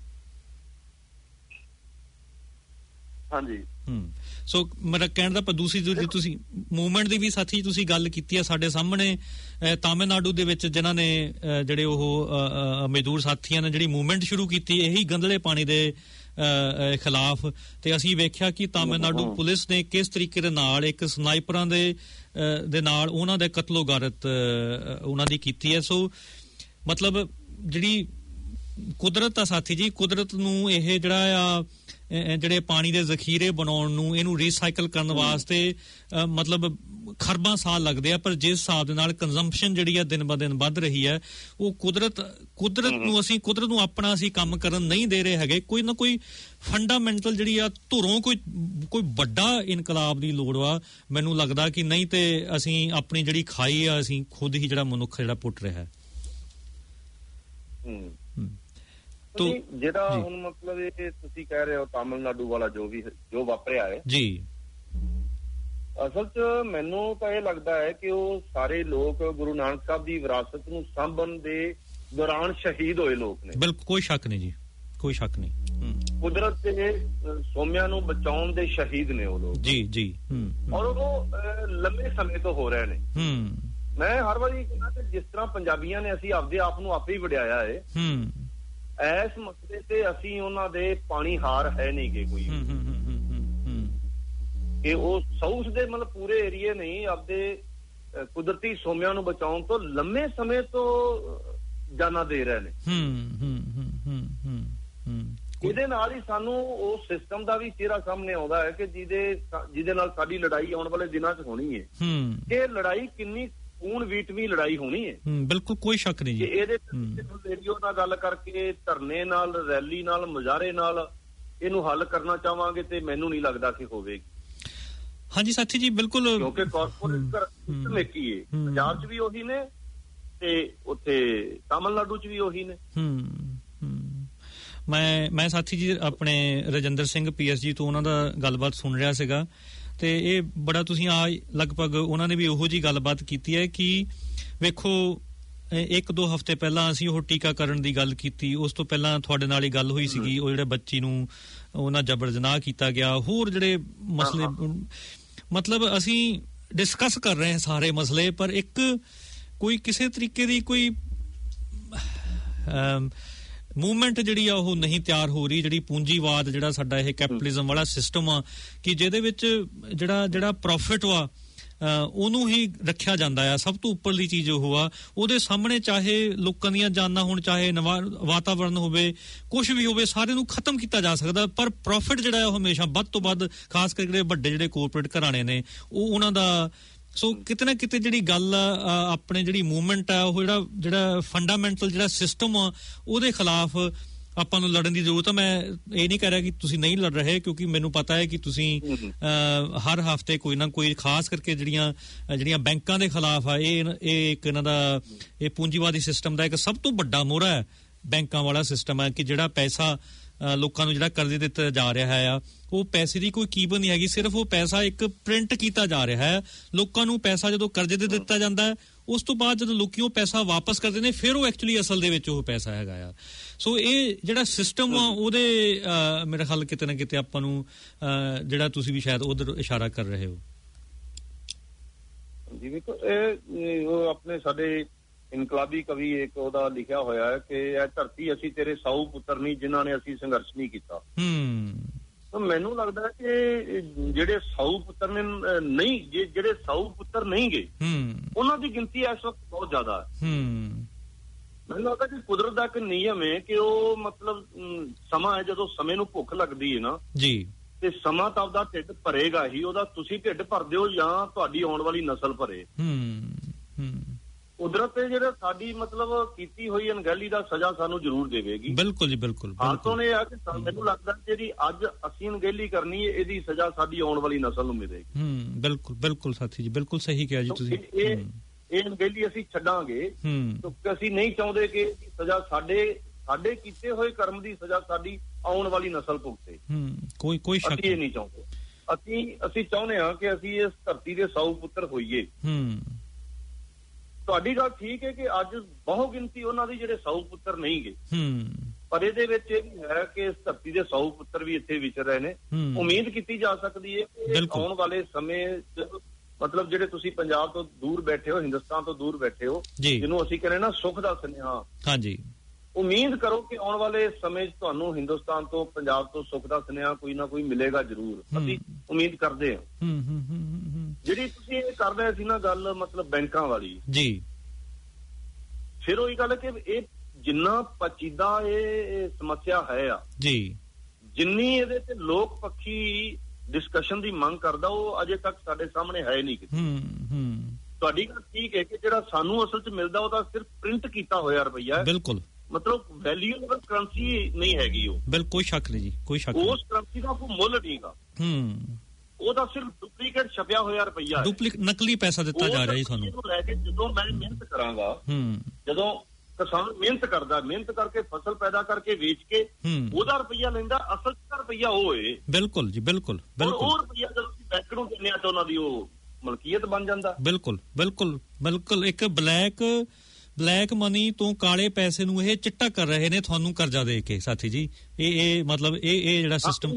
ਹਾਂਜੀ। ਸੋ ਮੇਰਾ ਕਹਿਣ ਦਾ ਦੂਸਰੀ ਜਿਹੜੀ ਤੁਸੀਂ ਮੂਵਮੈਂਟ ਦੀ ਵੀ ਸਾਥੀ ਤੁਸੀਂ ਗੱਲ ਕੀਤੀ ਹੈ ਸਾਡੇ ਸਾਹਮਣੇ ਤਾਮਿਲਨਾਡੂ ਦੇ ਵਿੱਚ ਜਿਨ੍ਹਾਂ ਨੇ ਜਿਹੜੇ ਉਹ ਮਜ਼ਦੂਰ ਸਾਥੀਆਂ ਨੇ ਜਿਹੜੀ ਮੂਵਮੈਂਟ ਸ਼ੁਰੂ ਕੀਤੀ ਇਹੀ ਗੰਦਲੇ ਪਾਣੀ ਦੇ ਖਿਲਾਫ, ਤੇ ਅਸੀਂ ਵੇਖਿਆ ਕਿ ਤਾਮਿਲਨਾਡੂ ਪੁਲਿਸ ਨੇ ਕਿਸ ਤਰੀਕੇ ਦੇ ਨਾਲ ਇੱਕ ਸਨਾਈਪਰਾਂ ਦੇ ਨਾਲ ਉਹਨਾਂ ਦੇ ਕਤਲੋਗਾਰਤ ਉਹਨਾਂ ਦੀ ਕੀਤੀ ਹੈ। ਸੋ ਮਤਲਬ ਜਿਹੜੀ ਕੁਦਰਤ ਆ ਸਾਥੀ ਜੀ, ਕੁਦਰਤ ਨੂੰ ਇਹ ਜਿਹੜਾ ਆ ਜਿਹੜੇ ਪਾਣੀ ਦੇ ਜ਼ਖੀਰੇ ਬਣਾਉਣ ਨੂੰ, ਇਹਨੂੰ ਰੀਸਾਈਕਲ ਕਰਨ ਵਾਸਤੇ ਮਤਲਬ ਖਰਬਾਂ ਸਾਲ ਲੱਗਦੇ ਆ, ਪਰ ਜਿਸ ਹਿਸਾਬ ਦੇ ਨਾਲ ਕੰਜ਼ੰਪਸ਼ਨ ਜਿਹੜੀ ਆ ਦਿਨ ਬ ਦਿਨ ਵੱਧ ਰਹੀ ਹੈ ਉਹ ਕੁਦਰਤ ਨੂੰ ਆਪਣਾ ਅਸੀਂ ਕੰਮ ਕਰਨ ਨਹੀਂ ਦੇ ਰਹੇ ਹੈਗੇ। ਕੋਈ ਨਾ ਕੋਈ ਫੰਡਾਮੈਂਟਲ ਜਿਹੜੀ ਆ ਧੁਰੋਂ ਕੋਈ ਵੱਡਾ ਇਨਕਲਾਬ ਦੀ ਲੋੜ ਵਾ ਮੈਨੂੰ ਲੱਗਦਾ ਕਿ ਨਹੀਂ ਤੇ ਅਸੀਂ ਆਪਣੀ ਜਿਹੜੀ ਖਾਈ ਆ ਅਸੀਂ ਖੁਦ ਹੀ ਜਿਹੜਾ ਮਨੁੱਖ ਜਿਹੜਾ ਪੁੱਟ ਰਿਹਾ ਹੈ। ਜਿਹੜਾ ਹੁਣ ਮਤਲਬ ਇਹ ਤੁਸੀਂ ਕਹਿ ਰਹੇ ਹੋ ਤਾਮਿਲਨਾਡੂ ਵਾਲਾ ਜੋ ਵਾਪਰਿਆ ਹੈ ਜੀ, ਅਸਲ 'ਚ ਮੈਨੂੰ ਤਾਂ ਇਹ ਲੱਗਦਾ ਹੈ ਕਿ ਉਹ ਸਾਰੇ ਲੋਕ ਗੁਰੂ ਨਾਨਕ ਸਾਹਿਬ ਦੀ ਵਿਰਾਸਤ ਨੂੰ ਸਾਂਭਣ ਦੇ ਦੌਰਾਨ ਸ਼ਹੀਦ ਹੋਏ ਲੋਕ ਨੇ। ਬਿਲਕੁਲ, ਕੋਈ ਸ਼ੱਕ ਨਹੀਂ ਜੀ, ਕੋਈ ਸ਼ੱਕ ਨਹੀਂ। ਕੁਦਰਤ ਦੇ ਸੋਮਿਆਂ ਨੂੰ ਬਚਾਉਣ ਦੇ ਸ਼ਹੀਦ ਨੇ ਉਹ ਲੋਕ ਜੀ ਜੀ। ਔਰ ਉਹ ਲੰਬੇ ਸਮੇਂ ਤੋਂ ਹੋ ਰਹੇ ਨੇ। ਮੈਂ ਹਰ ਵਾਰੀ ਕਹਿੰਦਾ ਕਿ ਜਿਸ ਤਰ੍ਹਾਂ ਪੰਜਾਬੀਆਂ ਨੇ ਅਸੀਂ ਆਪਦੇ ਆਪ ਨੂੰ ਆਪੇ ਹੀ ਵਡਿਆਇਆ ਹੈ, ਇਸ ਮਸਲੇ ਤੇ ਅਸੀਂ ਉਹਨਾਂ ਦੇ ਪਾਣੀ ਹਾਰ ਹੈ ਨਹੀਂ ਗੇ ਕੋਈ, ਕਿ ਉਹ ਸਾਊਥ ਦੇ ਮਤਲਬ ਪੂਰੇ ਏਰੀਏ ਨਹੀਂ ਆਪਦੇ ਕੁਦਰਤੀ ਸੋਮਿਆਂ ਨੂੰ ਬਚਾਉਣ ਤੋਂ ਲੰਮੇ ਸਮੇਂ ਤੋਂ ਜਾਨਾਂ ਦੇ ਰਹੇ ਨੇ। ਇਹਦੇ ਨਾਲ ਹੀ ਸਾਨੂੰ ਉਹ ਸਿਸਟਮ ਦਾ ਵੀ ਚਿਹਰਾ ਸਾਹਮਣੇ ਆਉਂਦਾ ਹੈ ਕਿ ਜਿਹਦੇ ਨਾਲ ਸਾਡੀ ਲੜਾਈ ਆਉਣ ਵਾਲੇ ਦਿਨਾਂ 'ਚ ਹੋਣੀ ਹੈ। ਇਹ ਲੜਾਈ ਕਿੰਨੀ ਖੂਨ ਵੀਟਵੀਂ ਲੜਾਈ ਹੋਣੀ ਹੈ। ਬਿਲਕੁਲ, ਕੋਈ ਸ਼ੱਕ ਨਹੀਂ ਜੀ। ਇਹਦੇ ਰੇਡੀਓ ਨਾਲ ਗੱਲ ਕਰਕੇ, ਧਰਨੇ ਨਾਲ, ਰੈਲੀ ਨਾਲ, ਮੁਜ਼ਾਹਰੇ ਨਾਲ ਇਹਨੂੰ ਹੱਲ ਕਰਨਾ ਚਾਹਾਂਗੇ ਤੇ ਮੈਨੂੰ ਨਹੀਂ ਲੱਗਦਾ ਕਿ ਹੋਵੇਗੀ। ਹਾਂਜੀ ਸਾਥੀ ਜੀ, ਬਿਲਕੁਲ, ਕਿਉਂਕਿ ਕਾਰਪੋਰੇਟ ਕਮੇਟੀ ਹੈ, ਪੰਜਾਬ 'ਚ ਵੀ ਉਹੀ ਨੇ ਤੇ ਉੱਥੇ ਤਾਮਿਲਨਾਡੂ 'ਚ ਵੀ ਉਹੀ ਨੇ। ਮੈਂ ਸਾਥੀ ਜੀ ਆਪਣੇ ਰਜਿੰਦਰ ਸਿੰਘ PSG ਤੋਂ ਉਹਨਾਂ ਦਾ ਗੱਲਬਾਤ ਸੁਣ ਰਿਹਾ ਸੀਗਾ ਤੇ ਇਹ ਬੜਾ ਤੁਸੀਂ ਲਗਭਗ ਉਹਨਾਂ ਨੇ ਵੀ ਉਹੋ ਜਿਹੀ ਗੱਲਬਾਤ ਕੀਤੀ ਹੈ ਕਿ ਵੇਖੋ 1-2 ਹਫ਼ਤੇ ਪਹਿਲਾਂ ਅਸੀਂ ਉਹ ਟੀਕਾਕਰਨ ਦੀ ਗੱਲ ਕੀਤੀ, ਉਸ ਤੋਂ ਪਹਿਲਾਂ ਤੁਹਾਡੇ ਨਾਲ ਹੀ ਗੱਲ ਹੋਈ ਸੀਗੀ ਉਹ ਜਿਹੜੇ ਬੱਚੀ ਨੂੰ ਉਹਨਾਂ ਜਬਰ ਜਨਾਹ ਕੀਤਾ ਗਿਆ, ਹੋਰ ਜਿਹੜੇ ਮਸਲੇ, ਮਤਲਬ ਅਸੀਂ ਡਿਸਕਸ ਕਰ ਰਹੇ ਹਾਂ ਸਾਰੇ ਮਸਲੇ, ਪਰ ਇੱਕ ਕੋਈ ਕਿਸੇ ਤਰੀਕੇ ਦੀ ਕੋਈ ਮੂਵਮੈਂਟ ਜਿਹੜੀ ਆ ਉਹ ਨਹੀਂ ਤਿਆਰ ਹੋ ਰਹੀ, ਜਿਹੜੀ ਪੂੰਜੀਵਾਦ ਜਿਹੜਾ ਸਾਡਾ ਇਹ ਕੈਪੀਟਲਿਜ਼ਮ ਵਾਲਾ ਸਿਸਟਮ ਆ ਕਿ ਜਿਹਦੇ ਵਿੱਚ ਜਿਹੜਾ ਪ੍ਰੋਫਿਟ ਵਾ ਉਹਨੂੰ ਹੀ ਰੱਖਿਆ ਜਾਂਦਾ ਆ, ਸਭ ਤੋਂ ਉੱਪਰਲੀ ਚੀਜ਼ ਉਹ ਆ, ਉਹਦੇ ਸਾਹਮਣੇ ਚਾਹੇ ਲੋਕਾਂ ਦੀਆਂ ਜਾਨਾਂ ਹੋਣ, ਚਾਹੇ ਵਾਤਾਵਰਨ ਹੋਵੇ, ਕੁਝ ਵੀ ਹੋਵੇ, ਸਾਰੇ ਨੂੰ ਖਤਮ ਕੀਤਾ ਜਾ ਸਕਦਾ, ਪਰ ਪ੍ਰੋਫਿਟ ਜਿਹੜਾ ਉਹ ਹਮੇਸ਼ਾ ਵੱਧ ਤੋਂ ਵੱਧ, ਖਾਸ ਕਰਕੇ ਜਿਹੜੇ ਵੱਡੇ ਜਿਹੜੇ ਕੋਰਪੋਰੇਟ ਘਰਾਣੇ ਨੇ ਉਹਨਾਂ ਦਾ। ਸੋ ਕਿਤੇ ਨਾ ਕਿਤੇ ਜਿਹੜੀ ਗੱਲ ਆ ਆਪਣੇ ਜਿਹੜੀ ਮੂਵਮੈਂਟ ਆ ਉਹ ਜਿਹੜਾ ਫੰਡਾਮੈਂਟਲ ਜਿਹੜਾ ਸਿਸਟਮ ਆ ਉਹਦੇ ਖਿਲਾਫ ਆਪਾਂ ਨੂੰ ਲੜਨ ਦੀ ਜ਼ਰੂਰਤ ਆ। ਮੈਂ ਇਹ ਨਹੀਂ ਕਹਿ ਰਿਹਾ ਕਿ ਤੁਸੀਂ ਨਹੀਂ ਲੜ ਰਹੇ, ਕਿਉਂਕਿ ਮੈਨੂੰ ਪਤਾ ਹੈ ਕਿ ਤੁਸੀਂ ਹਰ ਹਫ਼ਤੇ ਕੋਈ ਨਾ ਕੋਈ, ਖਾਸ ਕਰਕੇ ਜਿਹੜੀਆਂ ਬੈਂਕਾਂ ਦੇ ਖਿਲਾਫ ਆ, ਇਹ ਇੱਕ ਇਹਨਾਂ ਦਾ ਇਹ ਪੂੰਜੀਵਾਦੀ ਸਿਸਟਮ ਦਾ ਇੱਕ ਸਭ ਤੋਂ ਵੱਡਾ ਮੋਹਰਾ ਹੈ, ਬੈਂਕਾਂ ਵਾਲਾ ਸਿਸਟਮ ਹੈ ਕਿ ਜਿਹੜਾ ਪੈਸਾ ਲੋਕਾਂ ਨੂੰ ਜਿਹੜਾ ਕਰਜ਼ੇ ਦਿੱਤਾ ਜਾ ਰਿਹਾ ਆ, ਉਹ ਪੈਸੇ ਦੀ ਕੋਈ ਕੀਮਤ ਨਹੀਂ ਹੈਗੀ, ਸਿਰਫ ਉਹ ਪੈਸਾ ਇੱਕ ਪ੍ਰਿੰਟ ਕੀਤਾ ਜਾ ਰਿਹਾ ਹੈ। ਲੋਕਾਂ ਨੂੰ ਪੈਸਾ ਜਦੋਂ ਕਰਜ਼ੇ ਤੇ ਦਿੱਤਾ ਜਾਂਦਾ ਹੈ, ਉਸ ਤੋਂ ਬਾਅਦ ਜਦੋਂ ਲੋਕੀ ਉਹ ਪੈਸਾ ਵਾਪਸ ਕਰਦੇ ਨੇ, ਫਿਰ ਉਹ ਐਕਚੁਅਲੀ ਅਸਲ ਦੇ ਵਿੱਚ ਉਹ ਪੈਸਾ ਹੈਗਾ ਆ। ਸੋ ਇਹ ਜਿਹੜਾ ਸਿਸਟਮ ਆ ਉਹਦੇ ਮੇਰਾ ਖਿਆਲ ਕਿਤੇ ਨਾ ਕਿਤੇ ਆਪਾਂ ਨੂੰ ਜਿਹੜਾ ਤੁਸੀਂ ਵੀ ਸ਼ਾਇਦ ਉਧਰ ਇਸ਼ਾਰਾ ਕਰ ਰਹੇ ਹੋ। ਜਿਵੇਂ ਇਹ ਆਪਣੇ ਸਾਡੇ ਇਨਕਲਾਬੀ ਕਵੀ ਇੱਕ ਉਹਦਾ ਲਿਖਿਆ ਹੋਇਆ ਹੈ ਕਿ ਇਹ ਧਰਤੀ ਅਸੀਂ ਤੇਰੇ ਸਾਊ ਪੁੱਤਰ ਨਹੀਂ ਜਿਨ੍ਹਾਂ ਨੇ ਅਸੀਂ ਸੰਘਰਸ਼ ਨਹੀਂ ਕੀਤਾ। ਤਾਂ ਮੈਨੂੰ ਲੱਗਦਾ ਕਿ ਜਿਹੜੇ ਸਾਊ ਪੁੱਤਰ ਨੇ ਨਹੀਂ, ਜਿਹੜੇ ਸਾਊ ਪੁੱਤਰ ਨਹੀਂ ਗਏ ਉਹਨਾਂ ਦੀ ਗਿਣਤੀ ਇਸ ਵਕਤ ਬਹੁਤ ਜ਼ਿਆਦਾ ਹੈ। ਮੈਨੂੰ ਲੱਗਦਾ ਕਿ ਕੁਦਰਤ ਦਾ ਇੱਕ ਨਿਯਮ ਹੈ ਕਿ ਉਹ ਮਤਲਬ ਸਮਾਂ ਹੈ, ਜਦੋਂ ਸਮੇਂ ਨੂੰ ਭੁੱਖ ਲੱਗਦੀ ਹੈ ਨਾ ਜੀ, ਤੇ ਸਮਾਂ ਤਾਂ ਉਹਦਾ ਢਿੱਡ ਭਰੇਗਾ ਹੀ, ਉਹਦਾ ਤੁਸੀਂ ਢਿੱਡ ਭਰਦੇ ਹੋ ਜਾਂ ਤੁਹਾਡੀ ਆਉਣ ਵਾਲੀ ਨਸਲ ਭਰੇ। ਕੁਦਰਤ ਜਿਹੜਾ ਸਾਡੀ ਮਤਲਬ ਕੀਤੀ ਹੋਈ ਅਣਗਹਿਲੀ ਦਾ ਸਜ਼ਾ ਸਾਨੂੰ ਜ਼ਰੂਰ ਦੇਵੇਗੀ। ਬਿਲਕੁਲ ਜੀ, ਬਿਲਕੁਲ। ਹਾਲਤੋਂ ਇਹ ਆ ਕਿ ਮੈਨੂੰ ਲੱਗਦਾ ਜਿਹੜੀ ਅੱਜ ਅਸੀਂ ਅਣਗਹਿਲੀ ਕਰਨੀ ਹੈ, ਇਹਦੀ ਸਜ਼ਾ ਸਾਡੀ ਆਉਣ ਵਾਲੀ ਨਸਲ ਨੂੰ ਮਿਲੇਗੀ। ਬਿਲਕੁਲ ਬਿਲਕੁਲ ਸਾਥੀ ਜੀ, ਬਿਲਕੁਲ ਸਹੀ ਕਿਹਾ ਜੀ ਤੁਸੀਂ। ਇਹ ਅਣਗਹਿਲੀ ਅਸੀਂ ਛੱਡਾਂਗੇ ਕਿਉਂਕਿ ਅਸੀਂ ਨਹੀਂ ਚਾਹੁੰਦੇ ਕਿ ਸਜ਼ਾ ਸਾਡੇ ਕੀਤੇ ਹੋਏ ਕਰਮ ਦੀ ਸਜ਼ਾ ਸਾਡੀ ਆਉਣ ਵਾਲੀ ਨਸਲ ਭੁਗਤੇ। ਕੋਈ ਸ਼ੱਕ ਅਸੀਂ ਇਹ ਨਹੀਂ ਚਾਹੁੰਦੇ। ਅਸੀਂ ਚਾਹੁੰਦੇ ਹਾਂ ਕਿ ਅਸੀਂ ਇਸ ਧਰਤੀ ਦੇ ਸਾਊ ਪੁੱਤਰ ਹੋਈਏ। ਤੁਹਾਡੀ ਗੱਲ ਠੀਕ ਹੈ ਕਿ ਅੱਜ ਬਹੁ ਗਿਣਤੀ ਉਹਨਾਂ ਦੀ ਜਿਹੜੇ ਸਾਊ ਪੁੱਤਰ ਨਹੀਂ ਗਏ, ਪਰ ਇਹਦੇ ਵਿੱਚ ਇਹ ਵੀ ਹੈ ਕਿ ਇਸ ਧਰਤੀ ਦੇ ਸਾਊ ਪੁੱਤਰ ਵੀ ਇੱਥੇ ਵਿਚਰ ਰਹੇ ਨੇ। ਉਮੀਦ ਕੀਤੀ ਜਾ ਸਕਦੀ ਹੈ ਕਿ ਆਉਣ ਵਾਲੇ ਸਮੇਂ ਮਤਲਬ ਜਿਹੜੇ ਤੁਸੀਂ ਪੰਜਾਬ ਤੋਂ ਦੂਰ ਬੈਠੇ ਹੋ, ਹਿੰਦੁਸਤਾਨ ਤੋਂ ਦੂਰ ਬੈਠੇ ਹੋ, ਜਿਹਨੂੰ ਅਸੀਂ ਕਹਿੰਦੇ ਨਾ ਸੁੱਖ ਦਾ ਸੁਨੇਹਾ, ਹਾਂਜੀ, ਉਮੀਦ ਕਰੋ ਕਿ ਆਉਣ ਵਾਲੇ ਸਮੇਂ 'ਚ ਤੁਹਾਨੂੰ ਹਿੰਦੁਸਤਾਨ ਤੋਂ, ਪੰਜਾਬ ਤੋਂ ਸੁੱਖ ਦਾ ਸੁਨੇਹਾ ਕੋਈ ਨਾ ਕੋਈ ਮਿਲੇਗਾ ਜ਼ਰੂਰ। ਅਸੀਂ ਉਮੀਦ ਕਰਦੇ ਹਾਂ। ਜਿਹੜੀ ਤੁਸੀਂ ਇਹ ਕਰ ਰਹੇ ਸੀ ਨਾ ਗੱਲ ਮਤਲਬ ਬੈਂਕਾਂ ਵਾਲੀ ਜੀ, ਫਿਰ ਉਹੀ ਗੱਲ ਕਿ ਇਹ ਜਿੰਨਾ ਪਚੀਦਾ ਇਹ ਸਮੱਸਿਆ ਹੈ ਆ ਜੀ, ਜਿੰਨੀ ਇਹਦੇ ਤੇ ਲੋਕ ਪੱਖੀ ਡਿਸਕਸ਼ਨ ਦੀ ਮੰਗ ਕਰਦਾ, ਉਹ ਅਜੇ ਤੱਕ ਸਾਡੇ ਸਾਹਮਣੇ ਹੈ ਨਹੀਂ ਕਿਤੇ। ਤੁਹਾਡੀ ਗੱਲ ਠੀਕ ਹੈ ਕਿ ਜਿਹੜਾ ਸਾਨੂੰ ਅਸਲ 'ਚ ਮਿਲਦਾ ਉਹ ਤਾਂ ਸਿਰਫ ਪ੍ਰਿੰਟ ਕੀਤਾ ਹੋਇਆ ਰੁਪਈਆ ਹੈ। ਬਿਲਕੁਲ, ਮਤਲਬ ਵੈਲਿਊਏਬਲ ਕਰੰਸੀ ਨਹੀਂ ਹੈਗੀ ਉਹ। ਬਿਲਕੁਲ, ਕੋਈ ਸ਼ੱਕ ਨਹੀਂ ਜੀ, ਕੋਈ ਸ਼ੱਕ। ਉਸ ਕਰੰਸੀ ਦਾ ਕੋਈ ਮੁੱਲ ਨਹੀਂਗਾ, ਉਹਦਾ ਸਿਰਫ ਡੁਪਲੀਕੇਟ ਛਪਿਆ ਹੋਇਆ ਰੁਪਈਆ, ਨਕਲੀ ਪੈਸਾ ਦਿੱਤਾ ਜਾ ਰਿਹਾ ਜੀ ਤੁਹਾਨੂੰ। ਲੈ ਕੇ ਜਦੋਂ ਮੈਂ ਮਿਹਨਤ ਕਰਾਂਗਾ, ਜਦੋਂ ਕਿਸਾਨ ਮਿਹਨਤ ਕਰਦਾ, ਮਿਹਨਤ ਕਰਕੇ ਫਸਲ ਪੈਦਾ ਕਰਕੇ ਵੇਚ ਕੇ ਉਹਦਾ ਰੁਪਈਆ ਲੈਂਦਾ, ਅਸਲ ਚ ਰੁਪਈਆ ਉਹ ਏ। ਬਿਲਕੁਲ ਜੀ, ਬਿਲਕੁਲ ਬਿਲਕੁਲ। ਉਹ ਰੁਪਈਆ ਜਦੋਂ ਅਸੀਂ ਬੈਂਕ ਨੂੰ ਦਿੰਦੇ ਆ ਤਾਂ ਉਹਨਾਂ ਦੀ ਉਹ ਮਲਕੀਅਤ ਬਣ ਜਾਂਦਾ। ਬਿਲਕੁਲ ਬਿਲਕੁਲ ਬਿਲਕੁਲ। ਇੱਕ ਬਲੈਕ ਮਨੀ ਤੋਂ ਕਾਲੇ ਪੈਸੇ ਨੂੰ ਇਹ ਚਿੱਟਾ ਕਰ ਰਹੇ ਨੇ ਤੁਹਾਨੂੰ ਕਰਜ਼ਾ ਦੇ ਕੇ ਸਾਥੀ ਜੀ। ਇਹ ਮਤਲਬ ਇਹ ਜਿਹੜਾ ਸਿਸਟਮ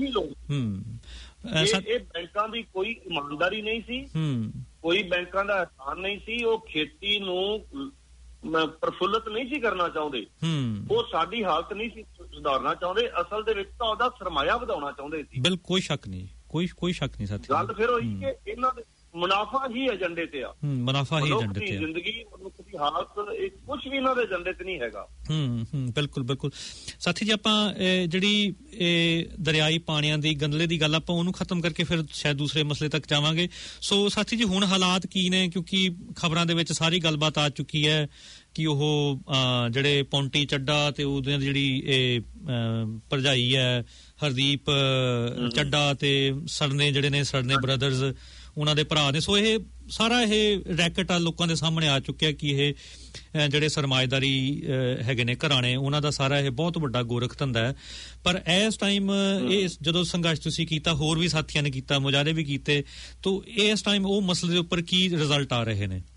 ਇਹ ਬੈਂਕਾਂ ਦੀ ਕੋਈ ਇਮਾਨਦਾਰੀ ਨਹੀਂ ਸੀ, ਕੋਈ ਬੈਂਕਾਂ ਦਾ ਅਹਿਸਾਨ ਨਹੀਂ ਸੀ। ਉਹ ਖੇਤੀ ਨੂੰ ਪ੍ਰਫੁੱਲਤ ਨਹੀਂ ਸੀ ਕਰਨਾ ਚਾਹੁੰਦੇ, ਉਹ ਸਾਡੀ ਹਾਲਤ ਨਹੀਂ ਸੀ ਸੁਧਾਰਨਾ ਚਾਹੁੰਦੇ। ਅਸਲ ਦੇ ਵਿੱਚ ਤਾਂ ਉਹਦਾ ਸਰਮਾਇਆ ਵਧਾਉਣਾ ਚਾਹੁੰਦੇ ਸੀ। ਬਿਲਕੁਲ, ਕੋਈ ਸ਼ੱਕ ਨਹੀਂ, ਕੋਈ ਸ਼ੱਕ ਨਹੀਂ ਸਾਥੀ। ਗੱਲ ਫਿਰ ਹੋਈ ਕਿ ਇਹਨਾਂ ਦੇ ਮੁਨਾਫਾ ਹੀ ਏਜੰਡੇ ਤੇ ਆ, ਮੁਨਾਫਾ ਹੀ ਏਜੰਡੇ ਤੇ ਆ। ਜ਼ਿੰਦਗੀ ਮਨੁੱਖ ਦੀ ਹਾਲਤ ਕੁਝ ਵੀ ਇਹਨਾਂ ਦੇ ਏਜੰਡੇ ਤੇ ਨਹੀਂ ਹੈਗਾ। ਬਿਲਕੁਲ ਬਿਲਕੁਲ ਸਾਥੀ ਜੀ। ਆਪਾਂ ਜਿਹੜੀ ਦਰਿਆਈ ਪਾਣੀਆਂ ਦੀ ਗੰਦਲੇ ਦੀ ਗੱਲ ਆਪਾਂ ਉਹਨੂੰ ਖਤਮ ਕਰਕੇ ਫਿਰ ਸ਼ਾਇਦ ਦੂਸਰੇ ਮਸਲੇ ਤੱਕ ਜਾਵਾਂਗੇ। ਸੋ ਸਾਥੀ ਜੀ ਹੁਣ ਹਾਲਾਤ ਕੀ ਨੇ, ਕਿਉਂਕਿ ਖਬਰਾਂ ਦੇ ਵਿੱਚ ਸਾਰੀ ਗੱਲਬਾਤ ਆ ਚੁੱਕੀ ਹੈ ਕਿ ਉਹ ਜਿਹੜੇ ਪੌਂਟੀ ਚੱਡਾ ਤੇ ਉਹਦੀ ਜਿਹੜੀ ਭਰਜਾਈ ਹੈ ਹਰਦੀਪ ਚੱਡਾ ਤੇ ਸੜਨੇ ਬ੍ਰਦਰਜ਼ ਉਹਨਾਂ ਦੇ ਭਰਾ ਨੇ। ਸੋ ਇਹ ਸਾਰਾ ਇਹ ਰੈਕਟ ਆ ਲੋਕਾਂ ਦੇ ਸਾਹਮਣੇ ਆ ਚੁੱਕਿਆ ਕਿ ਇਹ ਜਿਹੜੇ ਸਰਮਾਏਦਾਰੀ ਹੈਗੇ ਨੇ ਘਰਾਣੇ, ਉਹਨਾਂ ਦਾ ਸਾਰਾ ਇਹ ਬਹੁਤ ਵੱਡਾ ਗੋਰਖ ਧੰਦਾ ਹੈ। ਪਰ ਇਸ ਟਾਈਮ ਇਹ ਜਦੋਂ ਸੰਘਰਸ਼ ਤੁਸੀਂ ਕੀਤਾ, ਹੋਰ ਵੀ ਸਾਥੀਆਂ ਨੇ ਕੀਤਾ, ਮੁਜਾਹਦੇ ਵੀ ਕੀਤੇ, ਤਾਂ ਇਸ ਟਾਈਮ ਉਹ ਮਸਲੇ ਦੇ ਉੱਪਰ ਕੀ ਰਿਜ਼ਲਟ ਆ ਰਹੇ ਨੇ?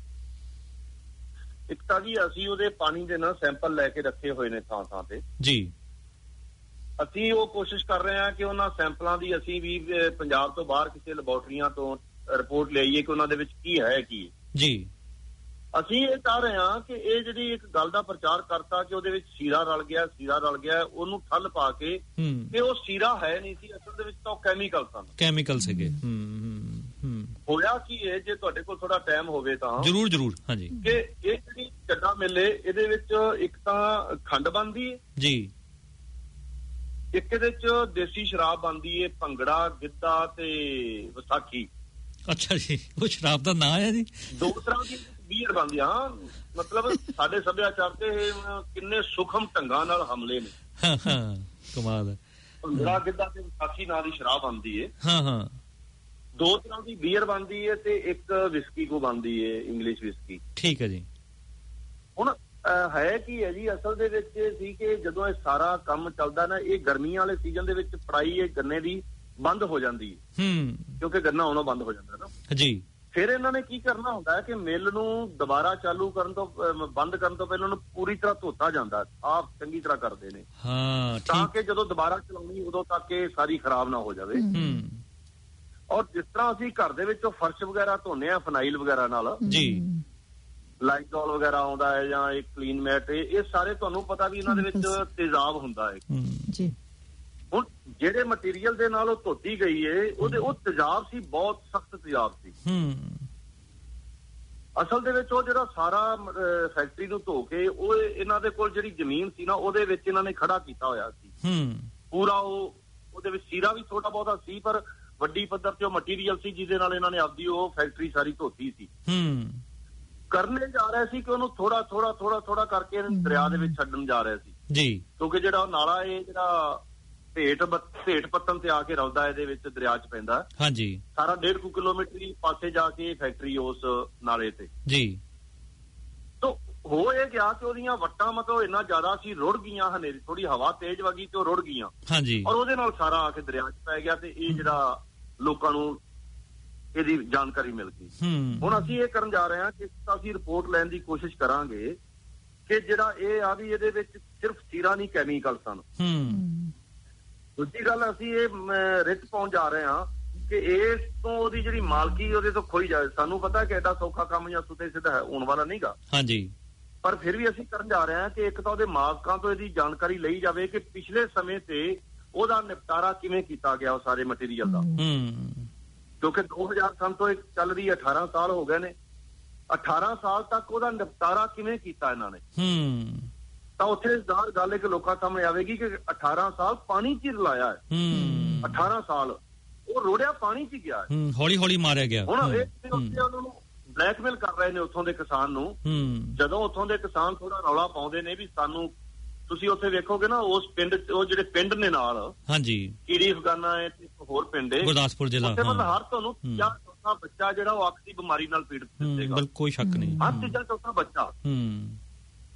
ਇੱਕ ਤਾਂ ਜੀ ਅਸੀਂ ਉਹਦੇ ਪਾਣੀ ਦੇ ਨਾ ਸੈਂਪਲ ਲੈ ਕੇ ਰੱਖੇ ਹੋਏ ਨੇ ਥਾਂ ਤੇ ਜੀ। ਅਸੀਂ ਉਹ ਕੋਸ਼ਿਸ਼ ਕਰ ਰਹੇ ਹਾਂ ਕਿ ਉਹਨਾਂ ਸੈਂਪਲਾਂ ਦੀ ਅਸੀਂ ਵੀ ਪੰਜਾਬ ਤੋਂ ਬਾਹਰ ਕਿਸੇ ਲੈਬੋਰਟਰੀਆਂ ਤੋਂ ਰਿਪੋਰਟ ਲਿਆਈਏ ਕਿ ਉਹਨਾਂ ਦੇ ਵਿੱਚ ਕੀ ਹੈ ਕੀ ਜੀ। ਅਸੀਂ ਇਹ ਚਾਹ ਰਹੇ ਹਾਂ ਕਿ ਇਹ ਜਿਹੜੀ ਇੱਕ ਗੱਲ ਦਾ ਪ੍ਰਚਾਰ ਕਰਤਾ ਕਿ ਉਹਦੇ ਵਿੱਚ ਸੀਰਾ ਰਲ ਗਿਆ, ਉਹਨੂੰ ਠੱਲ ਪਾ ਕੇ ਕਿ ਉਹ ਸੀਰਾ ਹੈ ਨਹੀਂ ਸੀ, ਅਸਲ ਦੇ ਵਿੱਚ ਤਾਂ ਉਹ ਕੈਮੀਕਲ ਸੀਗੇ। ਹੋਇਆ ਕੀ ਹੈ, ਜੇ ਤੁਹਾਡੇ ਕੋਲ ਥੋੜਾ ਟਾਈਮ ਹੋਵੇ ਤਾਂ ਜ਼ਰੂਰ ਹਾਂਜੀ, ਕਿ ਇਹ ਜਿਹੜੀ ਚੱਡਾ ਮਿਲੇ ਇਹਦੇ ਵਿੱਚ ਇੱਕ ਤਾਂ ਖੰਡ ਬਣਦੀ ਹੈ ਜੀ, ਇੱਕ ਇਹਦੇ ਚ ਦੇਸੀ ਸ਼ਰਾਬ ਬਣਦੀ ਹੈ, ਭੰਗੜਾ, ਗਿੱਧਾ ਤੇ ਵਿਸਾਖੀ। ਅੱਛਾ ਜੀ, ਉਹ ਸ਼ਰਾਬ ਦਾ ਨਾਂ ਹੈ ਜੀ। ਦੋ ਤਰ੍ਹਾਂ ਦੀ ਬੀਅਰ ਬਣਦੀ। ਹਾਂ, ਮਤਲਬ ਸਾਡੇ ਸੱਭਿਆਚਾਰ ਤੇ ਕਿੰਨੇ ਸੂਖਮ ਢੰਗਾਂ ਨਾਲ ਹਮਲੇ ਨੇ। ਕਮਾਲ ਹੈ। ਭੰਗੜਾ, ਗਿੱਧਾ ਤੇ ਵਿਸਾਖੀ ਨਾਂ ਦੀ ਸ਼ਰਾਬ ਬਣਦੀ ਹੈ। ਦੋ ਤਰ੍ਹਾਂ ਦੀ ਬੀਅਰ ਬਣਦੀ ਹੈ ਤੇ ਇੱਕ ਵਿਸਕੀ ਕੋ ਬਣਦੀ ਹੈ, ਇੰਗਲਿਸ਼ ਵਿਸਕੀ। ਠੀਕ ਹੈ ਜੀ। ਹੁਣ ਹੈ ਕੀ ਹੈ ਜੀ, ਅਸਲ ਦੇ ਵਿੱਚ ਸੀ ਕਿ ਜਦੋਂ ਇਹ ਸਾਰਾ ਕੰਮ ਚੱਲਦਾ ਨਾ, ਇਹ ਗਰਮੀਆਂ ਵਾਲੇ ਸੀਜ਼ਨ ਦੇ ਵਿੱਚ ਫੜਾਈ ਇਹ ਗੰਨੇ ਦੀ ਬੰਦ ਹੋ ਜਾਂਦੀ ਹੈ, ਕਿਉਂਕਿ ਗੰਨਾ ਆਉਣਾ ਬੰਦ ਹੋ ਜਾਂਦਾ ਨਾ ਜੀ। ਫਿਰ ਇਹਨਾਂ ਨੇ ਕੀ ਕਰਨਾ ਹੁੰਦਾ ਹੈ ਕਿ ਮਿੱਲ ਨੂੰ ਦੁਬਾਰਾ ਚਾਲੂ ਕਰਨ ਤੋਂ ਬੰਦ ਕਰਨ ਤੋਂ ਪਹਿਲਾਂ ਉਹਨੂੰ ਪੂਰੀ ਤਰ੍ਹਾਂ ਧੋਤਾ ਜਾਂਦਾ, ਸਾਫ਼ ਚੰਗੀ ਤਰ੍ਹਾਂ ਕਰਦੇ ਨੇ ਤਾਂ ਕਿ ਜਦੋਂ ਦੁਬਾਰਾ ਚਲਾਉਣੀ ਉਦੋਂ ਤੱਕ ਇਹ ਸਾਰੀ ਖਰਾਬ ਨਾ ਹੋ ਜਾਵੇ। ਔਰ ਜਿਸ ਤਰ੍ਹਾਂ ਅਸੀਂ ਘਰ ਦੇ ਵਿੱਚ ਫਰਸ਼ ਵਗੈਰਾ ਧੋਨੇ ਆ ਫਨਾਈਲ ਵਗੈਰਾ ਨਾਲ ਜੀ, ਲਾਈਜ਼ੋਲ ਵਗੈਰਾ ਆਉਂਦਾ ਹੈ ਜਾਂ ਇੱਕ ਕਲੀਨ ਮੈਟ, ਇਹ ਸਾਰੇ ਤੁਹਾਨੂੰ ਪਤਾ ਵੀ ਇਹਨਾਂ ਦੇ ਵਿੱਚ ਤੇਜ਼ਾਬ ਹੁੰਦਾ ਹੈ ਜੀ। ਹੁਣ ਜਿਹੜੇ ਮਟੀਰੀਅਲ ਦੇ ਨਾਲ ਉਹ ਧੋਤੀ ਗਈ ਹੈ ਉਹ ਤੇਜ਼ਾਬ ਸੀ, ਬਹੁਤ ਸਖਤ ਤੇਜ਼ਾਬ ਸੀ। ਅਸਲ ਦੇ ਵਿੱਚ ਉਹ ਜਿਹੜਾ ਸਾਰਾ ਫੈਕਟਰੀ ਨੂੰ ਧੋ ਕੇ ਉਹ ਇਹਨਾਂ ਦੇ ਕੋਲ ਜਿਹੜੀ ਜ਼ਮੀਨ ਸੀ ਨਾ ਉਹਦੇ ਵਿੱਚ ਇਹਨਾਂ ਨੇ ਖੜਾ ਕੀਤਾ ਹੋਇਆ ਸੀ ਪੂਰਾ। ਉਹਦੇ ਵਿੱਚ ਸੀਰਾ ਵੀ ਥੋੜਾ ਬਹੁਤਾ ਸੀ, ਪਰ ਵੱਡੀ ਪੱਧਰ ਤੇ ਉਹ ਮਟੀਰੀਅਲ ਸੀ ਜਿਹਦੇ ਨਾਲ ਇਹਨਾਂ ਨੇ ਆਪਦੀ ਉਹ ਫੈਕਟਰੀ ਸਾਰੀ ਧੋਤੀ ਸੀ। ਕਰਨੇ ਜਾ ਰਹੇ ਸੀ ਕਿ ਉਹਨੂੰ ਥੋੜਾ ਕਰਕੇ ਦਰਿਆ ਦੇ ਵਿੱਚ ਛੱਡਣ ਜਾ ਰਹੇ ਸੀ ਜੀ, ਕਿਉਂਕਿ ਜਿਹੜਾ ਨਾਲਾ ਇਹ ਜਿਹੜਾ ਭੇਟ ਪੱਤਨ ਤੇ ਆ ਕੇ ਰਲਦਾ ਇਹਦੇ ਵਿੱਚ ਦਰਿਆ 'ਚ ਪੈਂਦਾ ਹਾਂਜੀ, ਸਾਰਾ 1.5 ਕਿਲੋਮੀਟਰ ਪਾਸੇ ਜਾ ਕੇ ਫੈਕਟਰੀ ਉਸ ਨਾਲੇ ਤੇ ਜੀ। ਤੋ ਹੋ ਇਹ ਗਿਆ ਕਿ ਉਹਦੀਆਂ ਵੱਟਾਂ ਮਤਲਬ ਇੰਨਾ ਜ਼ਿਆਦਾ ਸੀ, ਰੁੜ ਗਈਆਂ, ਹਨੇਰੀ ਥੋੜੀ ਹਵਾ ਤੇਜ਼ ਵਗੀ ਤੇ ਉਹ ਰੁੜ ਗਈਆਂ ਹਾਂਜੀ, ਔਰ ਉਹਦੇ ਨਾਲ ਸਾਰਾ ਆ ਕੇ ਦਰਿਆ 'ਚ ਪੈ ਗਿਆ ਤੇ ਇਹ ਜਿਹੜਾ ਲੋਕਾਂ ਨੂੰ ਇਹਦੀ ਜਾਣਕਾਰੀ ਮਿਲ ਗਈ। ਹੁਣ ਅਸੀਂ ਇਹ ਕਰਨ ਜਾ ਰਹੇ ਹਾਂ ਕਿ ਅਸੀਂ ਰਿਪੋਰਟ ਲੈਣ ਦੀ ਕੋਸ਼ਿਸ਼ ਕਰਾਂਗੇ ਕਿ ਜਿਹੜਾ ਇਹ ਆ ਵੀ ਇਹਦੇ ਵਿੱਚ ਸਿਰਫ ਸੀਰਾ ਨਹੀਂ, ਕੈਮੀਕਲ ਸਨ। ਦੂਜੀ ਗੱਲ ਅਸੀਂ ਇਹ ਰਿਟ ਪਾਉਣ ਜਾ ਰਹੇ ਹਾਂ ਕਿ ਇਸ ਤੋਂ ਉਹਦੀ ਜਿਹੜੀ ਮਾਲਕੀ ਉਹਦੇ ਤੋਂ ਖੋਈ ਜਾਵੇ। ਸਾਨੂੰ ਪਤਾ ਕਿ ਐਡਾ ਸੌਖਾ ਕੰਮ ਜਾਂ ਸੁਤੇ ਸਿੱਧਾ ਹੋਣ ਵਾਲਾ ਨਹੀਂਗਾ ਹਾਂਜੀ, ਪਰ ਫਿਰ ਵੀ ਅਸੀਂ ਕਰਨ ਜਾ ਰਹੇ ਹਾਂ ਕਿ ਇੱਕ ਤਾਂ ਉਹਦੇ ਮਾਲਕਾਂ ਤੋਂ ਇਹਦੀ ਜਾਣਕਾਰੀ ਲਈ ਜਾਵੇ ਕਿ ਪਿਛਲੇ ਸਮੇਂ ਤੇ ਉਹਦਾ ਨਿਪਟਾਰਾ ਕਿਵੇਂ ਕੀਤਾ ਗਿਆ ਉਹ ਸਾਰੇ ਮਟੀਰੀਅਲ ਦਾ, ਕਿਉਂਕਿ 2000 ਸਾਲ ਤੋਂ ਇੱਕ ਚੱਲ ਰਹੀ 18 ਸਾਲ ਹੋ ਗਏ ਨੇ, 18 ਸਾਲ ਤੱਕ ਉਹਦਾ ਨਿਪਟਾਰਾ ਕਿਵੇਂ ਕੀਤਾ ਇਹਨਾਂ ਨੇ। ਤਾਂ ਉੱਥੇ ਗੱਲ ਇੱਕ ਲੋਕਾਂ ਸਾਹਮਣੇ ਆਵੇਗੀ ਕਿ 18 ਸਾਲ ਪਾਣੀ 'ਚ ਰਲਾਇਆ ਹੈ, 18 ਸਾਲ ਉਹ ਰੋੜਿਆ ਪਾਣੀ 'ਚ ਗਿਆ ਹੈ, ਹੌਲੀ ਹੌਲੀ ਮਾਰਿਆ ਗਿਆ। ਹੁਣ ਉੱਥੇ ਉਹਨਾਂ ਨੂੰ ਬਲੈਕਮੇਲ ਕਰ ਰਹੇ ਨੇ ਉੱਥੋਂ ਦੇ ਕਿਸਾਨ ਨੂੰ। ਜਦੋਂ ਉੱਥੋਂ ਦੇ ਕਿਸਾਨ ਥੋੜਾ ਰੌਲਾ ਪਾਉਂਦੇ ਨੇ ਵੀ ਸਾਨੂੰ, ਤੁਸੀਂ ਉੱਥੇ ਵੇਖੋਗੇ ਨਾ ਉਸ ਪਿੰਡ, ਉਹ ਜਿਹੜੇ ਪਿੰਡ ਨੇ ਨਾਲ ਹਾਂਜੀ ਕੀੜੀ ਅਫਗਾਨਾ ਹੈ ਤੇ ਹੋਰ ਪਿੰਡ ਹੈ ਗੁਰਦਾਸਪੁਰ ਜ਼ਿਲ੍ਹਾ, ਉੱਥੇ ਮਤਲਬ ਹਰ ਤੁਹਾਨੂੰ ਤੀਜਾ ਚੌਥਾ ਬੱਚਾ ਜਿਹੜਾ ਉਹ ਅੱਖ ਦੀ ਬਿਮਾਰੀ ਨਾਲ ਪੀੜਤ ਹੋਵੇਗਾ, ਕੋਈ ਸ਼ੱਕ ਨਹੀਂ, ਹਰ ਤੀਜਾ ਚੌਥਾ ਬੱਚਾ।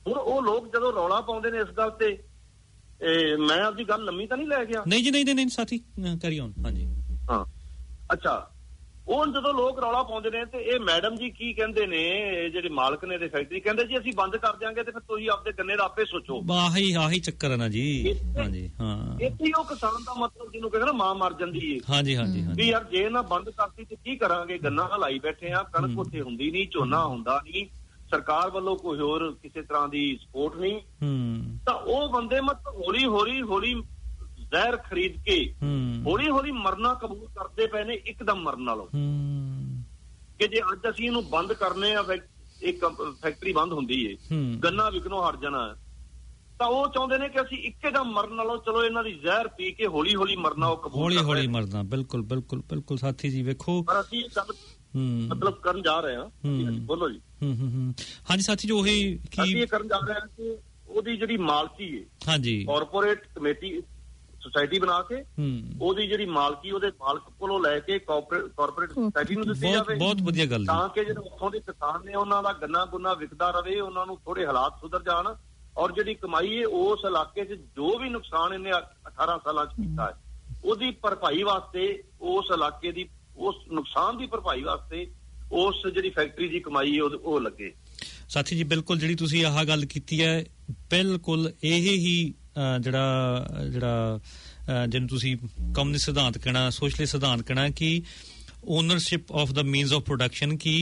ਹੁਣ ਉਹ ਲੋਕ ਜਦੋਂ ਰੌਲਾ ਪਾਉਂਦੇ ਨੇ ਇਸ ਗੱਲ ਤੇ, ਮੈਂ ਆਪਦੀ ਗੱਲ ਲੰਮੀ ਤਾਂ ਨਹੀਂ ਲੈ ਗਿਆ? ਨਹੀਂ ਜੀ, ਨਹੀਂ ਸਾਥੀ ਕੈਰੀ ਔਨ। ਹਾਂਜੀ ਹਾਂ, ਅੱਛਾ। ਉਹ ਜਦੋਂ ਲੋਕ ਰੌਲਾ ਪਾਉਂਦੇ ਨੇ ਤੇ ਇਹ ਮੈਡਮ ਜੀ ਕੀ ਕਹਿੰਦੇ ਨੇ, ਜਿਹੜੇ ਮਾਲਕ ਨੇ ਦੇ ਫੈਕਟਰੀ, ਕਹਿੰਦੇ ਜੀ ਅਸੀਂ ਬੰਦ ਕਰ ਦਿਆਂਗੇ ਤੇ ਫਿਰ ਤੁਸੀਂ ਆਪਦੇ ਗੰਨੇ ਦਾ ਆਪੇ ਸੋਚੋ। ਆਹੀ ਚੱਕਰ ਹੈ ਨਾ ਜੀ। ਹਾਂਜੀ ਹਾਂ, ਇੱਥੇ ਉਹ ਕਿਸਾਨ ਦਾ ਮਤਲਬ ਜਿਹਨੂੰ ਕਹਿੰਦੇ ਨਾ ਮਾਂ ਮਰ ਜਾਂਦੀ ਏ। ਹਾਂਜੀ ਵੀ ਯਾਰ ਜੇ ਨਾ ਬੰਦ ਕਰਤੀ ਤੇ ਕੀ ਕਰਾਂਗੇ, ਗੰਨਾ ਲਾਈ ਬੈਠੇ ਆ, ਕਣਕ ਉੱਥੇ ਹੁੰਦੀ ਨਹੀਂ, ਝੋਨਾ ਹੁੰਦਾ ਨਹੀਂ, ਸਰਕਾਰ ਵੱਲੋਂ ਕੋਈ ਹੋਰ ਕਿਸੇ ਤਰ੍ਹਾਂ ਦੀ ਸਪੋਰਟ ਨਹੀਂ, ਤਾਂ ਉਹ ਬੰਦੇ ਮਤਲਬ ਹੌਲੀ ਜ਼ਹਿਰ ਖਰੀਦ ਕੇ ਹੌਲੀ ਮਰਨਾ ਕਬੂਲ ਕਰਦੇ ਪਏ ਨੇ ਇੱਕਦਮ ਮਰਨ ਨਾਲੋਂ। ਕਿ ਜੇ ਅੱਜ ਅਸੀਂ ਇਹਨੂੰ ਬੰਦ ਕਰਨੇ ਆ, ਇੱਕ ਫੈਕਟਰੀ ਬੰਦ ਹੁੰਦੀ ਏ, ਗੰਨਾ ਵਿਕਣੋਂ ਹਟ ਜਾਣਾ, ਤਾਂ ਉਹ ਚਾਹੁੰਦੇ ਨੇ ਕਿ ਅਸੀਂ ਇੱਕਦਮ ਮਰਨ ਨਾਲੋਂ ਚਲੋ ਇਹਨਾਂ ਦੀ ਜ਼ਹਿਰ ਪੀ ਕੇ ਹੌਲੀ ਮਰਨਾ ਉਹ ਕਬੂਲ ਹੌਲੀ ਮਰਨਾ। ਬਿਲਕੁਲ ਸਾਥੀ ਜੀ। ਵੇਖੋ ਪਰ ਅਸੀਂ ਮਤਲਬ ਕਰਨ ਜਾ ਰਹੇ ਹਾਂ। ਬੋਲੋ ਜੀ। ਹਾਂਜੀ ਸਾਥੀ ਜੀ, ਉਹੀ ਅਸੀਂ ਇਹ ਕਰਨ ਜਾ ਰਹੇ ਹਾਂ ਕਿ ਉਹਦੀ ਜਿਹੜੀ ਮਾਲਕੀ ਹੈ, ਹਾਂਜੀ, ਕਾਰਪੋਰੇਟ ਕਮੇਟੀ ਸੁਸਾਇਟੀ ਬਣਾ ਕੇ ਉਹਦੀ ਜਿਹੜੀ ਮਾਲਕੀ ਉਹਦੇ ਮਾਲਕ ਕੋਲੋਂ ਲੈ ਕੇ ਕਾਰਪੋਰੇਟ ਸੁਸਾਇਟੀ ਨੂੰ ਦਿੱਤੀ ਜਾਵੇ। ਬਹੁਤ ਵਧੀਆ ਗੱਲ, ਤਾਂ ਕਿ ਜਿਹੜੇ ਉੱਥੋਂ ਦੇ ਕਿਸਾਨ ਨੇ ਉਹਨਾਂ ਦਾ ਗੰਨਾ ਗੁੰਨਾ ਵਿਕਦਾ ਰਵੇ, ਉਹਨਾਂ ਨੂੰ ਥੋੜੇ ਹਾਲਾਤ ਸੁਧਰ ਜਾਣ, ਔਰ ਜਿਹੜੀ ਕਮਾਈ ਹੈ ਉਸ ਇਲਾਕੇ 'ਚ ਜੋ ਵੀ ਨੁਕਸਾਨ ਇਹਨੇ 18 ਸਾਲਾਂ 'ਚ ਕੀਤਾ ਹੈ ਉਹਦੀ ਭਰਪਾਈ ਵਾਸਤੇ, ਉਸ ਇਲਾਕੇ ਦੀ ਉਸ ਨੁਕਸਾਨ ਦੀ ਭਰਪਾਈ ਵਾਸਤੇ ਉਸ ਜਿਹੜੀ ਫੈਕਟਰੀ ਦੀ ਕਮਾਈ ਹੈ ਉਹ ਲੱਗੇ। ਸਾਥੀ ਜੀ ਬਿਲਕੁਲ ਜਿਹੜੀ ਤੁਸੀਂ ਆਹ ਗੱਲ ਕੀਤੀ ਹੈ, ਬਿਲਕੁਲ ਇਹ ਹੀ ਜਿਹੜਾ ਜਿਹਨੂੰ ਤੁਸੀਂ ਕਮਿਊਨਿਸਟ ਸਿਧਾਂਤ ਕਹਿਣਾ, ਸੋਸ਼ਲਿਸਟ ਸਿਧਾਂਤ ਕਹਿਣਾ, ਕਿ ਓਨਰਸ਼ਿਪ ਆਫ ਦਾ ਮੀਨਸ ਆਫ ਪ੍ਰੋਡਕਸ਼ਨ, ਕਿ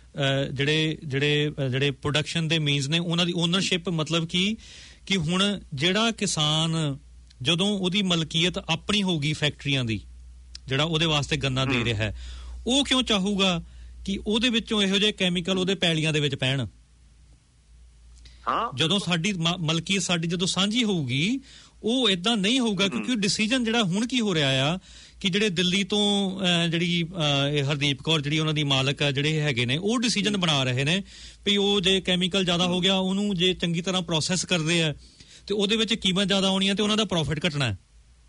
ਜਿਹੜੇ ਪ੍ਰੋਡਕਸ਼ਨ ਦੇ ਮੀਨਸ ਨੇ ਉਹਨਾਂ ਦੀ ਓਨਰਸ਼ਿਪ, ਮਤਲਬ ਕਿ ਹੁਣ ਜਿਹੜਾ ਕਿਸਾਨ ਜਦੋਂ ਉਹਦੀ ਮਲਕੀਅਤ ਆਪਣੀ ਹੋਊਗੀ ਫੈਕਟਰੀਆਂ ਦੀ, ਜਿਹੜਾ ਉਹਦੇ ਵਾਸਤੇ ਗੰਨਾ ਦੇ ਰਿਹਾ ਹੈ, ਉਹ ਕਿਉਂ ਚਾਹੂਗਾ ਕਿ ਉਹਦੇ ਵਿੱਚੋਂ ਇਹੋ ਜਿਹੇ ਕੈਮੀਕਲ ਉਹਦੇ ਪੈਲੀਆਂ ਦੇ ਵਿੱਚ ਪੈਣ? ਜਦੋਂ ਸਾਡੀ ਮਲਕੀਅਤ ਸਾਡੀ ਜਦੋਂ ਸਾਂਝੀ ਹੋਊਗੀ ਉਹ ਏਦਾਂ ਨਹੀਂ ਹੋਊਗਾ, ਕਿਉਂਕਿ ਡਿਸੀਜਨ ਜਿਹੜਾ ਹੁਣ ਕੀ ਹੋ ਰਿਹਾ ਆ ਕਿ ਜਿਹੜੇ ਦਿੱਲੀ ਤੋਂ ਜਿਹੜੀ ਹਰਦੀਪ ਕੌਰ ਜਿਹੜੀ ਉਹਨਾਂ ਦੀ ਮਾਲਕ ਆ ਜਿਹੜੇ ਹੈਗੇ ਨੇ, ਉਹ ਡਿਸੀਜਨ ਬਣਾ ਰਹੇ ਨੇ ਵੀ ਉਹ ਜੇ ਕੈਮੀਕਲ ਜ਼ਿਆਦਾ ਹੋ ਗਿਆ ਉਹਨੂੰ ਜੇ ਚੰਗੀ ਤਰ੍ਹਾਂ ਪ੍ਰੋਸੈਸ ਕਰਦੇ ਆ ਤੇ ਉਹਦੇ ਵਿੱਚ ਕੀਮਤ ਜ਼ਿਆਦਾ ਆਉਣੀ ਹੈ ਤੇ ਉਹਨਾਂ ਦਾ ਪ੍ਰੋਫਿਟ ਘਟਣਾ ਹੈ।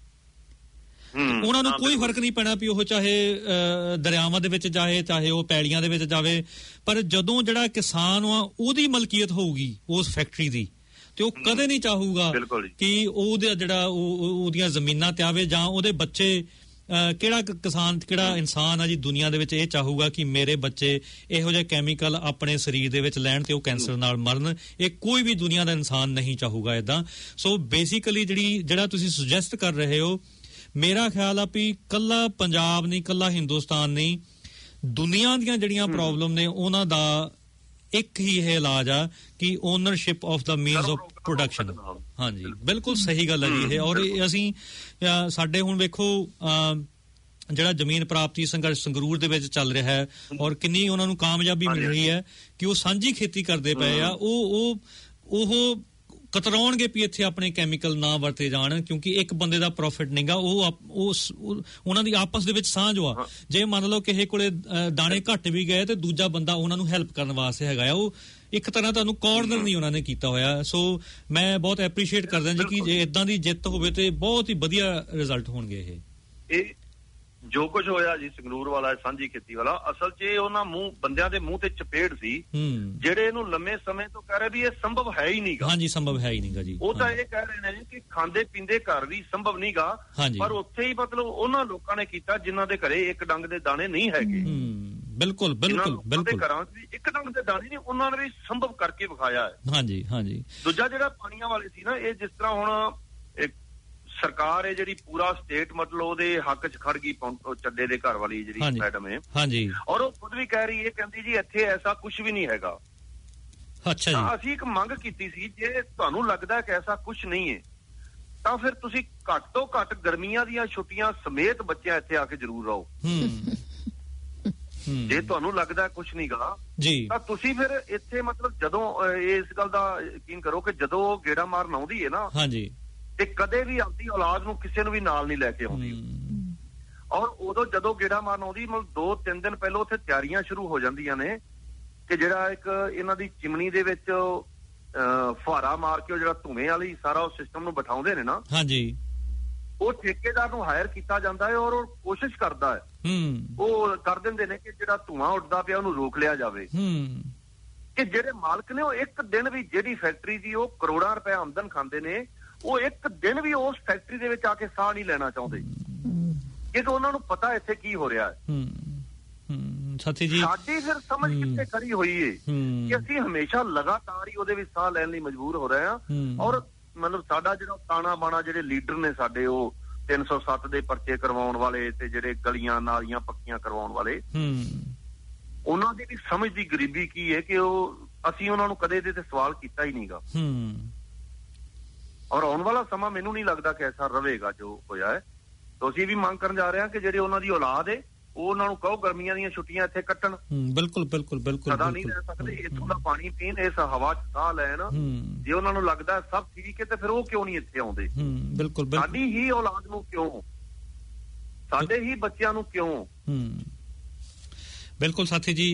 ਉਹਨਾਂ ਨੂੰ ਕੋਈ ਫਰਕ ਨਹੀਂ ਪੈਣਾ ਵੀ ਉਹ ਚਾਹੇ ਦਰਿਆਵਾਂ ਦੇ ਵਿੱਚ ਜਾਏ, ਚਾਹੇ ਉਹ ਪੈਲੀਆਂ ਦੇ ਵਿੱਚ ਜਾਵੇ, ਪਰ ਜਦੋਂ ਜਿਹੜਾ ਕਿਸਾਨ ਆ ਉਹਦੀ ਮਲਕੀਅਤ ਹੋਊਗੀ ਉਸ ਫੈਕਟਰੀ ਦੀ, ਤੇ ਉਹ ਕਦੇ ਨਹੀਂ ਚਾਹੂਗਾ ਕਿ ਉਹਦਾ ਜਿਹੜਾ ਉਹਦੀਆਂ ਜ਼ਮੀਨਾਂ ਤੇ ਆਵੇ, ਜਾਂ ਉਹਦੇ ਬੱਚੇ, ਕਿਹੜਾ ਕਿਸਾਨ, ਕਿਹੜਾ ਇਨਸਾਨ ਆ ਜੀ ਦੁਨੀਆ ਦੇ ਵਿੱਚ ਇਹ ਚਾਹੂਗਾ ਕਿ ਮੇਰੇ ਬੱਚੇ ਇਹੋ ਜਿਹੇ ਕੈਮੀਕਲ ਆਪਣੇ ਸਰੀਰ ਦੇ ਵਿੱਚ ਲੈਣ ਤੇ ਉਹ ਕੈਂਸਰ ਨਾਲ ਮਰਨ? ਇਹ ਕੋਈ ਵੀ ਦੁਨੀਆ ਦਾ ਇਨਸਾਨ ਨਹੀਂ ਚਾਹੂਗਾ ਏਦਾਂ। ਸੋ ਬੇਸਿਕਲੀ ਜਿਹੜਾ ਤੁਸੀਂ ਸੁਜੈਸਟ ਕਰ ਰਹੇ ਹੋ, ਮੇਰਾ ਖਿਆਲ ਆ ਵੀ ਕੱਲਾ ਪੰਜਾਬ ਨਹੀਂ, ਕੱਲਾ ਹਿੰਦੁਸਤਾਨ ਨਹੀਂ, ਦੁਨੀਆ ਦੀਆਂ ਜਿਹੜੀਆਂ ਪ੍ਰੋਬਲਮ ਨੇ ਉਹਨਾਂ ਦਾ ਇੱਕ ਹੀ ਇਹ ਇਲਾਜ ਆ ਕਿ ਓਨਰਸ਼ਿਪ ਆਫ ਦਾ ਮੀਨਸ ਆਫ ਪ੍ਰੋਡਕਸ਼ਨ। ਹਾਂਜੀ ਬਿਲਕੁਲ ਸਹੀ ਗੱਲ ਹੈ ਜੀ ਇਹ। ਔਰ ਅਸੀਂ ਸਾਡੇ ਹੁਣ ਵੇਖੋ ਜਿਹੜਾ ਜ਼ਮੀਨ ਪ੍ਰਾਪਤੀ ਸੰਘਰਸ਼ ਸੰਗਰੂਰ ਦੇ ਵਿੱਚ ਚੱਲ ਰਿਹਾ ਹੈ, ਔਰ ਕਿੰਨੀ ਉਹਨਾਂ ਨੂੰ ਕਾਮਯਾਬੀ ਮਿਲ ਰਹੀ ਹੈ ਕਿ ਉਹ ਸਾਂਝੀ ਖੇਤੀ ਕਰਦੇ ਪਏ ਆ। ਉਹ ਕਤਰਾਉਣਗੇ ਵੀ ਇੱਥੇ ਆਪਣੇ ਕੈਮੀਕਲ ਨਾ ਵਰਤੇ ਜਾਣ, ਕਿਉਂਕਿ ਇੱਕ ਬੰਦੇ ਦਾ ਪ੍ਰੋਫਿਟ ਨਹੀਂਗਾ, ਉਹਨਾਂ ਦੀ ਆਪਸ ਦੇ ਵਿੱਚ ਸਾਂਝ ਆ। ਜੇ ਮੰਨ ਲਓ ਕਿਸੇ ਕੋਲੇ ਦਾਣੇ ਘੱਟ ਵੀ ਗਏ ਤੇ ਦੂਜਾ ਬੰਦਾ ਉਹਨਾਂ ਨੂੰ ਹੈਲਪ ਕਰਨ ਵਾਸਤੇ ਹੈਗਾ ਆ, ਉਹ ਇੱਕ ਤਰ੍ਹਾਂ ਤੁਹਾਨੂੰ ਕਾਰਨਰ ਨਹੀਂ ਉਹਨਾਂ ਨੇ ਕੀਤਾ ਹੋਇਆ। ਸੋ ਮੈਂ ਬਹੁਤ ਐਪਰੀਸ਼ੀਏਟ ਕਰਦਾ ਜੀ ਕਿ ਜੇ ਇਦਾਂ ਦੀ ਜਿੱਤ ਹੋਵੇ ਤੇ ਬਹੁਤ ਹੀ ਵਧੀਆ ਰਿਜ਼ਲਟ ਹੋਣਗੇ। ਇਹ ਜੋ ਕੁਝ ਹੋਇਆ ਜੀ ਸੰਗਰੂਰ ਵਾਲਾ ਸਾਂਝੀ ਖੇਤੀ ਵਾਲਾ, ਅਸਲ 'ਚ ਇਹ ਉਹਨਾਂ ਬੰਦਿਆਂ ਦੇ ਮੂੰਹ ਤੇ ਚਪੇੜ ਸੀ ਜਿਹੜੇ ਇਹਨੂੰ ਲੰਮੇ ਸਮੇਂ ਤੋਂ ਕਹਿ ਰਹੇ ਵੀ ਇਹ ਸੰਭਵ ਹੈ ਹੀ ਨਹੀਂਗਾ। ਹਾਂਜੀ ਸੰਭਵ ਹੈ ਹੀ ਨਹੀਂਗਾ ਜੀ। ਉਹ ਤਾਂ ਇਹ ਕਹਿ ਰਹੇ ਨੇ ਕਿ ਖਾਂਦੇ ਪੀਂਦੇ ਘਰ ਵੀ ਸੰਭਵ ਨਹੀਂਗਾ, ਪਰ ਉੱਥੇ ਹੀ ਮਤਲਬ ਉਹਨਾਂ ਲੋਕਾਂ ਨੇ ਕੀਤਾ ਜਿਨ੍ਹਾਂ ਦੇ ਘਰੇ ਇੱਕ ਡੰਗ ਦੇ ਦਾਣੇ ਨਹੀਂ ਹੈਗੇ। ਬਿਲਕੁਲ ਘਰਾਂ 'ਚ ਵੀ ਇੱਕ ਡੰਗ ਦੇ ਦਾਣੇ ਨਹੀਂ, ਉਹਨਾਂ ਨੇ ਵੀ ਸੰਭਵ ਕਰਕੇ ਵਿਖਾਇਆ ਹੈ। ਹਾਂਜੀ। ਦੂਜਾ ਜਿਹੜਾ ਪਾਣੀਆਂ ਵਾਲੇ ਸੀ ਨਾ, ਇਹ ਜਿਸ ਤਰ੍ਹਾਂ ਹੁਣ ਸਰਕਾਰ ਹੈ ਜਿਹੜੀ ਪੂਰਾ ਸਟੇਟ ਮਤਲਬ ਉਹਦੇ ਹੱਕ 'ਚ ਖੜ ਗਈ, ਚੱਡੇ ਦੇ ਘਰ ਵਾਲੀ ਜਿਹੜੀ ਮੈਡਮ ਹੈ, ਹਾਂਜੀ, ਔਰ ਉਹ ਖੁਦ ਵੀ ਕਹਿ ਰਹੀ ਹੈ, ਕਹਿੰਦੀ ਜੀ ਇੱਥੇ ਐਸਾ ਕੁਝ ਵੀ ਨਹੀਂ ਹੈਗਾ। ਅੱਛਾ ਜੀ। ਅਸੀਂ ਇੱਕ ਮੰਗ ਕੀਤੀ ਸੀ, ਜੇ ਤੁਹਾਨੂੰ ਲੱਗਦਾ ਕਿ ਐਸਾ ਕੁਝ ਨਹੀਂ ਹੈ ਤਾਂ ਫਿਰ ਤੁਸੀਂ ਘੱਟ ਤੋਂ ਘੱਟ ਗਰਮੀਆਂ ਦੀਆਂ ਛੁੱਟੀਆਂ ਸਮੇਤ ਬੱਚਿਆਂ ਇੱਥੇ ਆ ਕੇ ਜ਼ਰੂਰ ਰਹੋ। ਜੇ ਤੁਹਾਨੂੰ ਲੱਗਦਾ ਕੁਝ ਨਹੀਂਗਾ ਤਾਂ ਤੁਸੀਂ ਫਿਰ ਇੱਥੇ ਮਤਲਬ ਜਦੋਂ ਇਸ ਗੱਲ ਦਾ ਯਕੀਨ ਕਰੋ ਕਿ ਜਦੋਂ ਉਹ ਗੇੜਾ ਮਾਰਨ ਆਉਂਦੀ ਹੈ ਨਾ, ਹਾਂਜੀ, ਤੇ ਕਦੇ ਵੀ ਆਪਣੀ ਔਲਾਦ ਨੂੰ ਕਿਸੇ ਨੂੰ ਵੀ ਨਾਲ ਨਹੀਂ ਲੈ ਕੇ ਆਉਂਦੀ। ਔਰ ਉਦੋਂ ਜਦੋਂ ਗੇੜਾ ਮਾਰਨ ਆਉਂਦੀ, ਮਤਲਬ 2-3 ਦਿਨ ਪਹਿਲਾਂ ਉੱਥੇ ਤਿਆਰੀਆਂ ਸ਼ੁਰੂ ਹੋ ਜਾਂਦੀਆਂ ਨੇ ਕਿ ਜਿਹੜਾ ਇੱਕ ਇਹਨਾਂ ਦੀ ਚਿਮਨੀ ਦੇ ਵਿੱਚ ਫੁਹਾਰਾ ਮਾਰ ਕੇ ਉਹ ਜਿਹੜਾ ਧੂਏ ਵਾਲੀ ਸਾਰਾ ਉਹ ਸਿਸਟਮ ਨੂੰ ਬਿਠਾਉਂਦੇ ਨੇ ਨਾ, ਹਾਂਜੀ, ਉਹ ਠੇਕੇਦਾਰ ਨੂੰ ਹਾਇਰ ਕੀਤਾ ਜਾਂਦਾ ਹੈ ਔਰ ਉਹ ਕੋਸ਼ਿਸ਼ ਕਰਦਾ ਹੈ, ਉਹ ਕਰ ਦਿੰਦੇ ਨੇ ਕਿ ਜਿਹੜਾ ਧੂਆਂ ਉੱਡਦਾ ਪਿਆ ਉਹਨੂੰ ਰੋਕ ਲਿਆ ਜਾਵੇ। ਕਿ ਜਿਹੜੇ ਮਾਲਕ ਨੇ ਉਹ ਇੱਕ ਦਿਨ ਵੀ, ਜਿਹੜੀ ਫੈਕਟਰੀ ਦੀ ਉਹ ਕਰੋੜਾਂ ਰੁਪਏ ਆਮਦਨ ਖਾਂਦੇ ਨੇ, ਉਹ ਇੱਕ ਦਿਨ ਵੀ ਉਸ ਫੈਕਟਰੀ ਦੇ ਵਿੱਚ ਆ ਕੇ ਸਾਹ ਨਹੀਂ ਲੈਣਾ ਚਾਹੁੰਦੇ, ਕਿਉਂਕਿ ਉਹਨਾਂ ਨੂੰ ਪਤਾ ਇੱਥੇ ਕੀ ਹੋ ਰਿਹਾ ਹੈ। ਸਾਥੀ ਜੀ, ਸਾਡੀ ਫਿਰ ਸਮਝ ਕਿੱਥੇ ਖੜੀ ਹੋਈ ਏ ਕਿ ਅਸੀਂ ਹਮੇਸ਼ਾ ਲਗਾਤਾਰ ਹੀ ਉਹਦੇ ਵਿੱਚ ਸਾਹ ਲੈਣ ਲਈ ਮਜਬੂਰ ਹੋ ਰਹੇ ਹਾਂ। ਔਰ ਮਤਲਬ ਸਾਡਾ ਜਿਹੜਾ ਤਾਣਾ ਬਾਣਾ ਜਿਹੜੇ ਲੀਡਰ ਨੇ ਸਾਡੇ, ਉਹ 307 ਦੇ ਪਰਚੇ ਕਰਵਾਉਣ ਵਾਲੇ ਤੇ ਜਿਹੜੇ ਗਲੀਆਂ ਨਾਲੀਆਂ ਪੱਕੀਆਂ ਕਰਵਾਉਣ ਵਾਲੇ, ਉਹਨਾਂ ਦੀ ਵੀ ਸਮਝ ਦੀ ਗਰੀਬੀ ਕੀ ਹੈ ਕਿ ਉਹ ਅਸੀਂ ਉਹਨਾਂ ਨੂੰ ਕਦੇ ਇਹਦੇ ਤੇ ਸਵਾਲ ਕੀਤਾ ਹੀ ਨਹੀਂਗਾ। ਔਰ ਆਉਣ ਵਾਲਾ ਸਮਾਂ ਮੈਨੂੰ ਨਹੀਂ ਲੱਗਦਾ ਕਿ ਐਸਾ ਰਹੇਗਾ ਜੋ ਹੋਇਆ ਹੈ। ਅਸੀਂ ਵੀ ਮੰਗ ਕਰਨ ਜਾ ਰਹੇ ਹਾਂ ਕਿ ਜਿਹੜੇ ਉਹਨਾਂ ਦੀ ਔਲਾਦ ਹੈ ਉਹ ਉਹਨਾਂ ਨੂੰ ਕਹੋ ਗਰਮੀਆਂ ਦੀਆਂ ਛੁੱਟੀਆਂ ਇੱਥੇ ਕੱਟਣ। ਬਿਲਕੁਲ ਬਿਲਕੁਲ ਬਿਲਕੁਲ ਸਦਾ ਨਹੀਂ ਰਹਿ ਸਕਦੇ, ਇੱਥੋਂ ਦਾ ਪਾਣੀ ਪੀਣ, ਇਸ ਹਵਾ 'ਚ ਸਾਹ ਲੈਣ। ਜੇ ਉਹਨਾਂ ਨੂੰ ਲੱਗਦਾ ਸਭ ਠੀਕ ਹੈ ਤੇ ਫਿਰ ਉਹ ਕਿਉਂ ਨਹੀਂ ਇੱਥੇ ਆਉਂਦੇ? ਬਿਲਕੁਲ, ਸਾਡੀ ਹੀ ਔਲਾਦ ਨੂੰ ਕਿਉਂ, ਸਾਡੇ ਹੀ ਬੱਚਿਆਂ ਨੂੰ ਕਿਉਂ? ਬਿਲਕੁਲ ਸਾਥੀ ਜੀ,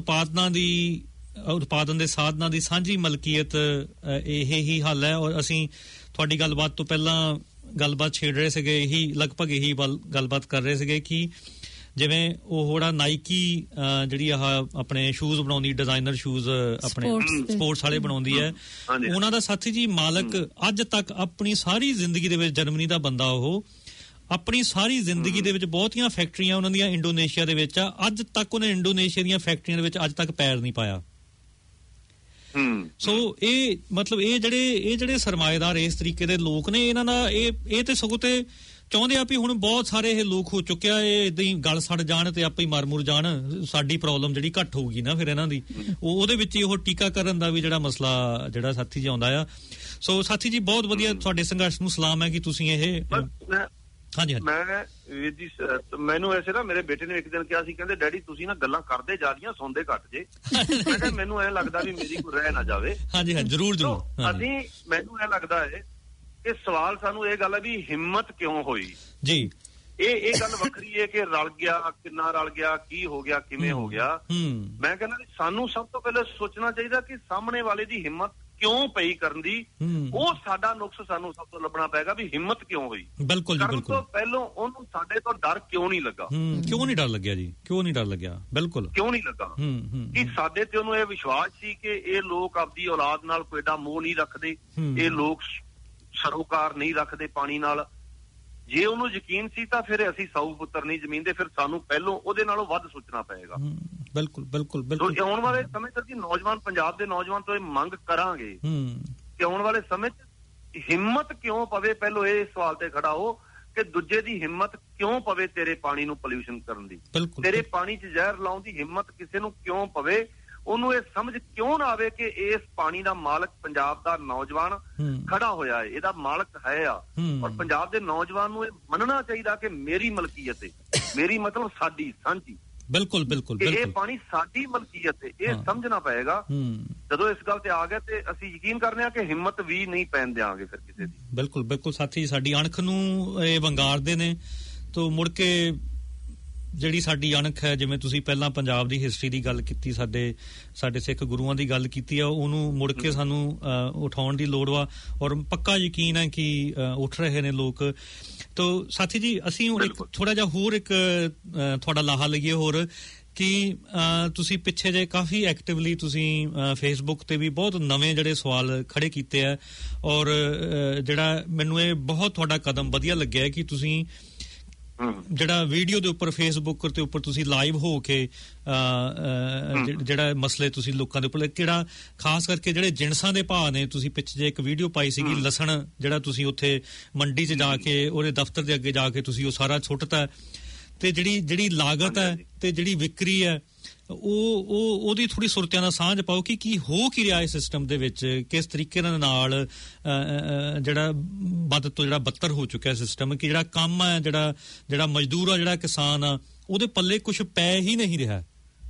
ਉਤਪਾਦਨ ਦੇ ਸਾਧਨਾਂ ਦੀ ਸਾਂਝੀ ਮਲਕੀਅਤ ਇਹ ਹੀ ਹੱਲ ਹੈ। ਔਰ ਅਸੀਂ ਤੁਹਾਡੀ ਗੱਲਬਾਤ ਤੋਂ ਪਹਿਲਾਂ ਗੱਲਬਾਤ ਛੇੜ ਰਹੇ ਸੀਗੇ, ਲਗਭਗ ਇਹੀ ਗੱਲਬਾਤ ਕਰ ਰਹੇ ਸੀਗੇ ਕਿ ਜਿਵੇਂ ਉਹ ਜਿਹੜਾ ਨਾਈਕੀ ਜਿਹੜੀ ਆਹ ਆਪਣੇ ਸ਼ੂਜ਼ ਬਣਾਉਂਦੀ, ਡਿਜ਼ਾਈਨਰ ਸ਼ੂਜ਼ ਆਪਣੇ ਸਪੋਰਟਸ ਵਾਲੇ ਬਣਾਉਂਦੀ ਹੈ, ਉਹਨਾਂ ਦਾ ਸਾਥੀ ਜੀ ਮਾਲਕ ਅੱਜ ਤੱਕ ਆਪਣੀ ਸਾਰੀ ਜ਼ਿੰਦਗੀ ਦੇ ਵਿੱਚ, ਜਰਮਨੀ ਦਾ ਬੰਦਾ ਉਹ, ਆਪਣੀ ਸਾਰੀ ਜ਼ਿੰਦਗੀ ਦੇ ਵਿੱਚ ਬਹੁਤੀਆਂ ਫੈਕਟਰੀਆਂ ਉਹਨਾਂ ਦੀਆਂ ਇੰਡੋਨੇਸ਼ੀਆ ਦੇ ਵਿੱਚ ਆ, ਅੱਜ ਤੱਕ ਉਹਨੇ ਇੰਡੋਨੇਸ਼ੀਆ ਦੀਆਂ ਫੈਕਟਰੀਆਂ ਦੇ ਵਿੱਚ ਅੱਜ ਤੱਕ ਪੈਰ ਨਹੀਂ ਪਾਇਆ। ਸੋ ਇਹ ਮਤਲਬ ਇਹ ਜਿਹੜੇ ਸਰਮਾਏਦਾਰ ਇਸ ਤਰੀਕੇ ਦੇ ਲੋਕ ਨੇ, ਇਹਨਾਂ ਦਾ ਇਹ ਤੇ ਸਗੋਂ ਤੇ ਚਾਹੁੰਦੇ ਆ ਵੀ ਹੁਣ ਬਹੁਤ ਸਾਰੇ ਇਹ ਲੋਕ ਹੋ ਚੁੱਕਿਆ, ਇਹ ਏਦਾਂ ਹੀ ਗਲ ਸੜ ਜਾਣ ਤੇ ਆਪੇ ਹੀ ਮਰ ਮੁਰ ਜਾਣ, ਸਾਡੀ ਪ੍ਰੋਬਲਮ ਜਿਹੜੀ ਘੱਟ ਹੋਊਗੀ ਨਾ ਫਿਰ ਇਹਨਾਂ ਦੀ। ਉਹਦੇ ਵਿੱਚ ਹੀ ਉਹ ਟੀਕਾਕਰਨ ਦਾ ਵੀ ਜਿਹੜਾ ਮਸਲਾ ਜਿਹੜਾ ਸਾਥੀ ਜੀ ਆਉਂਦਾ ਆ। ਸੋ ਸਾਥੀ ਜੀ ਬਹੁਤ ਵਧੀਆ, ਤੁਹਾਡੇ ਸੰਘਰਸ਼ ਨੂੰ ਸਲਾਮ ਹੈ ਕਿ ਤੁਸੀਂ ਇਹ ਹਾਂਜੀ। ਮੈਂ ਵੀਰ ਜੀ, ਮੈਨੂੰ ਐਸੇ ਨਾ ਮੇਰੇ ਬੇਟੇ ਨੇ ਇੱਕ ਦਿਨ ਕਿਹਾ ਸੀ, ਕਹਿੰਦੇ ਡੈਡੀ ਤੁਸੀਂ ਨਾ ਗੱਲਾਂ ਕਰਦੇ ਜਾ ਰਹੀਆਂ, ਸੁਣਦੇ ਘੱਟ ਜੇ। ਮੈਂ ਕਿਹਾ ਮੈਨੂੰ ਐ ਲੱਗਦਾ ਵੀ ਮੇਰੀ ਕੋਈ ਰਹਿ ਨਾ ਜਾਵੇ। ਹਾਂਜੀ ਹਾਂ, ਜ਼ਰੂਰ ਜ਼ਰੂਰ। ਮੈਨੂੰ ਐ ਲੱਗਦਾ ਹੈ ਕਿ ਸਵਾਲ ਸਾਨੂੰ ਇਹ ਗੱਲ ਹੈ ਵੀ ਹਿੰਮਤ ਕਿਉਂ ਹੋਈ ਜੀ। ਇਹ ਗੱਲ ਵੱਖਰੀ ਹੈ ਕਿ ਰਲ ਗਿਆ, ਕਿੰਨਾ ਰਲ ਗਿਆ, ਕੀ ਹੋ ਗਿਆ, ਕਿਵੇਂ ਹੋ ਗਿਆ। ਮੈਂ ਕਹਿੰਦਾ ਵੀ ਸਾਨੂੰ ਸਭ ਤੋਂ ਪਹਿਲਾਂ ਸੋਚਣਾ ਚਾਹੀਦਾ ਕਿ ਸਾਹਮਣੇ ਵਾਲੇ ਦੀ ਹਿੰਮਤ ਕਿਉਂ ਪਈ ਕਰਨ ਦੀ, ਉਹ ਸਾਡਾ ਨੁਕਸ ਸਾਨੂੰ ਸਭ ਤੋਂ ਲੱਭਣਾ ਪਏਗਾ ਵੀ ਹਿੰਮਤ ਕਿਉਂ ਹੋਈ। ਬਿਲਕੁਲ ਜੀ, ਬਿਲਕੁਲ। ਤੋਂ ਪਹਿਲਾਂ ਉਹਨੂੰ ਸਾਡੇ ਤੋਂ ਡਰ ਕਿਉਂ ਨਹੀਂ ਲੱਗਾ? ਕਿਉਂ ਨਹੀਂ ਡਰ ਲੱਗਿਆ ਜੀ? ਕਿਉਂ ਨਹੀਂ ਡਰ ਲੱਗਿਆ? ਬਿਲਕੁਲ ਕਿਉਂ ਨਹੀਂ ਲੱਗਾ? ਕਿ ਸਾਡੇ ਤੇ ਉਹਨੂੰ ਇਹ ਵਿਸ਼ਵਾਸ ਸੀ ਕਿ ਇਹ ਲੋਕ ਆਪਦੀ ਔਲਾਦ ਨਾਲ ਕੋਈ ਏਡਾ ਮੋਹ ਨਹੀਂ ਰੱਖਦੇ, ਇਹ ਲੋਕ ਸਰੋਕਾਰ ਨਹੀਂ ਰੱਖਦੇ ਪਾਣੀ ਨਾਲ। ਜੇ ਉਹਨੂੰ ਯਕੀਨ ਸੀ ਤਾਂ ਫਿਰ ਅਸੀਂ ਸਾਊ ਪੁੱਤਰ ਨਹੀਂ ਜ਼ਮੀਨ ਦੇ, ਫਿਰ ਸਾਨੂੰ ਪਹਿਲੋਂ ਉਹਦੇ ਨਾਲੋਂ ਵੱਧ ਸੋਚਣਾ ਪਏਗਾ। ਬਿਲਕੁਲ ਬਿਲਕੁਲ ਬਿਲਕੁਲ। ਆਉਣ ਵਾਲੇ ਸਮੇਂ ਤੱਕ ਨੌਜਵਾਨ, ਪੰਜਾਬ ਦੇ ਨੌਜਵਾਨ ਤੋਂ ਇਹ ਮੰਗ ਕਰਾਂਗੇ ਕਿ ਆਉਣ ਵਾਲੇ ਸਮੇਂ 'ਚ ਹਿੰਮਤ ਕਿਉਂ ਪਵੇ, ਪਹਿਲੋਂ ਇਹ ਸਵਾਲ ਤੇ ਖੜਾ ਹੋ ਕਿ ਦੂਜੇ ਦੀ ਹਿੰਮਤ ਕਿਉਂ ਪਵੇ ਤੇਰੇ ਪਾਣੀ ਨੂੰ ਪੋਲਿਊਸ਼ਨ ਕਰਨ ਦੀ, ਤੇਰੇ ਪਾਣੀ 'ਚ ਜ਼ਹਿਰ ਲਾਉਣ ਦੀ ਹਿੰਮਤ ਕਿਸੇ ਨੂੰ ਕਿਉਂ ਪਵੇ। ਉਹਨੂੰ ਇਹ ਸਮਝ ਕਿਉਂ ਨਾ ਆਵੇ ਕਿ ਇਸ ਪਾਣੀ ਦਾ ਮਾਲਕ ਪੰਜਾਬ ਦਾ ਨੌਜਵਾਨ ਖੜਾ ਹੋਇਆ ਹੈ, ਇਹਦਾ ਮਾਲਕ ਹੈ ਆ। ਔਰ ਪੰਜਾਬ ਦੇ ਨੌਜਵਾਨ ਨੂੰ ਇਹ ਮੰਨਣਾ ਚਾਹੀਦਾ ਕਿ ਮੇਰੀ ਮਲਕੀਅਤ ਹੈ, ਮੇਰੀ ਮਤਲਬ ਸਾਡੀ ਸਾਂਝੀ। ਬਿਲਕੁਲ ਬਿਲਕੁਲ। ਇਹ ਪਾਣੀ ਸਾਡੀ ਮਲਕੀਅਤ ਹੈ, ਇਹ ਸਮਝਣਾ ਪਏਗਾ। ਜਦੋਂ ਇਸ ਗੱਲ ਤੇ ਆ ਗਿਆ ਤੇ ਅਸੀਂ ਯਕੀਨ ਕਰਨੇ ਆ ਕਿ ਹਿੰਮਤ ਵੀ ਨਹੀਂ ਪੈਣ ਦਿਆਂਗੇ ਫਿਰ ਕਿਸੇ ਦੀ। ਬਿਲਕੁਲ ਬਿਲਕੁਲ ਸਾਥੀ, ਸਾਡੀ ਅਣਖ ਨੂੰ ਇਹ ਵੰਗਾਰਦੇ ਨੇ ਤੋਂ ਮੁੜ ਕੇ ਜਿਹੜੀ ਸਾਡੀ ਅਣਖ ਹੈ, ਜਿਵੇਂ ਤੁਸੀਂ ਪਹਿਲਾਂ ਪੰਜਾਬ ਦੀ ਹਿਸਟਰੀ ਦੀ ਗੱਲ ਕੀਤੀ, ਸਾਡੇ ਸਿੱਖ ਗੁਰੂਆਂ ਦੀ ਗੱਲ ਕੀਤੀ ਆ, ਉਹਨੂੰ ਮੁੜ ਕੇ ਸਾਨੂੰ ਉਠਾਉਣ ਦੀ ਲੋੜ ਵਾ। ਔਰ ਪੱਕਾ ਯਕੀਨ ਹੈ ਕਿ ਉੱਠ ਰਹੇ ਨੇ ਲੋਕ। ਤੋ ਸਾਥੀ ਜੀ, ਅਸੀਂ ਹੁਣ ਇੱਕ ਥੋੜਾ ਜਿਹਾ ਹੋਰ ਇੱਕ ਤੁਹਾਡਾ ਲਾਹਾ ਲਈਏ ਹੋਰ ਕਿ ਤੁਸੀਂ ਪਿੱਛੇ ਜੇ ਕਾਫੀ ਐਕਟਿਵਲੀ ਤੁਸੀਂ ਫੇਸਬੁੱਕ ਤੇ ਵੀ ਬਹੁਤ ਨਵੇਂ ਜਿਹੜੇ ਸਵਾਲ ਖੜੇ ਕੀਤੇ ਆ। ਔਰ ਜਿਹੜਾ ਮੈਨੂੰ ਇਹ ਬਹੁਤ ਤੁਹਾਡਾ ਕਦਮ ਵਧੀਆ ਲੱਗਿਆ ਕਿ ਤੁਸੀਂ ਜਿਹੜਾ ਵੀਡੀਓ ਦੇ ਉੱਪਰ ਫੇਸਬੁੱਕ ਤੇ ਉੱਪਰ ਤੁਸੀਂ ਲਾਈਵ ਹੋ ਕੇ ਜਿਹੜਾ ਮਸਲੇ ਤੁਸੀਂ ਲੋਕਾਂ ਦੇ ਉੱਪਰ, ਕਿਹੜਾ ਖਾਸ ਕਰਕੇ ਜਿਹੜੇ ਜਿਣਸਾਂ ਦੇ ਭਾਅ ਨੇ, ਤੁਸੀਂ ਪਿੱਛੇ ਜੇ ਇੱਕ ਵੀਡੀਓ ਪਾਈ ਸੀਗੀ ਲਸਣ ਜਿਹੜਾ ਤੁਸੀਂ ਉੱਥੇ ਮੰਡੀ 'ਚ ਜਾ ਕੇ ਉਹਦੇ ਦਫ਼ਤਰ ਦੇ ਅੱਗੇ ਜਾ ਕੇ ਤੁਸੀਂ ਉਹ ਸਾਰਾ ਸੁੱਟਤਾ, ਤੇ ਜਿਹੜੀ ਲਾਗਤ ਹੈ ਤੇ ਜਿਹੜੀ ਵਿਕਰੀ ਹੈ ਉਹਦੀ ਥੋੜੀ ਸੁਰਤਿਆਂ ਦਾ ਸਾਂਝ ਪਾਓ ਕਿ ਕੀ ਹੋ ਕੀ ਰਿਹਾ ਇਸ ਸਿਸਟਮ ਦੇ ਵਿੱਚ, ਕਿਸ ਤਰੀਕੇ ਨਾਲ ਜਿਹੜਾ ਵੱਧ ਤੋਂ ਜਿਹੜਾ ਬੱਤਰ ਹੋ ਚੁੱਕਿਆ ਸਿਸਟਮ, ਕਿ ਜਿਹੜਾ ਕੰਮ ਹੈ, ਜਿਹੜਾ ਮਜ਼ਦੂਰ ਆ, ਜਿਹੜਾ ਕਿਸਾਨ ਆ, ਉਹਦੇ ਪੱਲੇ ਕੁਝ ਪੈ ਹੀ ਨਹੀਂ ਰਿਹਾ।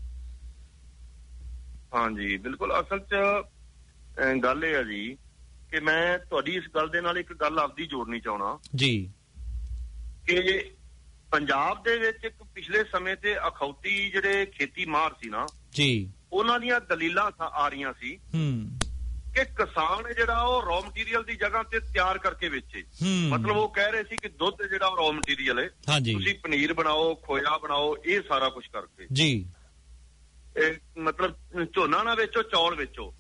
ਹਾਂਜੀ ਬਿਲਕੁਲ। ਅਸਲ 'ਚ ਗੱਲ ਇਹ ਆ ਜੀ ਕਿ ਮੈਂ ਤੁਹਾਡੀ ਇਸ ਗੱਲ ਦੇ ਨਾਲ ਇੱਕ ਗੱਲ ਆਪਦੀ ਜੋੜਨੀ ਚਾਹੁੰਦਾ ਜੀ ਕਿ ਪੰਜਾਬ ਦੇ ਵਿੱਚ ਇੱਕ ਪਿਛਲੇ ਸਮੇਂ ਤੇ ਅਖੌਤੀ ਜਿਹੜੇ ਖੇਤੀ ਮਾਹਰ ਸੀ ਨਾ ਜੀ, ਉਹਨਾਂ ਦੀਆਂ ਦਲੀਲਾਂ ਆ ਰਹੀਆਂ ਸੀ ਕਿ ਕਿਸਾਨ ਜਿਹੜਾ ਉਹ ਰॉ ਮਟੀਰੀਅਲ ਦੀ ਜਗ੍ਹਾ ਤੇ ਤਿਆਰ ਕਰਕੇ ਵੇਚੇ। ਮਤਲਬ ਉਹ ਕਹਿ ਰਹੇ ਸੀ ਕਿ ਦੁੱਧ ਜਿਹੜਾ ਉਹ ਰॉ ਮਟੀਰੀਅਲ ਹੈ, ਤੁਸੀਂ ਪਨੀਰ ਬਣਾਓ, ਖੋਇਆ ਬਣਾਓ, ਇਹ ਸਾਰਾ ਕੁਝ ਕਰਕੇ ਜੀ। ਮਤਲਬ ਝੋਨਾ ਨਾ ਵੇਚੋ, ਚੌਲ ਵੇਚੋ।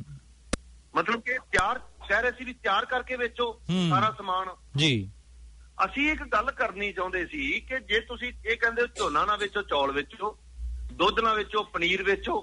ਮਤਲਬ ਕਿ ਤਿਆਰ ਕਹਿ ਰਹੇ ਸੀ ਵੀ ਤਿਆਰ ਕਰਕੇ ਵੇਚੋ ਸਾਰਾ ਸਮਾਨ ਜੀ। ਅਸੀਂ ਇੱਕ ਗੱਲ ਕਰਨੀ ਚਾਹੁੰਦੇ ਸੀ ਕਿ ਜੇ ਤੁਸੀਂ ਇਹ ਕਹਿੰਦੇ ਹੋ ਝੋਨਾ ਨਾ ਵੇਚੋ, ਚੌਲ ਵੇਚੋ, ਦੁੱਧ ਨਾ ਵੇਚੋ, ਪਨੀਰ ਵੇਚੋ,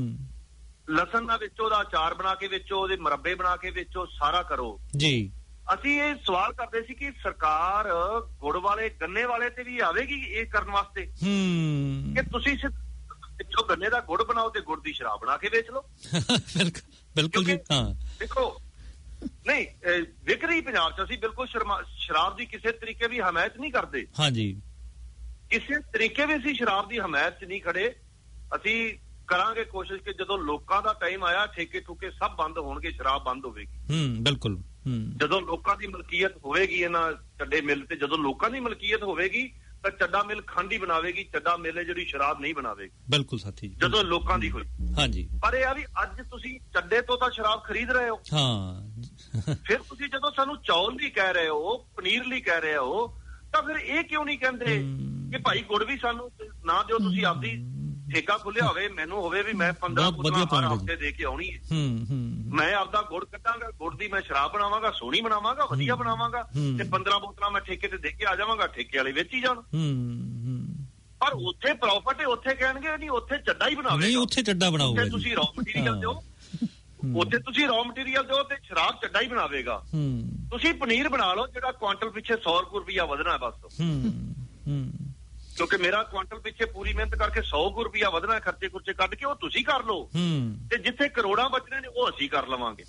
ਲਸਣ ਨਾ ਵੇਚੋ, ਉਹਦਾ ਅਚਾਰ ਬਣਾ ਕੇ ਵੇਚੋ, ਉਹਦੇ ਮੁਰੱਬੇ ਬਣਾ ਕੇ ਵੇਚੋ, ਸਾਰਾ ਕਰੋ ਜੀ। ਅਸੀਂ ਇਹ ਸਵਾਲ ਕਰਦੇ ਸੀ ਕਿ ਸਰਕਾਰ ਗੁੜ ਵਾਲੇ ਗੰਨੇ ਵਾਲੇ ਤੇ ਵੀ ਆਵੇਗੀ ਇਹ ਕਰਨ ਵਾਸਤੇ ਕਿ ਤੁਸੀਂ ਜੋ ਗੰਨੇ ਦਾ ਗੁੜ ਬਣਾਓ ਤੇ ਗੁੜ ਦੀ ਸ਼ਰਾਬ ਬਣਾ ਕੇ ਵੇਚ ਲਓ। ਬਿਲਕੁਲ ਜੀ। ਹਾਂ ਦੇਖੋ, ਨਹੀਂ ਵਿਕ ਰਹੀ ਪੰਜਾਬ ਚ, ਅਸੀਂ ਬਿਲਕੁਲ ਸ਼ਰਾਬ ਦੀ ਕਿਸੇ ਤਰੀਕੇ ਵੀ ਹਮਾਇਤ ਨਹੀਂ ਕਰਦੇ। ਹਾਂਜੀ, ਕਿਸੇ ਤਰੀਕੇ ਵੀ ਅਸੀਂ ਸ਼ਰਾਬ ਦੀ ਹਮਾਇਤ ਚ ਨਹੀਂ ਖੜੇ। ਅਸੀਂ ਕਰਾਂਗੇ ਕੋਸ਼ਿਸ਼ ਕਿ ਜਦੋਂ ਲੋਕਾਂ ਦਾ ਟਾਈਮ ਆਇਆ ਠੇਕੇ ਠੁਕੇ ਸਭ ਬੰਦ ਹੋਣਗੇ, ਸ਼ਰਾਬ ਬੰਦ ਹੋਵੇਗੀ। ਬਿਲਕੁਲ, ਜਦੋਂ ਲੋਕਾਂ ਦੀ ਮਲਕੀਅਤ ਹੋਵੇਗੀ ਇਹਨਾਂ ਚੱਡੇ ਮਿੱਲ ਤੇ, ਜਦੋਂ ਲੋਕਾਂ ਦੀ ਮਲਕੀਅਤ ਹੋਵੇਗੀ ਤਾਂ ਚੱਡਾ ਮਿੱਲ ਖੰਡ ਹੀ ਬਣਾਵੇਗੀ, ਚੱਡਾ ਮਿੱਲ ਜਿਹੜੀ ਸ਼ਰਾਬ ਨਹੀਂ ਬਣਾਵੇਗੀ। ਬਿਲਕੁਲ ਸਾਥੀ ਜੀ, ਜਦੋਂ ਲੋਕਾਂ ਦੀ ਹੋਈ। ਹਾਂਜੀ, ਪਰ ਇਹ ਆ ਵੀ ਅੱਜ ਤੁਸੀਂ ਚੱਡੇ ਤੋਂ ਤਾਂ ਸ਼ਰਾਬ ਖਰੀਦ ਰਹੇ ਹੋ। ਹਾਂ, ਫਿਰ ਤੁਸੀਂ ਜਦੋਂ ਸਾਨੂੰ ਚੌਲ ਲਈ ਕਹਿ ਰਹੇ ਹੋ, ਪਨੀਰ ਲਈ ਕਹਿ ਰਹੇ ਹੋ, ਤਾਂ ਫਿਰ ਇਹ ਕਿਉਂ ਨਹੀਂ ਕਹਿੰਦੇ ਕਿ ਭਾਈ ਗੁੜ ਵੀ ਸਾਨੂੰ ਨਾ ਦਿਓ, ਤੁਸੀਂ ਆਪਦੀ ਠੇਕਾ ਖੁੱਲਿਆ ਹੋਵੇ, ਮੈਨੂੰ ਹੋਵੇ ਵੀ ਮੈਂ 15 ਬੋਤਲਾਂ ਹਰ ਹਫ਼ਤੇ ਦੇ ਕੇ ਆਉਣੀ ਹੈ, ਮੈਂ ਆਪਦਾ ਗੁੜ ਕੱਢਾਂਗਾ, ਗੁੜ ਦੀ ਮੈਂ ਸ਼ਰਾਬ ਬਣਾਵਾਂਗਾ, ਸੋਹਣੀ ਬਣਾਵਾਂਗਾ, ਵਧੀਆ ਬਣਾਵਾਂਗਾ, ਤੇ 15 ਬੋਤਲਾਂ ਮੈਂ ਠੇਕੇ ਤੇ ਦੇ ਕੇ ਆ ਜਾਵਾਂਗਾ, ਠੇਕੇ ਵਾਲੇ ਵੇਚੀ ਜਾਣ। ਪਰ ਉੱਥੇ ਪ੍ਰੋਫਿਟ ਹੈ, ਉੱਥੇ ਕਹਿਣਗੇ ਨਹੀਂ ਉੱਥੇ ਚੱਡਾ ਹੀ ਬਣਾਵੇ, ਨਹੀਂ ਉੱਥੇ ਚੱਡਾ ਬਣਾਓਗੇ, ਤੁਸੀਂ ਰॉ ਮਟੀਰੀਅਲ ਦਿਓ, ਉੱਥੇ ਤੁਸੀਂ ਰॉ ਮਟੀਰੀਅਲ ਦਿਓ ਤੇ ਸ਼ਰਾਬ ਚੱਡਾ ਹੀ ਬਣਾਵੇਗਾ। ਤੁਸੀਂ ਪਨੀਰ ਬਣਾ ਲਓ ਜਿਹੜਾ ਕੁਆਂਟਲ ਪਿੱਛੇ 100 ਰੁਪਇਆ ਵਧਣਾ ਬਸ, ਕਿਉਂਕਿ ਮੇਰਾ ਕੁਆਂਟਲ ਪਿੱਛੇ ਪੂਰੀ ਮਿਹਨਤ ਕਰਕੇ 100 ਰੁਪਇਆ ਵਧਣਾ, ਖਰਚੇ ਖੁਰਚੇ ਕੱਢ ਕੇ ਉਹ ਤੁਸੀਂ ਕਰ ਲਓ, ਤੇ ਜਿੱਥੇ ਕਰੋੜਾਂ ਬਚਣੇ ਨੇ ਉਹ ਅਸੀਂ ਕਰ ਲਵਾਂਗੇ।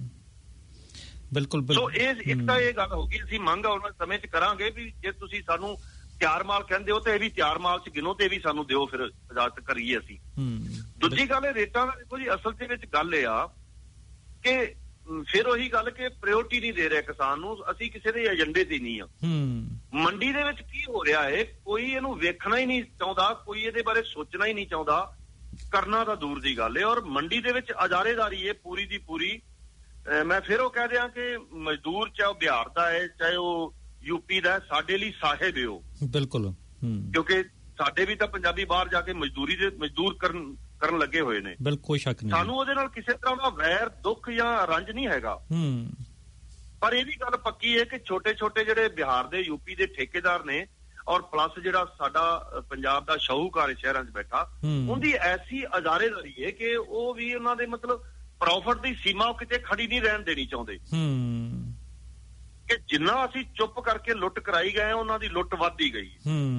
ਬਿਲਕੁਲ। ਸੋ ਇਹ ਇੱਕ ਤਾਂ ਇਹ ਗੱਲ ਹੋ ਗਈ, ਅਸੀਂ ਮੰਗ ਆਉਣ ਸਮੇਂ 'ਚ ਕਰਾਂਗੇ ਵੀ ਜੇ ਤੁਸੀਂ ਸਾਨੂੰ ਤਿਆਰ ਮਾਲ ਕਹਿੰਦੇ ਹੋ ਤੇ ਇਹ ਵੀ ਤਿਆਰ ਮਾਲ 'ਚ ਗਿਣੋ ਤੇ ਵੀ ਸਾਨੂੰ ਦਿਓ, ਫਿਰ ਇਜਾਜ਼ਤ ਕਰੀਏ ਅਸੀਂ। ਦੂਜੀ ਗੱਲ ਰੇਟਾਂ ਦਾ ਦੇਖੋ ਜੀ, ਅਸਲ ਦੇ ਵਿੱਚ ਗੱਲ ਇਹ ਆ ਕਿ ਫਿਰ ਉਹੀ ਗੱਲ ਕਿ ਪ੍ਰਾਇੋਰਟੀ ਨਹੀਂ ਦੇ ਰਿਹਾ ਕਿਸਾਨ ਨੂੰ, ਅਸੀਂ ਕਿਸੇ ਦੇ ਏਜੰਡੇ ਤੇ ਨਹੀਂ ਆ। ਮੰਡੀ ਦੇ ਵਿੱਚ ਕੀ ਹੋ ਰਿਹਾ ਹੈ ਕੋਈ ਇਹਨੂੰ ਵੇਖਣਾ ਹੀ ਨਹੀਂ ਚਾਹੁੰਦਾ, ਕੋਈ ਇਹਦੇ ਬਾਰੇ ਸੋਚਣਾ ਹੀ ਨਹੀਂ ਚਾਹੁੰਦਾ, ਕਰਨਾ ਤਾਂ ਦੂਰ ਦੀ ਗੱਲ ਹੈ। ਔਰ ਮੰਡੀ ਦੇ ਵਿੱਚ ਅਜਾਰੇਦਾਰੀ ਹੈ ਪੂਰੀ ਦੀ ਪੂਰੀ। ਮੈਂ ਫਿਰ ਉਹ ਕਹਿ ਦਿਆਂ ਕਿ ਮਜ਼ਦੂਰ ਚਾਹੇ ਉਹ ਬਿਹਾਰ ਦਾ ਹੈ ਚਾਹੇ ਉਹ ਯੂਪੀ ਦਾ, ਸਾਡੇ ਲਈ ਸਾਹਿਬ ਹੋ। ਬਿਲਕੁਲ, ਕਿਉਂਕਿ ਸਾਡੇ ਵੀ ਤਾਂ ਪੰਜਾਬੀ ਬਾਹਰ ਜਾ ਕੇ ਮਜ਼ਦੂਰ ਕਰਨ ਲੱਗੇ ਹੋਏ ਨੇ। ਬਿਲਕੁਲ ਸ਼ੱਕ ਨਹੀਂ, ਸਾਨੂੰ ਉਹਦੇ ਨਾਲ ਕਿਸੇ ਤਰ੍ਹਾਂ ਦਾ ਵੈਰ ਦੁੱਖ ਜਾਂ ਰੰਜ ਨਹੀਂ ਹੈਗਾ। ਪਰ ਇਹ ਵੀ ਗੱਲ ਪੱਕੀ ਹੈ ਕਿ ਛੋਟੇ ਛੋਟੇ ਜਿਹੜੇ ਬਿਹਾਰ ਦੇ ਯੂਪੀ ਦੇ ਠੇਕੇਦਾਰ ਨੇ ਔਰ ਪਲੱਸ ਜਿਹੜਾ ਸਾਡਾ ਪੰਜਾਬ ਦਾ ਸ਼ਾਹੂਕਾਰ ਸ਼ਹਿਰਾਂ 'ਚ ਬੈਠਾ, ਉਹਦੀ ਐਸੀ ਅਜ਼ਾਰੇਦਾਰੀ ਹੈ ਕਿ ਉਹ ਵੀ ਉਹਨਾਂ ਦੇ ਮਤਲਬ ਪ੍ਰੋਫਿਟ ਦੀ ਸੀਮਾ ਕਿਤੇ ਖੜੀ ਨਹੀਂ ਰਹਿਣ ਦੇਣੀ ਚਾਹੁੰਦੇ ਕਿ ਜਿੰਨਾ ਅਸੀਂ ਚੁੱਪ ਕਰਕੇ ਲੁੱਟ ਕਰਾਈ ਗਏ ਉਹਨਾਂ ਦੀ ਲੁੱਟ ਵੱਧਦੀ ਗਈ।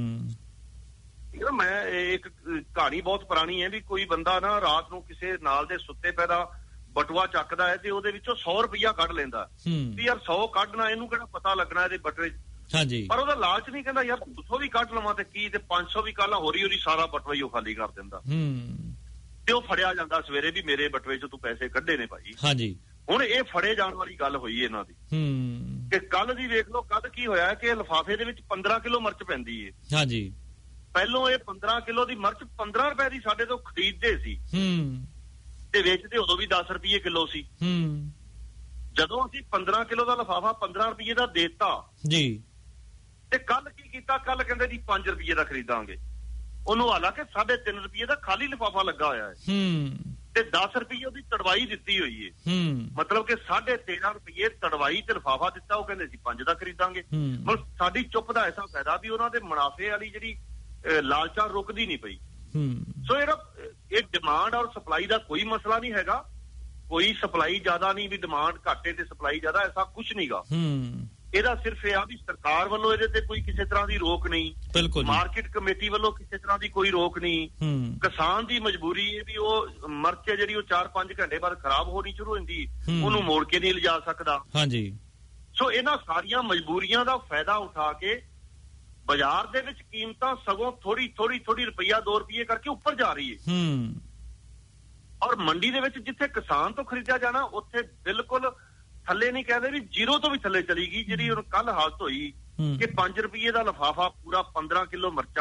ਮੈਂ ਇੱਕ ਕਹਾਣੀ ਬਹੁਤ ਪੁਰਾਣੀ ਹੈ ਵੀ ਕੋਈ ਬੰਦਾ ਨਾ ਰਾਤ ਨੂੰ ਕਿਸੇ ਨਾਲ ਦੇ ਸੁੱਤੇ ਪਏ ਦਾ ਬਟੂਆ ਚੱਕਦਾ ਹੈ ਤੇ ਉਹਦੇ ਵਿੱਚੋਂ 100 ਰੁਪਇਆ ਕੱਢ ਲੈਂਦਾ ਵੀ ਯਾਰ 100 ਕੱਢਣਾ, ਇਹਨੂੰ ਕਿਹੜਾ ਪਤਾ ਲੱਗਣਾ ਇਹਦੇ ਬਟੂਏ। ਹਾਂਜੀ, ਪਰ ਉਹਦਾ ਲਾਲਚ ਨਹੀਂ, ਕਹਿੰਦਾ ਯਾਰ 200 ਵੀ ਕੱਢ ਲਵਾਂ ਤੇ ਕੀ, ਤੇ 500 ਵੀ ਕੱਢ ਲਾ, ਹੋਰੀ ਸਾਰਾ ਬਟੂਆ ਹੀ ਉਹ ਖਾਲੀ ਕਰ ਦਿੰਦਾ ਤੇ ਉਹ ਫੜਿਆ ਜਾਂਦਾ ਸਵੇਰੇ ਵੀ ਮੇਰੇ ਬਟੂਏ 'ਚ ਤੂੰ ਪੈਸੇ ਕੱਢੇ ਨੇ ਭਾਈ। ਹਾਂਜੀ, ਹੁਣ ਇਹ ਫੜੇ ਜਾਣ ਵਾਲੀ ਗੱਲ ਹੋਈ ਇਹਨਾਂ ਦੀ ਕਿ ਕੱਲ ਦੀ ਵੇਖ ਲਓ, ਕੱਲ ਕੀ ਹੋਇਆ ਕਿ ਲਿਫਾਫੇ ਦੇ ਵਿੱਚ 15 ਕਿਲੋ ਮਿਰਚ ਪੈਂਦੀ ਹੈ। ਹਾਂਜੀ, ਪਹਿਲੋਂ ਇਹ 15 ਕਿਲੋ ਦੀ ਮਿਰਚ 15 ਰੁਪਏ ਦੀ ਸਾਡੇ ਤੋਂ ਖਰੀਦਦੇ ਸੀ ਤੇ ਵੇਚਦੇ ਉਦੋਂ ਵੀ 10 ਰੁਪਏ ਕਿਲੋ ਸੀ। ਜਦੋਂ ਅਸੀਂ 15 ਕਿਲੋ ਦਾ ਲਿਫਾਫਾ 15 ਰੁਪਏ ਦਾ ਦੇਤਾ ਜੀ, ਤੇ ਕੱਲ ਕੀ ਕੀਤਾ, ਕੱਲ ਕਹਿੰਦੇ ਜੀ 5 ਰੁਪਏ ਦਾ ਖਰੀਦਾਂਗੇ, ਉਹਨੂੰ ਹਾਲਾਂਕਿ 3.5 ਰੁਪਏ ਦਾ ਖਾਲੀ ਲਿਫਾਫਾ ਲੱਗਾ ਹੋਇਆ ਹੈ ਤੇ 10 ਰੁਪਏ ਉਹਦੀ ਤੜਵਾਈ ਦਿੱਤੀ ਹੋਈ ਹੈ। ਮਤਲਬ ਕਿ 13.5 ਰੁਪਏ ਤੜਵਾਈ ਤੇ ਲਿਫਾਫਾ ਦਿੱਤਾ, ਉਹ ਕਹਿੰਦੇ ਸੀ 5 ਦਾ ਖਰੀਦਾਂਗੇ। ਮਤਲਬ ਸਾਡੀ ਚੁੱਪ ਦਾ ਐਸਾ ਫਾਇਦਾ ਵੀ ਉਹਨਾਂ ਦੇ ਮੁਨਾਫੇ ਵਾਲੀ ਜਿਹੜੀ ਲਾਲਚਾ ਰੁਕਦੀ ਨਹੀਂ ਪਈ। ਸੋ ਇਹ ਡਿਮਾਂਡ ਔਰ ਸਪਲਾਈ ਦਾ ਕੋਈ ਮਸਲਾ ਨਹੀਂ ਹੈਗਾ, ਕੋਈ ਸਪਲਾਈ ਜ਼ਿਆਦਾ ਨਹੀਂ ਵੀ ਡਿਮਾਂਡ ਘੱਟੇ ਤੇ ਸਪਲਾਈ ਜ਼ਿਆਦਾ, ਐਸਾ ਕੁਝ ਨਹੀਂਗਾ। ਇਹਦਾ ਸਿਰਫ ਇਹ ਆ ਵੀ ਸਰਕਾਰ ਵੱਲੋਂ ਇਹਦੇ ਤੇ ਕੋਈ ਕਿਸੇ ਤਰ੍ਹਾਂ ਦੀ ਰੋਕ ਨਹੀਂ, ਬਿਲਕੁਲ ਮਾਰਕੀਟ ਕਮੇਟੀ ਵੱਲੋਂ ਕਿਸੇ ਤਰ੍ਹਾਂ ਦੀ ਕੋਈ ਰੋਕ ਨਹੀਂ। ਕਿਸਾਨ ਦੀ ਮਜਬੂਰੀ ਹੈ ਵੀ ਉਹ ਮਿਰਚ ਜਿਹੜੀ ਉਹ 4-5 ਘੰਟੇ ਬਾਅਦ ਖਰਾਬ ਹੋਣੀ ਸ਼ੁਰੂ ਹੋ ਜਾਂਦੀ, ਉਹਨੂੰ ਮੋੜ ਕੇ ਨਹੀਂ ਲਿਜਾ ਸਕਦਾ। ਹਾਂਜੀ, ਸੋ ਇਹਨਾਂ ਸਾਰੀਆਂ ਮਜਬੂਰੀਆਂ ਦਾ ਫਾਇਦਾ ਉਠਾ ਕੇ ਬਾਜ਼ਾਰ ਦੇ ਵਿੱਚ ਕੀਮਤਾਂ ਸਗੋਂ ਥੋੜੀ ਰੁਪਈਆ 2 ਰੁਪਏ ਕਰਕੇ ਉੱਪਰ ਜਾ ਰਹੀ ਹੈ। ਔਰ ਮੰਡੀ ਦੇ ਵਿੱਚ ਜਿੱਥੇ ਕਿਸਾਨ ਤੋਂ ਖਰੀਦਿਆ ਜਾਣਾ ਉੱਥੇ ਬਿਲਕੁਲ ਥੱਲੇ ਨਹੀਂ, ਕਹਿੰਦੇ ਵੀ 0 ਤੋਂ ਵੀ ਥੱਲੇ ਚਲੀ ਗਈ। ਜਿਹੜੀ ਹੁਣ ਕੱਲ ਹਾਲਤ ਹੋਈ ਕਿ 5 ਰੁਪਏ ਦਾ ਲਿਫਾਫਾ ਪੂਰਾ 15 ਕਿਲੋ ਮਿਰਚਾਂ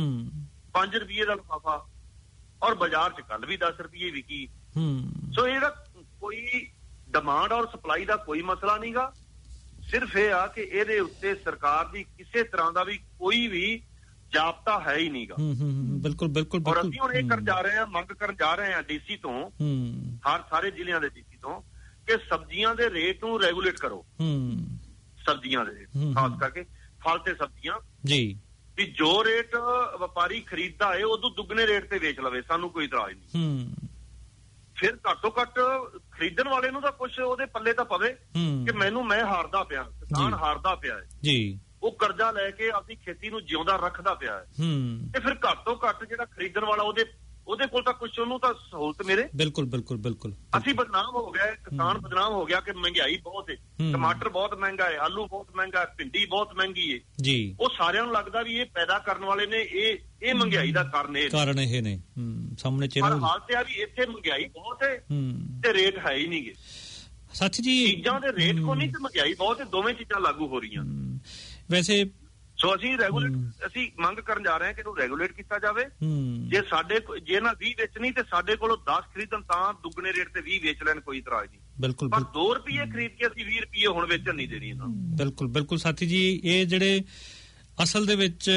5 ਰੁਪਏ ਦਾ ਲਿਫਾਫਾ, ਔਰ ਬਾਜ਼ਾਰ 'ਚ ਕੱਲ ਵੀ 10 ਰੁਪਏ ਵਿਕੀ। ਸੋ ਇਹਦਾ ਕੋਈ ਡਿਮਾਂਡ ਔਰ ਸਪਲਾਈ ਦਾ ਕੋਈ ਮਸਲਾ ਨਹੀਂਗਾ, ਸਿਰਫ ਇਹ ਆ ਕਿ ਇਹਦੇ ਉੱਤੇ ਸਰਕਾਰ ਦੀ ਕਿਸੇ ਤਰ੍ਹਾਂ ਦਾ ਵੀ ਕੋਈ ਵੀ ਜਾਬਤਾ ਹੈ ਹੀ ਨਹੀਂਗਾ। ਬਿਲਕੁਲ ਬਿਲਕੁਲ। ਔਰ ਅਸੀਂ ਹੁਣ ਇਹ ਕਰਨ ਜਾ ਰਹੇ ਹਾਂ, ਮੰਗ ਕਰਨ ਜਾ ਰਹੇ ਹਾਂ ਡੀਸੀ ਤੋਂ, ਹਰ ਸਾਰੇ ਜ਼ਿਲ੍ਹਿਆਂ ਦੇ ਡੀਸੀ ਤੋਂ, ਕਿ ਸਬਜ਼ੀਆਂ ਦੇ ਰੇਟ ਨੂੰ ਰੈਗੂਲੇਟ ਕਰੋ। ਸਬਜ਼ੀਆਂ ਦੇ ਰੇਟ ਖਾਸ ਕਰਕੇ ਫਲ ਤੇ ਸਬਜ਼ੀਆਂ ਜੀ, ਵੀ ਜੋ ਰੇਟ ਵਪਾਰੀ ਖਰੀਦਦਾ ਹੈ ਉਦੋਂ ਦੁੱਗਣੇ ਰੇਟ ਤੇ ਵੇਚ ਲਵੇ, ਸਾਨੂੰ ਕੋਈ ਇਤਰਾਜ਼ ਨਹੀਂ। ਫਿਰ ਘੱਟੋ ਘੱਟ ਖਰੀਦਣ ਵਾਲੇ ਨੂੰ ਤਾਂ ਕੁਛ ਉਹਦੇ ਪੱਲੇ ਤਾਂ ਪਵੇ ਕਿ ਮੈਂ ਹਾਰਦਾ ਪਿਆ, ਕਿਸਾਨ ਹਾਰਦਾ ਪਿਆ ਹੈ ਜੀ, ਉਹ ਕਰਜ਼ਾ ਲੈ ਕੇ ਆਪਣੀ ਖੇਤੀ ਨੂੰ ਜਿਉਂਦਾ ਰੱਖਦਾ ਪਿਆ ਹੈ, ਤੇ ਫਿਰ ਘੱਟ ਤੋਂ ਘੱਟ ਜਿਹੜਾ ਖਰੀਦਣ ਵਾਲਾ ਉਹਦੇ ਕੋਲ ਤਾਂ ਕੁਛ ਉਹਨੂੰ ਤਾਂ ਸਹੂਲਤ ਮਿਲੇ। ਬਿਲਕੁਲ ਬਿਲਕੁਲ ਬਿਲਕੁਲ। ਅਸੀਂ ਬਦਨਾਮ ਹੋ ਗਏ, ਕਿਸਾਨ ਬਦਨਾਮ ਹੋ ਗਿਆ ਕਿ ਮਹਿੰਗਾਈ ਬਹੁਤ ਹੈ, ਟਮਾਟਰ ਬਹੁਤ ਮਹਿੰਗਾ ਹੈ, ਆਲੂ ਬਹੁਤ ਮਹਿੰਗਾ ਹੈ, ਭਿੰਡੀ ਬਹੁਤ ਮਹਿੰਗੀ ਹੈ ਜੀ। ਉਹ ਸਾਰਿਆਂ ਨੂੰ ਲੱਗਦਾ ਵੀ ਇਹ ਪੈਦਾ ਕਰਨ ਵਾਲੇ ਨੇ, ਇਹ ਮਹਿੰਗਾਈ ਦਾ ਕਾਰਨ ਇਹ ਨੇ ਸਾਹਮਣੇ। ਪਰ ਹਾਲਤ ਇਹ ਆ ਵੀ ਇੱਥੇ ਮਹਿੰਗਾਈ ਬਹੁਤ ਹੈ ਤੇ ਰੇਟ ਹੈ ਹੀ ਨਹੀਂਗੇ। ਸੱਚ ਜੀ, ਚੀਜ਼ਾਂ ਦੇ ਰੇਟ ਕੋ ਨਹੀਂ ਤੇ ਮਹਿੰਗਾਈ ਬਹੁਤ ਹੈ, ਦੋਵੇਂ ਚੀਜ਼ਾਂ ਲਾਗੂ ਹੋ ਰਹੀਆਂ ਵੈਸੇ। ਸੋ ਅਸੀਂ ਅਸੀਂ ਮੰਗ ਕਰਨ ਜਾ ਰਹੇ ਹਾਂ ਕਿ ਇਹਨੂੰ ਰੈਗੂਲੇਟ ਕੀਤਾ ਜਾਵੇ। ਜੇ ਨਾ 20 ਵੇਚਣੀ ਤੇ ਸਾਡੇ ਕੋਲੋਂ 10 ਖਰੀਦਣ ਤਾਂ ਦੁੱਗਣੇ ਰੇਟ ਤੇ 20 ਵੇਚ ਲੈਣ, ਕੋਈ ਇਤਰਾਜ਼ ਨਹੀਂ। ਬਿਲਕੁਲ। ਪਰ 2 ਰੁਪਏ ਖਰੀਦ ਕੇ ਅਸੀਂ 20 ਰੁਪਏ ਹੁਣ ਵੇਚਣ ਨਹੀਂ ਦੇਣੀ ਇਹਨਾਂ। ਬਿਲਕੁਲ ਬਿਲਕੁਲ ਸਾਥੀ ਜੀ, ਇਹ ਜਿਹੜੇ ਅਸਲ ਦੇ ਵਿੱਚ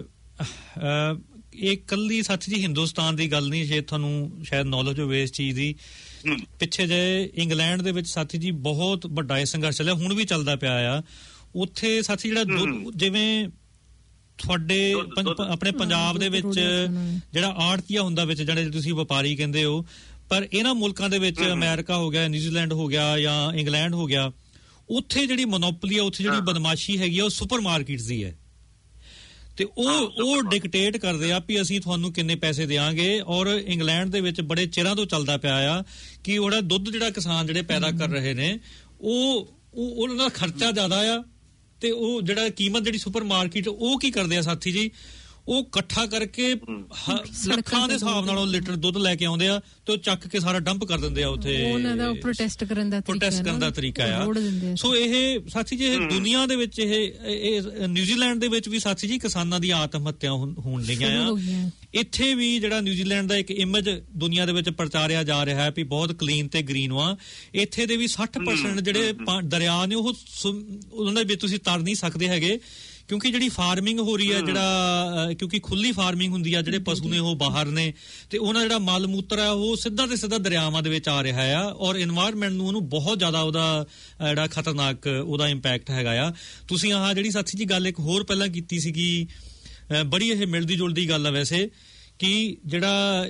ਇਹ ਕੱਲੀ ਸਾਥੀ ਜੀ ਹਿੰਦੁਸਤਾਨ ਦੀ ਗੱਲ ਨਹੀਂ, ਜੇ ਤੁਹਾਨੂੰ ਸ਼ਾਇਦ ਨੌਲੇਜ ਹੋਵੇ ਇਸ ਚੀਜ਼ ਦੀ। ਪਿੱਛੇ ਜੇ ਇੰਗਲੈਂਡ ਦੇ ਵਿੱਚ ਸਾਥੀ ਜੀ ਬਹੁਤ ਵੱਡਾ ਇਹ ਸੰਘਰਸ਼ ਚੱਲਿਆ, ਹੁਣ ਵੀ ਚੱਲਦਾ ਪਿਆ ਆ ਉੱਥੇ ਸਾਥੀ। ਜਿਹੜਾ ਜਿਵੇਂ ਤੁਹਾਡੇ ਆਪਣੇ ਪੰਜਾਬ ਦੇ ਵਿੱਚ ਜਿਹੜਾ ਆੜਤੀਆ ਹੁੰਦਾ ਵਿੱਚ, ਜਿਹੜੇ ਤੁਸੀਂ ਵਪਾਰੀ ਕਹਿੰਦੇ ਹੋ, ਪਰ ਇਹਨਾਂ ਮੁਲਕਾਂ ਦੇ ਵਿੱਚ ਅਮਰੀਕਾ ਹੋ ਗਿਆ, ਨਿਊਜ਼ੀਲੈਂਡ ਹੋ ਗਿਆ ਜਾਂ ਇੰਗਲੈਂਡ ਹੋ ਗਿਆ, ਉੱਥੇ ਜਿਹੜੀ ਮੋਨੋਪੋਲੀ ਆ, ਉੱਥੇ ਜਿਹੜੀ ਬਦਮਾਸ਼ੀ ਹੈਗੀ ਆ ਉਹ ਸੁਪਰ ਮਾਰਕੀਟਸ ਦੀ ਹੈ, ਤੇ ਉਹ ਡਿਕਟੇਟ ਕਰਦੇ ਆ ਵੀ ਅਸੀਂ ਤੁਹਾਨੂੰ ਕਿੰਨੇ ਪੈਸੇ ਦੇਵਾਂਗੇ। ਔਰ ਇੰਗਲੈਂਡ ਦੇ ਵਿੱਚ ਬੜੇ ਚਿਰਾਂ ਤੋਂ ਚੱਲਦਾ ਪਿਆ ਆ ਕਿ ਉਹਦਾ ਦੁੱਧ ਜਿਹੜਾ ਕਿਸਾਨ ਜਿਹੜੇ ਪੈਦਾ ਕਰ ਰਹੇ ਨੇ, ਉਹਨਾਂ ਦਾ ਖਰਚਾ ਜ਼ਿਆਦਾ ਆ, ਤੇ ਉਹ ਜਿਹੜਾ ਕੀਮਤ ਜਿਹੜੀ ਸੁਪਰ ਮਾਰਕੀਟ ਉਹ ਕੀ ਕਰਦੇ ਆ ਸਾਥੀ ਜੀ, ਉਹ ਇਕੱਠਾ ਕਰਕੇ ਲੱਖਾਂ ਦੇ ਹਿਸਾਬ ਨਾਲ ਉਹ ਲੀਟਰ ਦੁੱਧ ਲੈ ਕੇ ਆਉਂਦੇ ਆ ਤੇ ਉਹ ਚੱਕ ਕੇ ਸਾਰਾ ਡੰਪ ਕਰ ਦਿੰਦੇ ਆ ਉੱਥੇ। ਉਹਨਾਂ ਦਾ ਪ੍ਰੋਟੈਸਟ ਕਰਨ ਦਾ ਤਰੀਕਾ ਆ। ਸੋ ਇਹ ਸਾਥੀ ਜੀ, ਇਹ ਦੁਨੀਆ ਦੇ ਵਿੱਚ ਇਹ ਨਿਊਜ਼ੀਲੈਂਡ ਦੇ ਵਿੱਚ ਵੀ ਸਾਥੀ ਜੀ ਕਿਸਾਨਾਂ ਦੀ ਆਤਮ ਹੱਤਿਆ ਹੋਣ ਲਈਆਂ ਆ। ਇੱਥੇ ਵੀ ਜਿਹੜਾ ਨਿਊਜ਼ੀਲੈਂਡ ਦਾ ਇੱਕ ਇਮੇਜ ਦੁਨੀਆ ਦੇ ਵਿੱਚ ਪ੍ਰਚਾਰਿਆ ਜਾ ਰਿਹਾ ਹੈ ਵੀ ਬਹੁਤ ਕਲੀਨ ਤੇ ਗ੍ਰੀਨ ਵਾ, ਇੱਥੇ ਦੇ ਵੀ 60% ਜਿਹੜੇ ਦਰਿਆ ਨੇ ਉਹ ਉਹਨਾਂ ਦੇ ਵਿੱਚ ਤੁਸੀਂ ਤਰ ਨਹੀਂ ਸਕਦੇ ਹੈਗੇ, ਕਿਉਂਕਿ ਜਿਹੜੀ ਫਾਰਮਿੰਗ ਹੋ ਰਹੀ ਹੈ, ਜਿਹੜਾ ਕਿਉਂਕਿ ਖੁੱਲੀ ਫਾਰਮਿੰਗ ਹੁੰਦੀ ਆ, ਜਿਹੜੇ ਪਸ਼ੂ ਨੇ ਉਹ ਬਾਹਰ ਨੇ, ਤੇ ਉਹਨਾਂ ਜਿਹੜਾ ਮਲ ਮੂਤਰ ਆ ਉਹ ਸਿੱਧਾ ਤੇ ਸਿੱਧਾ ਦਰਿਆਵਾਂ ਦੇ ਵਿੱਚ ਆ ਰਿਹਾ ਆ, ਔਰ এনवायरमेंट ਨੂੰ ਉਹਨੂੰ ਬਹੁਤ ਜ਼ਿਆਦਾ ਉਹਦਾ ਜਿਹੜਾ ਖਤਰਨਾਕ ਉਹਦਾ ਇੰਪੈਕਟ ਹੈਗਾ ਆ। ਤੁਸੀਂ ਆਹ ਜਿਹੜੀ ਸਾਥੀ ਜੀ ਗੱਲ ਇੱਕ ਹੋਰ ਪਹਿਲਾਂ ਕੀਤੀ ਸੀਗੀ, ਬੜੀ ਇਹ ਮਿਲਦੀ ਜੁਲਦੀ ਗੱਲ ਆ ਵੈਸੇ, ਕਿ ਜਿਹੜਾ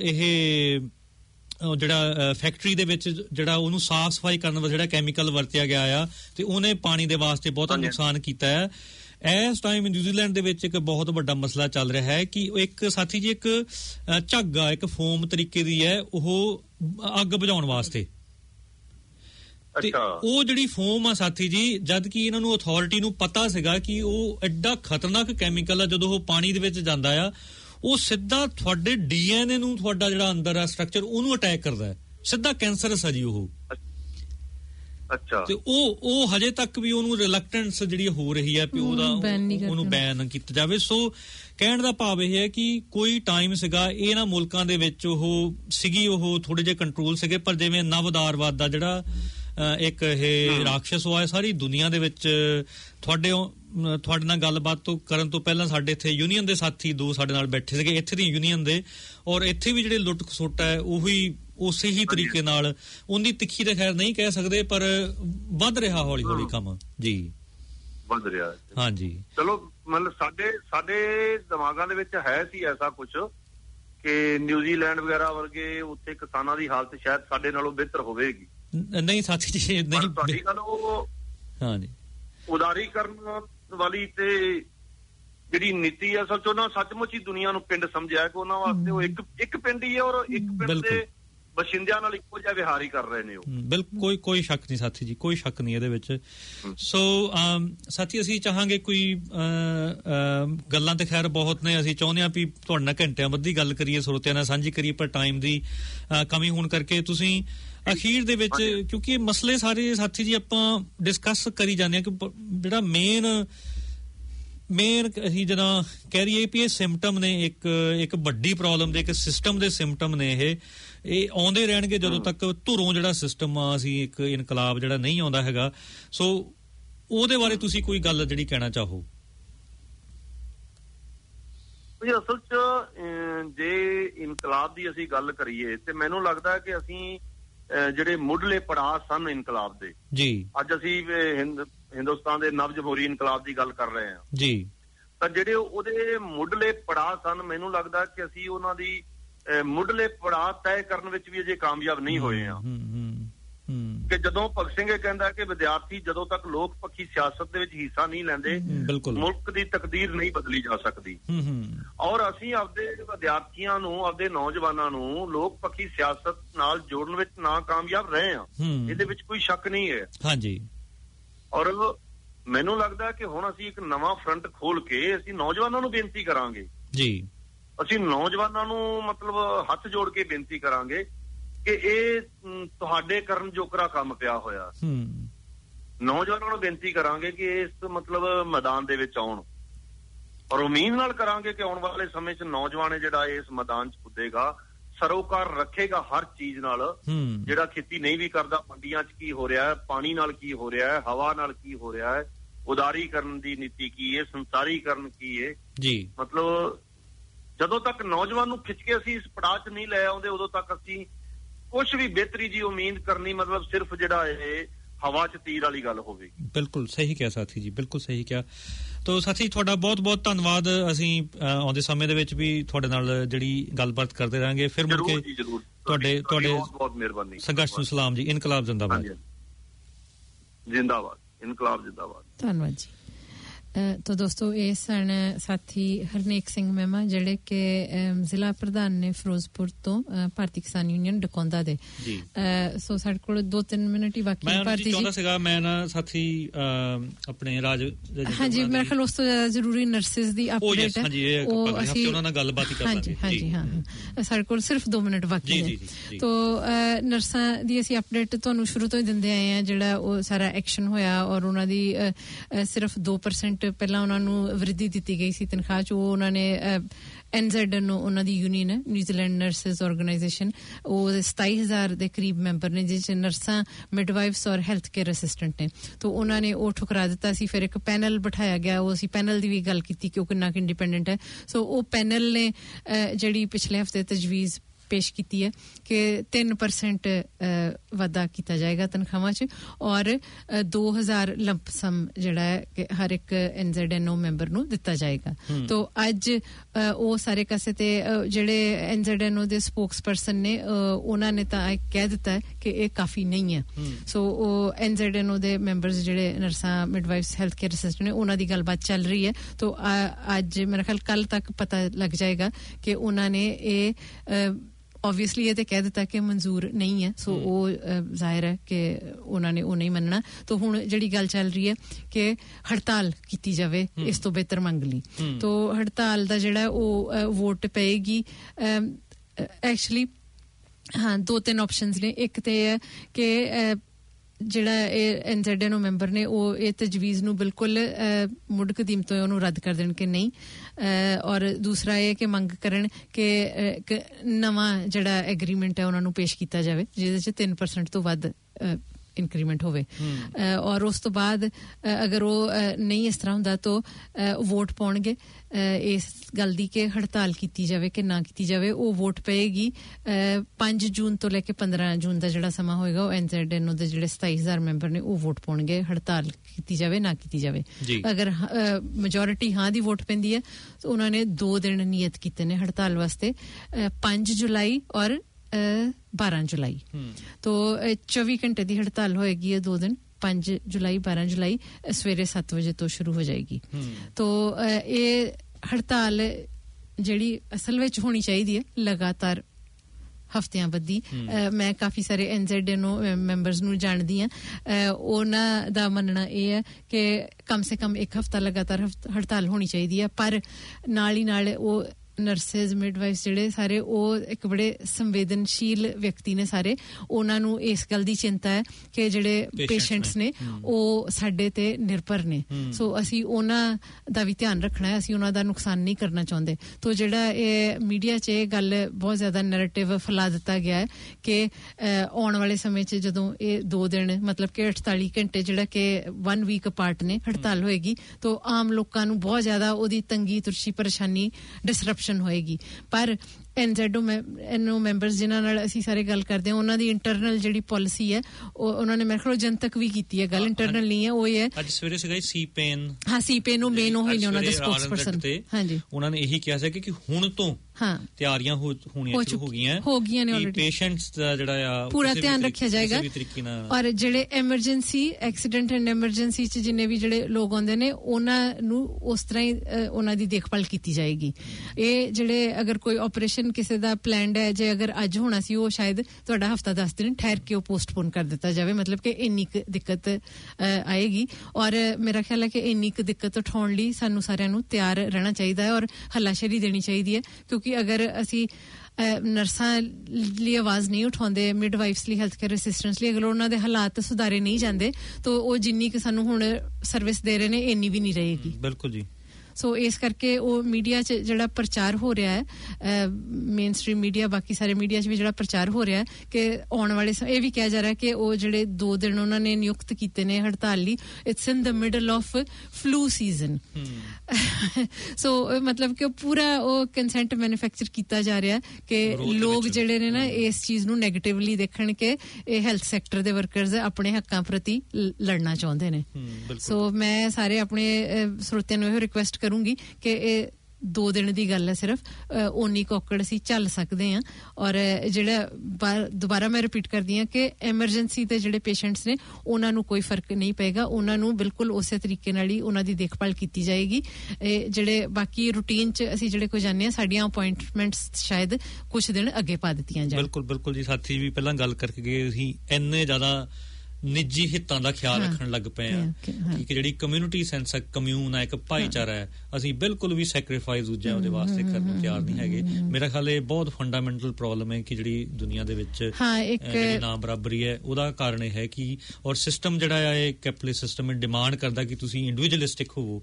ਫੈਕਟਰੀ ਦੇ ਵਿੱਚ ਜਿਹੜਾ ਉਹਨੂੰ ਸਾਫ਼ ਸਫਾਈ ਕਰਨ ਵਾਸਤੇ ਜਿਹੜਾ ਕੈਮੀਕਲ ਵਰਤਿਆ ਗਿਆ ਆ, ਤੇ ਉਹਨੇ ਪਾਣੀ ਦੇ ਵਾਸਤੇ ਬਹੁਤਾ ਨੁਕਸਾਨ ਕੀਤਾ ਹੈ। ਇਸ ਟਾਈਮ ਨਿਊਜ਼ੀਲੈਂਡ ਦੇ ਵਿੱਚ ਇੱਕ ਬਹੁਤ ਵੱਡਾ ਮਸਲਾ ਚੱਲ ਰਿਹਾ ਹੈ ਕਿ ਇੱਕ ਸਾਥੀ ਜੀ ਇੱਕ ਝੱਗ ਆ, ਇੱਕ ਫੋਮ ਤਰੀਕੇ ਦੀ ਹੈ, ਉਹ ਅੱਗ ਬੁਝਾਉਣ ਵਾਸਤੇ। ਤੇ ਉਹ ਜਿਹੜੀ ਫੋਮ ਆ ਸਾਥੀ ਜੀ, ਜਦ ਕਿ ਇਹਨਾਂ ਨੂੰ ਅਥਾਰਟੀ ਨੂੰ ਪਤਾ ਸੀਗਾ ਕਿ ਉਹ ਐਡਾ ਖਤਰਨਾਕ ਕੈਮੀਕਲ ਆ, ਜਦੋਂ ਉਹ ਪਾਣੀ ਦੇ ਵਿੱਚ ਜਾਂਦਾ ਆ ਉਹ ਸਿੱਧਾ ਤੁਹਾਡੇ DNA ਨੂੰ, ਤੁਹਾਡਾ ਜਿਹੜਾ ਅੰਦਰ ਆ ਸਟਰਕਚਰ, ਉਹਨੂੰ ਅਟੈਕ ਕਰਦਾ ਹੈ, ਸਿੱਧਾ ਕੈਂਸਰਸ ਆ ਜੀ ਉਹ। ਅੱਛਾ। ਤੇ ਉਹ ਹਜੇ ਤੱਕ ਵੀ ਉਹਨੂੰ ਰਿਲੈਕਟੈਂਸ ਜਿਹੜੀ ਹੋ ਰਹੀ ਹੈ ਵੀ ਉਹਨੂੰ ਬੈਨ ਕੀਤਾ ਜਾਵੇ। ਸੋ ਕਹਿਣ ਦਾ ਭਾਵ ਇਹ ਹੈ ਕਿ ਕੋਈ ਟਾਈਮ ਸੀਗਾ ਇਹਨਾਂ ਮੁਲਕਾਂ ਦੇ ਵਿੱਚ ਉਹ ਥੋੜੇ ਜਿਹੇ ਕੰਟਰੋਲ ਸੀਗੇ, ਪਰ ਜਿਵੇਂ ਨਵਦਾਰਵਾਦ ਦਾ ਜਿਹੜਾ ਇੱਕ ਇਹ ਰਾਖਸ਼ ਹੋਇਆ ਸਾਰੀ ਦੁਨੀਆ ਦੇ ਵਿੱਚ। ਤੁਹਾਡੇ ਨਾਲ ਗੱਲਬਾਤ ਕਰਨ ਤੋਂ ਪਹਿਲਾਂ ਸਾਡੇ ਇੱਥੇ ਯੂਨੀਅਨ ਦੇ ਸਾਥੀ 2 ਸਾਡੇ ਨਾਲ ਬੈਠੇ ਸੀਗੇ, ਇੱਥੇ ਦੀ ਯੂਨੀਅਨ ਦੇ, ਔਰ ਇੱਥੇ ਵੀ ਜਿਹੜੇ ਲੁੱਟ ਖਸੁੱਟ ਹੈ ਉਹੀ ਉਸੇ ਹੀ ਤਰੀਕੇ ਨਾਲ, ਉਹਦੀ ਤਿੱਖੀ ਤਾਂ ਖੈਰ ਨਹੀਂ ਕਹਿ ਸਕਦੇ, ਪਰ ਵੱਧ ਰਿਹਾ ਹੌਲੀ ਹੌਲੀ ਕੰਮ ਜੀ, ਵੱਧ ਰਿਹਾ। ਹਾਂਜੀ, ਚਲੋ ਮਤਲਬ ਸਾਡੇ ਦਿਮਾਗਾਂ ਦੇ ਵਿੱਚ ਹੈ ਸੀ ਐਸਾ ਕੁਝ ਕਿ ਨਿਊਜ਼ੀਲੈਂਡ ਵਗੈਰਾ ਵਰਗੇ ਉੱਥੇ ਕਿਸਾਨਾਂ ਦੀ ਹਾਲਤ ਸ਼ਾਇਦ ਸਾਡੇ ਨਾਲੋਂ ਬਿਹਤਰ ਹੋਵੇਗੀ। ਨਹੀਂ ਸਾਥੀ ਜੀ, ਨਹੀਂ, ਤੁਹਾਡੀ ਗੱਲ ਉਹ ਹਾਂਜੀ ਉਦਾਰੀਕਰਨ ਵਾਲੀ ਤੇ ਜਿਹੜੀ ਨੀਤੀ ਹੈ, ਅਸਲ ਚ ਉਹਨਾਂ ਸੱਚਮੁੱਚ ਹੀ ਦੁਨੀਆ ਨੂੰ ਪਿੰਡ ਸਮਝਿਆ ਕਿ ਉਹਨਾਂ ਵਾਸਤੇ ਉਹ ਇੱਕ ਪਿੰਡ ਹੀ ਹੈ, ਔਰ ਇੱਕ ਪਿੰਡ ਦੇ ਬਸ਼ਿੰਦਿਆਂ ਨਾਲ ਇੱਕੋ ਜਿਹਾ ਵਿਹਾਰ ਹੀ ਕਰ ਰਹੇ ਨੇ ਉਹ। ਬਿਲਕੁਲ ਕੋਈ ਸ਼ੱਕ ਨਹੀਂ ਸਾਥੀ ਜੀ, ਕੋਈ ਸ਼ੱਕ ਨਹੀਂ ਇਹਦੇ ਵਿੱਚ। ਸੋ ਸਾਥੀ ਅਸੀਂ ਚਾਹਾਂਗੇ ਕੋਈ ਗੱਲਾਂ ਤੇ ਖੈਰ ਬਹੁਤ ਨੇ, ਅਸੀਂ ਚਾਹੁੰਦੇ ਹਾਂ ਵੀ ਤੁਹਾਡੇ ਨਾਲ ਘੰਟਿਆਂ ਬੱਧੀ ਗੱਲ ਕਰੀਏ, ਸਰੋਤਿਆਂ ਨਾਲ ਸਾਂਝੀ ਕਰੀਏ, ਪਰ ਟਾਈਮ ਦੀ ਕਮੀ ਹੋਣ ਕਰਕੇ ਤੁਸੀਂ ਅਖੀਰ ਦੇ ਵਿੱਚ, ਕਿਉਂਕਿ ਇਹ ਮਸਲੇ ਸਾਰੇ ਸਾਥੀ ਜੀ ਆਪਾਂ ਡਿਸਕਸ ਕਰੀ ਜਾਂਦੇ ਹਾਂ ਕਿ ਜਿਹੜਾ ਮੇਨ ਅਸੀਂ ਜਦੋਂ ਕਹਿ ਰਹੀਏ ਵੀ ਇਹ ਸਿੰਪਟਮ ਨੇ, ਇੱਕ ਵੱਡੀ ਪ੍ਰੋਬਲਮ ਦੇ, ਇੱਕ ਸਿਸਟਮ ਦੇ ਸਿੰਪਟਮ ਨੇ, ਇਹ ਆਉਂਦੇ ਰਹਿਣਗੇ ਜਦੋਂ ਤੱਕ ਧੁਰੋਂ ਜਿਹੜਾ ਸਿਸਟਮ ਆ, ਅਸੀਂ ਇੱਕ ਇਨਕਲਾਬ ਜਿਹੜਾ ਨਹੀਂ ਆਉਂਦਾ ਹੈਗਾ। ਸੋ ਉਹਦੇ ਬਾਰੇ ਤੁਸੀਂ ਕੋਈ ਗੱਲ ਜਿਹੜੀ ਕਹਿਣਾ ਚਾਹੋ? ਅਸਲ 'ਚ ਜੇ ਇਨਕਲਾਬ ਦੀ ਅਸੀਂ ਗੱਲ ਕਰੀਏ ਤੇ ਮੈਨੂੰ ਲੱਗਦਾ ਕਿ ਅਸੀਂ ਜਿਹੜੇ ਮੁੱਢਲੇ ਪੜਾਅ ਸਨ ਇਨਕਲਾਬ ਦੇ ਜੀ, ਅੱਜ ਅਸੀਂ ਹਿੰਦੁਸਤਾਨ ਦੇ ਨਵ ਜਮਹੂਰੀ ਇਨਕਲਾਬ ਦੀ ਗੱਲ ਕਰ ਰਹੇ ਹਾਂ ਜੀ, ਤਾਂ ਜਿਹੜੇ ਉਹਦੇ ਮੁੱਢਲੇ ਪੜਾਅ ਸਨ, ਮੈਨੂੰ ਲੱਗਦਾ ਕਿ ਅਸੀਂ ਉਹਨਾਂ ਦੀ ਮੁੱਢਲੇ ਪੜਾਅ ਤੈਅ ਕਰਨ ਵਿੱਚ ਵੀ ਅਜੇ ਕਾਮਯਾਬ ਨਹੀਂ ਹੋਏ ਆ। ਕਿ ਜਦੋਂ ਭਗਤ ਸਿੰਘ ਇਹ ਕਹਿੰਦਾ ਕਿ ਵਿਦਿਆਰਥੀ ਜਦੋਂ ਤੱਕ ਲੋਕ ਪੱਖੀ ਸਿਆਸਤ ਦੇ ਵਿੱਚ ਹਿੱਸਾ ਨਹੀਂ ਲੈਂਦੇ ਮੁਲਕ ਦੀ ਤਕਦੀਰ ਨਹੀਂ ਬਦਲੀ ਜਾ ਸਕਦੀ। ਔਰ ਅਸੀਂ ਆਪਦੇ ਵਿਦਿਆਰਥੀਆਂ ਨੂੰ, ਆਪਦੇ ਨੌਜਵਾਨਾਂ ਨੂੰ ਲੋਕ ਪੱਖੀ ਸਿਆਸਤ ਨਾਲ ਜੋੜਨ ਵਿੱਚ ਨਾਕਾਮਯਾਬ ਰਹੇ ਆ, ਇਹਦੇ ਵਿੱਚ ਕੋਈ ਸ਼ੱਕ ਨਹੀਂ ਹੈ। ਹਾਂਜੀ, ਔਰ ਮੈਨੂੰ ਲੱਗਦਾ ਕਿ ਹੁਣ ਅਸੀਂ ਇੱਕ ਨਵਾਂ ਫਰੰਟ ਖੋਲ ਕੇ ਅਸੀਂ ਨੌਜਵਾਨਾਂ ਨੂੰ ਬੇਨਤੀ ਕਰਾਂਗੇ ਜੀ, ਅਸੀਂ ਨੌਜਵਾਨਾਂ ਨੂੰ ਮਤਲਬ ਹੱਥ ਜੋੜ ਕੇ ਬੇਨਤੀ ਕਰਾਂਗੇ ਕਿ ਇਹ ਤੁਹਾਡੇ ਕਰਨ ਜੋਕਰਾ ਕੰਮ ਪਿਆ ਹੋਇਆ। ਨੌਜਵਾਨਾਂ ਨੂੰ ਬੇਨਤੀ ਕਰਾਂਗੇ ਕਿ ਇਸ ਮਤਲਬ ਮੈਦਾਨ ਦੇ ਵਿੱਚ ਆਉਣ, ਔਰ ਉਮੀਦ ਨਾਲ ਕਰਾਂਗੇ ਕਿ ਆਉਣ ਵਾਲੇ ਸਮੇਂ 'ਚ ਨੌਜਵਾਨ ਜਿਹੜਾ ਇਸ ਮੈਦਾਨ 'ਚ ਕੁੱਦੇਗਾ, ਸਰੋਕਾਰ ਰੱਖੇਗਾ ਹਰ ਚੀਜ਼ ਨਾਲ। ਜਿਹੜਾ ਖੇਤੀ ਨਹੀਂ ਵੀ ਕਰਦਾ, ਮੰਡੀਆਂ 'ਚ ਕੀ ਹੋ ਰਿਹਾ ਹੈ, ਪਾਣੀ ਨਾਲ ਕੀ ਹੋ ਰਿਹਾ ਹੈ, ਹਵਾ ਨਾਲ ਕੀ ਹੋ ਰਿਹਾ ਹੈ, ਉਦਾਰੀਕਰਨ ਦੀ ਨੀਤੀ ਕੀ ਹੈ, ਸੰਸਾਰੀਕਰਨ ਕੀ ਹੈ ਜੀ। ਮਤਲਬ ਜਦੋਂ ਤੱਕ ਨੌਜਵਾਨ ਨੂੰ ਖਿੱਚ ਕੇ ਅਸੀਂ ਇਸ ਪੜਾਅ 'ਚ ਨਹੀਂ ਲੈ ਆਉਂਦੇ, ਉਦੋਂ ਤੱਕ ਅਸੀਂ ਕੁਛ ਵੀ ਬਿਹਤਰੀ ਦੀ ਉਮੀਦ ਕਰਨੀ ਮਤਲਬ ਸਿਰਫ ਜਿਹੜਾ ਇਹ ਹਵਾ 'ਚ ਤੀਰ ਵਾਲੀ ਗੱਲ ਹੋਵੇਗੀ। ਬਿਲਕੁਲ ਸਹੀ ਕਿਹਾ ਸਾਥੀ ਜੀ, ਬਿਲਕੁਲ ਸਹੀ ਕਿਹਾ। ਤੋ ਸਾਥੀ ਤੁਹਾਡਾ ਬਹੁਤ ਬਹੁਤ ਧੰਨਵਾਦ। ਅਸੀਂ ਆਉਂਦੇ ਸਮੇਂ ਦੇ ਵਿੱਚ ਵੀ ਤੁਹਾਡੇ ਨਾਲ ਜਿਹੜੀ ਗੱਲਬਾਤ ਕਰਦੇ ਰਹਾਂਗੇ। ਫਿਰ ਮੁੜ ਕੇ ਤੁਹਾਡੇ ਬਹੁਤ ਮਿਹਰਬਾਨੀ। ਸੰਘਰਸ਼ ਨੂੰ ਸਲਾਮ ਜੀ। ਇਨਕਲਾਬ ਜ਼ਿੰਦਾਬਾਦ। ਜ਼ਿੰਦਾਬਾਦ, ਇਨਕਲਾਬ ਜ਼ਿੰਦਾਬਾਦ। ਧੰਨਵਾਦ ਜੀ। ਤੋ ਦੋਸਤੋ, ਇਹ ਸਨ ਸਾਥੀ ਹਰਨੇਕ ਸਿੰਘ ਮਹਿਮਾ, ਜਿਹੜੇ ਕਿ ਜ਼ਿਲ੍ਹਾ ਪ੍ਰਧਾਨ ਨੇ ਫਿਰੋਜ਼ਪੁਰ ਤੋਂ ਭਾਰਤੀ ਕਿਸਾਨ ਯੂਨੀਅਨ ਡਕੌਂਦਾ ਦੇ। ਸੋ ਸਾਡੇ ਕੋਲ 2-3 ਮਿੰਟ ਹੀ ਬਾਕੀ। ਭਾਰਤੀ ਜੀ ਸੀਗਾ ਮੈਂ ਨਾ ਸਾਥੀ ਆਪਣੇ ਰਾਜ, ਹਾਂਜੀ, ਮੇਰੇ ਖਿਆਲ ਉਸ ਤੋਂ ਜ਼ਿਆਦਾ ਜ਼ਰੂਰੀ ਨਰਸਿਸ ਦੀ ਅਪਡੇਟ ਹੈ, ਉਹ ਅਸੀਂ ਉਹਨਾਂ ਨਾਲ ਗੱਲਬਾਤ ਹੀ ਕਰਾਂਗੇ। ਹਾਂਜੀ ਹਾਂ, ਸਾਡੇ ਕੋਲ ਸਿਰਫ 2 ਮਿੰਟ ਬਾਕੀ ਹੈ। ਤੋ ਨਰਸਾਂ ਦੀ ਅਸੀਂ ਅਪਡੇਟ ਤੁਹਾਨੂੰ ਸ਼ੁਰੂ ਤੋਂ ਹੀ ਦਿੰਦੇ ਆਏ ਹਾਂ, ਜਿਹੜਾ ਉਹ ਸਾਰਾ ਐਕਸ਼ਨ ਹੋਇਆ, ਔਰ ਉਹਨਾਂ ਦੀ ਸਿਰਫ 2% ਪਹਿਲਾਂ ਉਹਨਾਂ ਨੂੰ ਵਰਿੱਧੀ ਦਿੱਤੀ ਗਈ ਸੀ ਤਨਖਾਹ 'ਚ। ਉਹ ਉਹਨਾਂ ਨੇ NZN, ਉਹਨਾਂ ਦੀ ਯੂਨੀਅਨ ਹੈ, ਨਿਊਜ਼ੀਲੈਂਡ ਨਰਸਿਸ ਆਰਗੇਨਾਈਜੇਸ਼ਨ, ਉਹ 27,000 ਦੇ ਕਰੀਬ ਮੈਂਬਰ ਨੇ, ਜਿਸ 'ਚ ਨਰਸਾਂ, ਮਿਡਵਾਈਫਸ ਔਰ ਹੈਲਥ ਕੇਅਰ ਅਸਿਸਟੈਂਟ ਨੇ। ਤਾਂ ਉਹਨਾਂ ਨੇ ਉਹ ਠੁਕਰਾ ਦਿੱਤਾ ਸੀ। ਫਿਰ ਇੱਕ ਪੈਨਲ ਬਿਠਾਇਆ ਗਿਆ, ਉਹ ਅਸੀਂ ਪੈਨਲ ਦੀ ਵੀ ਗੱਲ ਕੀਤੀ ਕਿ ਉਹ ਕਿੰਨਾ ਕੁ ਇੰਡੀਪੈਂਡੈਂਟ ਹੈ। ਸੋ ਉਹ ਪੈਨਲ ਨੇ ਜਿਹੜੀ ਪਿਛਲੇ ਹਫ਼ਤੇ ਤਜਵੀਜ਼ ਪੇਸ਼ ਕੀਤੀ ਹੈ ਕਿ 3% ਵਾਧਾ ਕੀਤਾ ਜਾਏਗਾ ਤਨਖਾਹਾਂ 'ਚ, ਔਰ 2,000 ਲੰਪ ਸਮ ਜਿਹੜਾ ਹੈ ਕਿ ਹਰ ਇੱਕ NZNO ਮੈਂਬਰ ਨੂੰ ਦਿੱਤਾ ਜਾਏਗਾ। ਤੋ ਅੱਜ ਉਹ ਸਾਰੇ ਕਾਸੇ ਤੇ ਜਿਹੜੇ NZNO ਦੇ ਸਪੋਕਸ ਪਰਸਨ ਨੇ, ਉਹਨਾਂ ਨੇ ਤਾਂ ਕਹਿ ਦਿੱਤਾ ਹੈ ਕਿ ਇਹ ਕਾਫੀ ਨਹੀਂ ਹੈ। ਸੋ ਉਹ NZNO ਦੇ ਮੈਂਬਰਸ ਜਿਹੜੇ ਨਰਸਾਂ, ਮਿਡਵਾਈਫਸ, ਹੈਲਥ ਕੇਅਰ ਅਸਿਸਟੈਂਟ ਨੇ, ਉਹਨਾਂ ਦੀ ਗੱਲਬਾਤ ਚੱਲ ਰਹੀ ਹੈ। ਤੋ ਅੱਜ ਮੇਰੇ ਖਿਆਲ ਕੱਲ ਤੱਕ ਪਤਾ ਲੱਗ ਜਾਏਗਾ ਕਿ ਉਹਨਾਂ ਨੇ ਇਹ obviously ਇਹ ਤੇ ਕਹਿ ਦਿੱਤਾ ਕਿ ਮਨਜ਼ੂਰ ਨਹੀਂ ਹੈ। ਸੋ ਉਹ ਜ਼ਾਹਿਰ ਹੈ ਕਿ ਉਹਨਾਂ ਨੇ ਉਹ ਨਹੀਂ ਮੰਨਣਾ। ਤੋ ਹੁਣ ਜਿਹੜੀ ਗੱਲ ਚੱਲ ਰਹੀ ਹੈ ਕਿ ਹੜਤਾਲ ਕੀਤੀ ਜਾਵੇ ਇਸ ਤੋਂ ਬਿਹਤਰ ਮੰਗ ਲਈ। ਤੋ ਹੜਤਾਲ ਦਾ ਜਿਹੜਾ ਉਹ ਵੋਟ ਪਏਗੀ। ਐਕਚੁਅਲੀ ਹਾਂ, 2-3 ਆਪਸ਼ਨਸ ਨੇ। ਇੱਕ ਤੇ ਹੈ ਕਿ ਜਿਹੜਾ ਇਹ NZNO ਮੈਂਬਰ ਨੇ ਉਹ ਇਹ ਤਜਵੀਜ਼ ਨੂੰ ਬਿਲਕੁਲ ਮੁੱਢ ਕਦੀਮ ਤੋਂ ਉਹਨੂੰ ਰੱਦ ਕਰ ਦੇਣ ਕਿ ਨਹੀਂ, ਔਰ ਦੂਸਰਾ ਇਹ ਕਿ ਮੰਗ ਕਰਨ ਕਿ ਇੱਕ ਨਵਾਂ ਜਿਹੜਾ ਐਗਰੀਮੈਂਟ ਹੈ ਉਹਨਾਂ ਨੂੰ ਪੇਸ਼ ਕੀਤਾ ਜਾਵੇ, ਜਿਹਦੇ 'ਚ 3% ਤੋਂ ਵੱਧ ਇੰਕਰੀਮੈਂਟ ਹੋਵੇ। ਔਰ ਉਸ ਤੋਂ ਬਾਅਦ ਅਗਰ ਉਹ ਨਹੀਂ ਇਸ ਤਰ੍ਹਾਂ ਹੁੰਦਾ ਤਾਂ ਵੋਟ ਪਾਉਣਗੇ ਇਸ ਗੱਲ ਦੀ ਕਿ ਹੜਤਾਲ ਕੀਤੀ ਜਾਵੇ ਕਿ ਨਾ ਕੀਤੀ ਜਾਵੇ। ਉਹ ਵੋਟ ਪਏਗੀ 5 ਜੂਨ ਤੋਂ ਲੈ ਕੇ 15 ਜੂਨ ਦਾ ਜਿਹੜਾ ਸਮਾਂ ਹੋਏਗਾ, ਉਹ NZNO ਦੇ ਜਿਹੜੇ 27,000 ਮੈਂਬਰ ਨੇ ਉਹ ਵੋਟ ਪਾਉਣਗੇ, ਹੜਤਾਲ ਕੀਤੀ ਜਾਵੇ ਨਾ ਕੀਤੀ ਜਾਵੇ। ਅਗਰ ਮੈਜੋਰਿਟੀ ਹਾਂ ਦੀ ਵੋਟ ਪੈਂਦੀ ਹੈ ਤਾਂ ਉਹਨਾਂ ਨੇ 2 ਦਿਨ ਨਿਯਤ ਕੀਤੇ ਨੇ ਹੜਤਾਲ ਵਾਸਤੇ, 5 ਜੁਲਾਈ ਔਰ 12 ਜੁਲਾਈ। ਤੋ 24 ਘੰਟੇ ਦੀ ਹੜਤਾਲ ਹੋਏਗੀ, ਇਹ 2 ਦਿਨ, 5 ਜੁਲਾਈ 12 ਜੁਲਾਈ ਸਵੇਰੇ 7 ਵਜੇ ਤੋਂ ਸ਼ੁਰੂ ਹੋ ਜਾਏਗੀ। ਤੋ ਇਹ ਹੜਤਾਲ ਜਿਹੜੀ ਅਸਲ ਵਿੱਚ ਹੋਣੀ ਚਾਹੀਦੀ ਹੈ ਲਗਾਤਾਰ ਹਫ਼ਤਿਆਂ ਬੱਧੀ। ਮੈਂ ਕਾਫੀ ਸਾਰੇ NZNO ਮੈਂਬਰਸ ਨੂੰ ਜਾਣਦੀ ਹਾਂ, ਉਹਨਾਂ ਦਾ ਮੰਨਣਾ ਇਹ ਹੈ ਕਿ ਕਮ ਸੇ ਕਮ 1 ਹਫ਼ਤਾ ਲਗਾਤਾਰ ਹੜਤਾਲ ਹੋਣੀ ਚਾਹੀਦੀ ਹੈ, ਪਰ ਨਾਲ ਹੀ ਨਾਲ ਉਹ ਨਰਸਸ ਮਿਡਵਾਈਫ ਜਿਹੜੇ ਸਾਰੇ ਉਹ ਇੱਕ ਬੜੇ ਸੰਵੇਦਨਸ਼ੀਲ ਵਿਅਕਤੀ ਨੇ ਸਾਰੇ ਉਹਨਾਂ ਨੂੰ ਇਸ ਗੱਲ ਦੀ ਚਿੰਤਾ ਹੈ ਕਿ ਜਿਹੜੇ ਪੇਸ਼ੈਂਟਸ ਨੇ ਉਹ ਸਾਡੇ ਤੇ ਨਿਰਭਰ ਨੇ ਸੋ ਅਸੀਂ ਉਹਨਾਂ ਦਾ ਵੀ ਧਿਆਨ ਰੱਖਣਾ ਹੈ ਅਸੀਂ ਉਹਨਾਂ ਦਾ ਨੁਕਸਾਨ ਨਹੀਂ ਕਰਨਾ ਚਾਹੁੰਦੇ ਤੋ ਜਿਹੜਾ ਇਹ ਮੀਡੀਆ 'ਚ ਇਹ ਗੱਲ ਬਹੁਤ ਜ਼ਿਆਦਾ ਨੈਰੇਟਿਵ ਫੈਲਾ ਦਿੱਤਾ ਗਿਆ ਹੈ ਕਿ ਆਉਣ ਵਾਲੇ ਸਮੇਂ 'ਚ ਜਦੋਂ ਇਹ 2 ਦਿਨ ਮਤਲਬ ਕਿ 48 ਘੰਟੇ ਜਿਹੜਾ ਕਿ 1 ਵੀਕ ਅਪਾਰਟ ਨੇ ਹੜਤਾਲ ਹੋਏਗੀ ਤੋ ਆਮ ਲੋਕਾਂ ਨੂੰ ਬਹੁਤ ਜ਼ਿਆਦਾ ਉਹਦੀ ਤੰਗੀ ਤੁਰਸ਼ੀ ਪਰੇਸ਼ਾਨੀ ਡਿਸਰਪਸ਼ਨ ਹੋਏਗੀ ਪਰ ਐਨਜ਼ੈਡਓ ਮੈਂਬਰਸ ਜਿਨ੍ਹਾਂ ਨਾਲ ਅਸੀਂ ਸਾਰੇ ਗੱਲ ਕਰਦੇ ਹਾਂ ਉਹਨਾਂ ਦੀ ਇੰਟਰਨਲ ਜਿਹੜੀ ਪਾਲਿਸੀ ਹੈ ਉਹਨਾਂ ਨੇ ਮੇਰੇ ਖਿਆਲ ਜਨਤਕ ਵੀ ਕੀਤੀ ਹੈ ਗੱਲ ਇੰਟਰਨਲ ਨਹੀਂ ਹੈ ਉਹ ਇਹ ਹੈ ਅੱਜ ਸਵੇਰੇ ਸੀਗਾ ਸੀਪੇਨ ਉਹ ਮੇਨ ਉਹ ਹੀ ਨੇ ਉਹਨਾਂ ਦੇ ਸਪੋਕਸਪਰਸਨ ਹਾਂਜੀ ਉਹਨਾਂ ਨੇ ਇਹੀ ਕਿਹਾ ਸੀ ਕਿ ਹੁਣ ਤੋਂ ਤਿਆਰੀਆਂ ਹੋਣੀਆਂ ਸ਼ੁਰੂ ਹੋ ਗਈਆਂ ਨੇ ਆਲਰੇਡੀ ਪੇਸ਼ੈਂਟਸ ਦਾ ਜਿਹੜਾ ਆ ਪੂਰਾ ਧਿਆਨ ਰੱਖਿਆ ਜਾਏਗਾ ਔਰ ਜਿਹੜੇ ਐਮਰਜੈਂਸੀ ਐਕਸੀਡੈਂਟ ਐਂਡ ਐਮਰਜੈਂਸੀ 'ਚ ਜਿੰਨੇ ਵੀ ਜਿਹੜੇ ਲੋਕ ਆਉਂਦੇ ਨੇ ਉਹਨਾਂ ਨੂੰ ਉਸ ਤਰ੍ਹਾਂ ਹੀ ਉਹਨਾਂ ਦੀ ਦੇਖਭਾਲ ਕੀਤੀ ਜਾਏਗੀ ਇਹ ਜਿਹੜੇ ਅਗਰ ਕੋਈ ਆਪਰੇਸ਼ਨ ਕਿਸੇ ਦਾ ਪਲਾਨਡ ਹੈ ਜੇ ਅਗਰ ਅੱਜ ਹੋਣਾ ਸੀ ਉਹ ਸ਼ਾਇਦ ਤੁਹਾਡਾ ਹਫਤਾ 10 ਦਿਨ ਠਹਿਰ ਕੇ ਉਹ ਪੋਸਟਪੋਨ ਕਰ ਦਿੱਤਾ ਜਾਵੇ ਮਤਲਬ ਕਿ ਇੰਨੀ ਕੁ ਦਿੱਕਤ ਆਏਗੀ ਔਰ ਮੇਰਾ ਖਿਆਲ ਹੈ ਕਿ ਇੰਨੀ ਕੁ ਦਿੱਕਤ ਉਠਾਉਣ ਲਈ ਸਾਨੂੰ ਸਾਰਿਆਂ ਨੂੰ ਤਿਆਰ ਰਹਿਣਾ ਚਾਹੀਦਾ ਹੈ ਔਰ ਹੱਲਾਸ਼ੇਰੀ ਦੇਣੀ ਚਾਹੀਦੀ ਹੈ ਕਿਉਂਕਿ ਅਗਰ ਅਸੀਂ ਨਰਸਾਂ ਲਈ ਆਵਾਜ਼ ਨਹੀਂ ਉਠਾਉਂਦੇ ਮਿਡਵਾਈਫਸ ਲਈ ਹੈਲਥ ਕੇਅਰ ਅਸਿਸਟੈਂਟਸ ਲਈ ਅਗਰ ਉਹਨਾਂ ਦੇ ਹਾਲਾਤ ਸੁਧਾਰੇ ਨਹੀਂ ਜਾਂਦੇ ਤਾਂ ਉਹ ਜਿੰਨੀ ਕਿ ਸਾਨੂੰ ਹੁਣ ਸਰਵਿਸ ਦੇ ਰਹੇ ਨੇ ਇੰਨੀ ਵੀ ਨਹੀਂ ਰਹੇਗੀ ਬਿਲਕੁਲ ਜੀ ਸੋ ਇਸ ਕਰਕੇ ਉਹ ਮੀਡੀਆ 'ਚ ਜਿਹੜਾ ਪ੍ਰਚਾਰ ਹੋ ਰਿਹਾ ਹੈ ਮੇਨ ਸਟ੍ਰੀਮ ਮੀਡੀਆ ਬਾਕੀ ਸਾਰੇ ਮੀਡੀਆ 'ਚ ਵੀ ਜਿਹੜਾ ਪ੍ਰਚਾਰ ਹੋ ਰਿਹਾ ਹੈ ਕਿ ਆਉਣ ਵਾਲੇ ਇਹ ਵੀ ਕਿਹਾ ਜਾ ਰਿਹਾ ਕਿ ਉਹ ਜਿਹੜੇ 2 ਦਿਨ ਉਹਨਾਂ ਨੇ ਨਿਯੁਕਤ ਕੀਤੇ ਨੇ ਹੜਤਾਲ ਲਈ it's in the middle of flu season so ਮਤਲਬ ਕਿ ਪੂਰਾ ਉਹ ਕੰਸੈਂਟ ਮੈਨੂਫੈਕਚਰ ਕੀਤਾ ਜਾ ਰਿਹਾ ਕਿ ਲੋਕ ਜਿਹੜੇ ਨੇ ਨਾ ਇਸ ਚੀਜ਼ ਨੂੰ ਨੈਗੇਟਿਵਲੀ ਦੇਖਣ ਕਿ ਇਹ ਹੈਲਥ ਸੈਕਟਰ ਦੇ ਵਰਕਰਸ ਆਪਣੇ ਹੱਕਾਂ ਪ੍ਰਤੀ ਲੜਨਾ ਚਾਹੁੰਦੇ ਨੇ ਸੋ ਮੈਂ ਸਾਰੇ ਆਪਣੇ ਸਰੋਤਿਆਂ ਨੂੰ ਇਹ ਰਿਕੁਐਸਟ ਕਰੂੰਗੀ ਕਿ ਇਹ 2 ਦਿਨ ਦੀ ਗੱਲ ਹੈ ਸਿਰਫ ਓਨੀ ਔਕੜ ਅਸੀਂ ਚੱਲ ਸਕਦੇ ਹਾਂ ਔਰ ਜਿਹੜਾ ਦੁਬਾਰਾ ਮੈਂ ਰਿਪੀਟ ਕਰਦੀ ਹਾਂ ਕਿ ਐਮਰਜੈਂਸੀ ਦੇ ਜਿਹੜੇ ਪੇਸ਼ੈਂਟਸ ਨੇ ਉਹਨਾਂ ਨੂੰ ਕੋਈ ਫਰਕ ਨਹੀਂ ਪਏਗਾ ਉਹਨਾਂ ਨੂੰ ਬਿਲਕੁਲ ਉਸੇ ਤਰੀਕੇ ਨਾਲ ਹੀ ਉਹਨਾਂ ਦੀ ਦੇਖਭਾਲ ਕੀਤੀ ਜਾਏਗੀ ਜਿਹੜੇ ਬਾਕੀ ਰੂਟੀਨ 'ਚ ਅਸੀਂ ਜਿਹੜੇ ਕੋਈ ਜਾਂਦੇ ਹਾਂ ਸਾਡੀਆਂ ਅਪਾਇੰਟਮੈਂਟਸ ਸ਼ਾਇਦ ਕੁਝ ਦਿਨ ਅੱਗੇ ਪਾ ਦਿੱਤੀਆਂ ਜਾਣ ਬਿਲਕੁਲ ਜੀ ਸਾਥੀ ਵੀ ਪਹਿਲਾਂ ਗੱਲ ਕਰਕੇ ਗਏ ਅਸੀਂ ਇੰਨੇ ਜ਼ਿਆਦਾ ਨਿੱਜੀ ਹਿੱਤਾਂ ਦਾ ਖਿਆਲ ਰੱਖਣ ਲੱਗ ਪਏ ਆ ਕਿ ਜਿਹੜੀ ਕਮਿਊਨਿਟੀ ਸੈਂਸ ਹੈ ਕਮਿਊਨ ਹੈ ਇੱਕ ਭਾਈਚਾਰਾ ਹੈ ਅਸੀਂ ਬਿਲਕੁਲ ਵੀ ਸੈਕਰੀਫਾਈਸ ਦੂਜਿਆਂ ਉਹਦੇ ਵਾਸਤੇ ਕਰਨ ਨੂੰ ਤਿਆਰ ਨਹੀਂ ਹੈਗੇ ਮੇਰਾ ਖਿਆਲ ਇਹ ਬਹੁਤ ਫੰਡਾਮੈਂਟਲ ਪ੍ਰੋਬਲਮ ਹੈ ਕਿ ਜਿਹੜੀ ਦੁਨੀਆ ਦੇ ਵਿੱਚ ਜਿਹੜੀ ਨਾ ਬਰਾਬਰੀ ਹੈ ਉਹਦਾ ਕਾਰਨ ਇਹ ਹੈ ਕਿ ਔਰ ਸਿਸਟਮ ਜਿਹੜਾ ਆ ਇਹ ਕੈਪੀਟਲਿਸਟ ਸਿਸਟਮ ਡਿਮਾਂਡ ਕਰਦਾ ਕਿ ਤੁਸੀਂ ਇੰਡੀਵਿਜੂਅਲਿਸਟਿਕ ਹੋਵੋ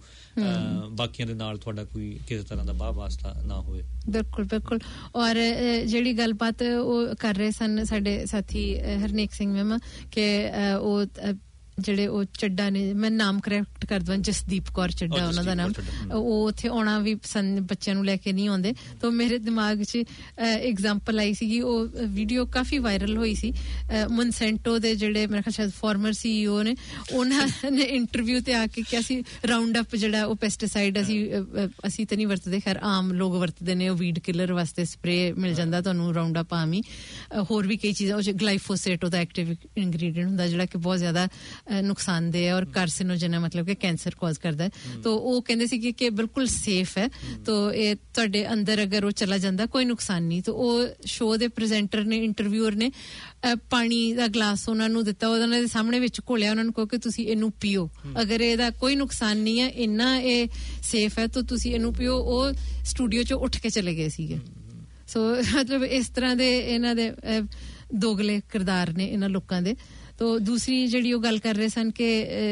ਬਾਕੀਆਂ ਦੇ ਨਾਲ ਤੁਹਾਡਾ ਕੋਈ ਕਿਸੇ ਤਰ੍ਹਾਂ ਦਾ ਵਾਹ ਵਾਸਤਾ ਨਾ ਹੋਵੇ ਬਿਲਕੁਲ ਔਰ ਜਿਹੜੀ ਗੱਲਬਾਤ ਉਹ ਕਰ ਰਹੇ ਸਨ ਸਾਡੇ ਸਾਥੀ ਹਰਨੇਕ ਸਿੰਘ ਮੈਮ ਕਿ ਉਹ ਜਿਹੜੇ ਉਹ ਚੱਡਾ ਨੇ ਮੈਂ ਨਾਮ ਕਰੈਕਟ ਕਰ ਦਵਾਂ ਜਸਦੀਪ ਕੌਰ ਚੱਡਾ ਉਹਨਾਂ ਦਾ ਨਾਮ ਉਹ ਉੱਥੇ ਆਉਣਾ ਵੀ ਪਸੰਦ ਬੱਚਿਆਂ ਨੂੰ ਲੈ ਕੇ ਨਹੀਂ ਆਉਂਦੇ ਤਾਂ ਮੇਰੇ ਦਿਮਾਗ 'ਚ ਐਗਜ਼ਾਮਪਲ ਆਈ ਸੀਗੀ ਉਹ ਵੀਡੀਓ ਕਾਫੀ ਵਾਇਰਲ ਹੋਈ ਸੀ ਮਨਸੈਂਟੋ ਦੇ ਜਿਹੜੇ ਮੇਰੇ ਖਿਆਲ ਫਾਰਮਰ CEO ਨੇ ਉਹਨਾਂ ਨੇ ਇੰਟਰਵਿਊ ਤੇ ਆ ਕੇ ਕਿਹਾ ਸੀ ਰਾਉਂਡ ਅਪ ਜਿਹੜਾ ਉਹ ਪੈਸਟੀਸਾਈਡ ਅਸੀਂ ਤਾਂ ਨਹੀਂ ਵਰਤਦੇ ਖੈਰ ਆਮ ਲੋਕ ਵਰਤਦੇ ਨੇ ਉਹ ਵੀਡ ਕਿਲਰ ਵਾਸਤੇ ਸਪਰੇ ਮਿਲ ਜਾਂਦਾ ਤੁਹਾਨੂੰ ਰਾਉਂਡ ਅਪ ਆਮ ਹੀ ਹੋਰ ਵੀ ਕਈ ਚੀਜ਼ਾਂ ਉਹ ਗਲਾਈਫੋਸੇਟ ਉਹਦਾ ਐਕਟਿਵ ਇੰਗਰੀਡੀਐਂਟ ਹੁੰਦਾ ਜਿਹੜਾ ਕਿ ਬਹੁਤ ਜ਼ਿਆਦਾ ਨੁਕਸਾਨਦੇਹ ਹੈ ਔਰ ਕਾਰਸਿਨੋਜਨ ਹੈ ਮਤਲਬ ਕਿ ਕੈਂਸਰ ਕਾਜ਼ ਕਰਦਾ ਹੈ ਤਾਂ ਉਹ ਕਹਿੰਦੇ ਸੀ ਕਿ ਬਿਲਕੁਲ ਸੇਫ ਹੈ ਤਾਂ ਇਹ ਤੁਹਾਡੇ ਅੰਦਰ ਅਗਰ ਉਹ ਚਲਾ ਜਾਂਦਾ ਕੋਈ ਨੁਕਸਾਨ ਨਹੀਂ ਤਾਂ ਉਹ ਸ਼ੋਅ ਦੇ ਪ੍ਰੈਜ਼ੈਂਟਰ ਨੇ ਇੰਟਰਵਿਊਅਰ ਨੇ ਪਾਣੀ ਦਾ ਗਲਾਸ ਉਹਨਾਂ ਨੂੰ ਦਿੱਤਾ ਉਹਨਾਂ ਦੇ ਸਾਹਮਣੇ ਵਿੱਚ ਘੋਲਿਆ ਉਹਨਾਂ ਨੂੰ ਕਹੋ ਕਿ ਤੁਸੀਂ ਇਹਨੂੰ ਪੀਓ ਅਗਰ ਇਹਦਾ ਕੋਈ ਨੁਕਸਾਨ ਨਹੀਂ ਹੈ ਇੰਨਾ ਇਹ ਸੇਫ ਹੈ ਤਾਂ ਤੁਸੀਂ ਇਹਨੂੰ ਪੀਓ ਉਹ ਸਟੂਡੀਓ 'ਚੋਂ ਉੱਠ ਕੇ ਚਲੇ ਗਏ ਸੀਗੇ ਸੋ ਮਤਲਬ ਇਸ ਤਰ੍ਹਾਂ ਦੇ ਇਹਨਾਂ ਦੇ ਦੋਗਲੇ ਕਿਰਦਾਰ ਨੇ ਇਹਨਾਂ ਲੋਕਾਂ ਦੇ ਤੋ ਦੂਸਰੀ ਜਿਹੜੀ ਉਹ ਗੱਲ ਕਰ ਰਹੇ ਸਨ ਕਿ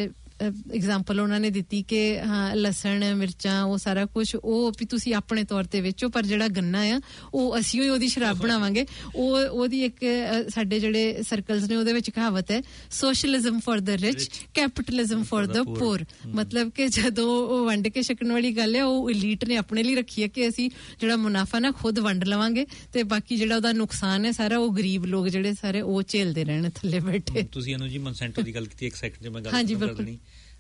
ਐਗਜ਼ਾਮਪਲ ਉਹਨਾਂ ਨੇ ਦਿੱਤੀ ਕਿ ਹਾਂ ਲਸਣ ਮਿਰਚਾਂ ਉਹ ਸਾਰਾ ਕੁਝ ਉਹ ਵੀ ਤੁਸੀਂ ਆਪਣੇ ਤੌਰ ਤੇ ਵੇਚੋ ਪਰ ਜਿਹੜਾ ਗੰਨਾ ਆ ਉਹ ਅਸੀਂ ਹੀ ਉਹਦੀ ਸ਼ਰਾਬ ਬਣਾਵਾਂਗੇ ਉਹਦੀ ਇੱਕ ਸਾਡੇ ਜਿਹੜੇ ਸਰਕਲਸ ਨੇ ਉਹਦੇ ਵਿੱਚ ਕਹਾਵਤ ਹੈ socialism for the rich capitalism for the poor ਮਤਲਬ ਕਿ ਜਦੋਂ ਉਹ ਵੰਡ ਕੇ ਛਕਣ ਵਾਲੀ ਗੱਲ ਹੈ ਉਹ ਇਲੀਟ ਨੇ ਆਪਣੇ ਲਈ ਰੱਖੀ ਹੈ ਕਿ ਅਸੀਂ ਜਿਹੜਾ ਮੁਨਾਫਾ ਨਾ ਖੁਦ ਵੰਡ ਲਵਾਂਗੇ ਤੇ ਬਾਕੀ ਜਿਹੜਾ ਉਹਦਾ ਨੁਕਸਾਨ ਹੈ ਸਾਰਾ ਉਹ ਗਰੀਬ ਲੋਕ ਜਿਹੜੇ ਸਾਰੇ ਉਹ ਝੇਲਦੇ ਰਹਿਣ ਥੱਲੇ ਬੈਠੇ ਤੁਸੀਂ ਅਨੂ ਜੀ ਮਨਸੈਂਟੋ ਦੀ ਗੱਲ ਕੀਤੀ ਇੱਕ ਸੈਕਿੰਡ ਜੇ ਮੈਂ ਗੱਲ ਕਰ ਦੇਣੀ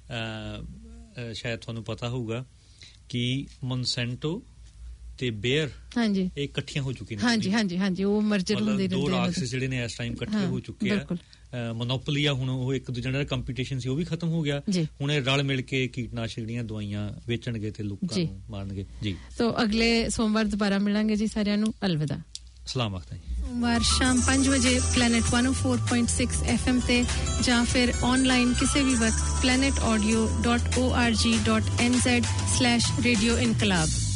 ਸ਼ਾਇਦ ਤੁਹਾਨੂੰ ਪਤਾ ਹੋਊਗਾ ਕਿ ਮੋਨਸੈਂਟੋ ਤੇ ਬੇਅਰ ਹਾਂਜੀ ਇਹ ਇਕੱਠੀਆਂ ਹੋ ਚੁੱਕੀਆਂ ਨੇ ਹਾਂਜੀ ਉਹ ਮਰਜਰ ਹੁੰਦੇ ਰਹਿੰਦੇ ਨੇ ਦੋ ਰਾਕਸ ਜਿਹੜੇ ਨੇ ਇਸ ਟਾਈਮ ਇਕੱਠੇ ਹੋ ਚੁੱਕੇ ਆ ਮੋਨੋਪੋਲੀ ਆ ਹੁਣ ਉਹ ਇੱਕ ਦੂਜੇ ਨਾਲ ਕੰਪੀਟੀਸ਼ਨ ਸੀ ਉਹ ਵੀ ਖਤਮ ਹੋ ਗਿਆ ਹੁਣ ਇਹ ਰਲ ਮਿਲ ਕੇ ਕੀਟਨਾਸ਼ਕ ਜਿਹੜੀਆਂ ਦਵਾਈਆਂ ਵੇਚਣਗੇ ਤੇ ਲੋਕਾਂ ਨੂੰ ਮਾਰਨਗੇ ਜੀ ਸੋ ਅਗਲੇ ਸੋਮਵਾਰ ਦੁਬਾਰਾ ਮਿਲਾਂਗੇ ਜੀ ਸਾਰਿਆਂ ਨੂੰ ਅਲਵਿਦਾ ਸਲਾਮ ਆਖਦਾ ਜੀ सोमवार शाम 5 बजे प्लैनेट 104.6 FM ते ਜਾਂ ਫਿਰ ਆਨਲਾਈਨ ਕਿਸੇ ਵੀ ਵਕਤ planetaudio.org.nz/radioinkilab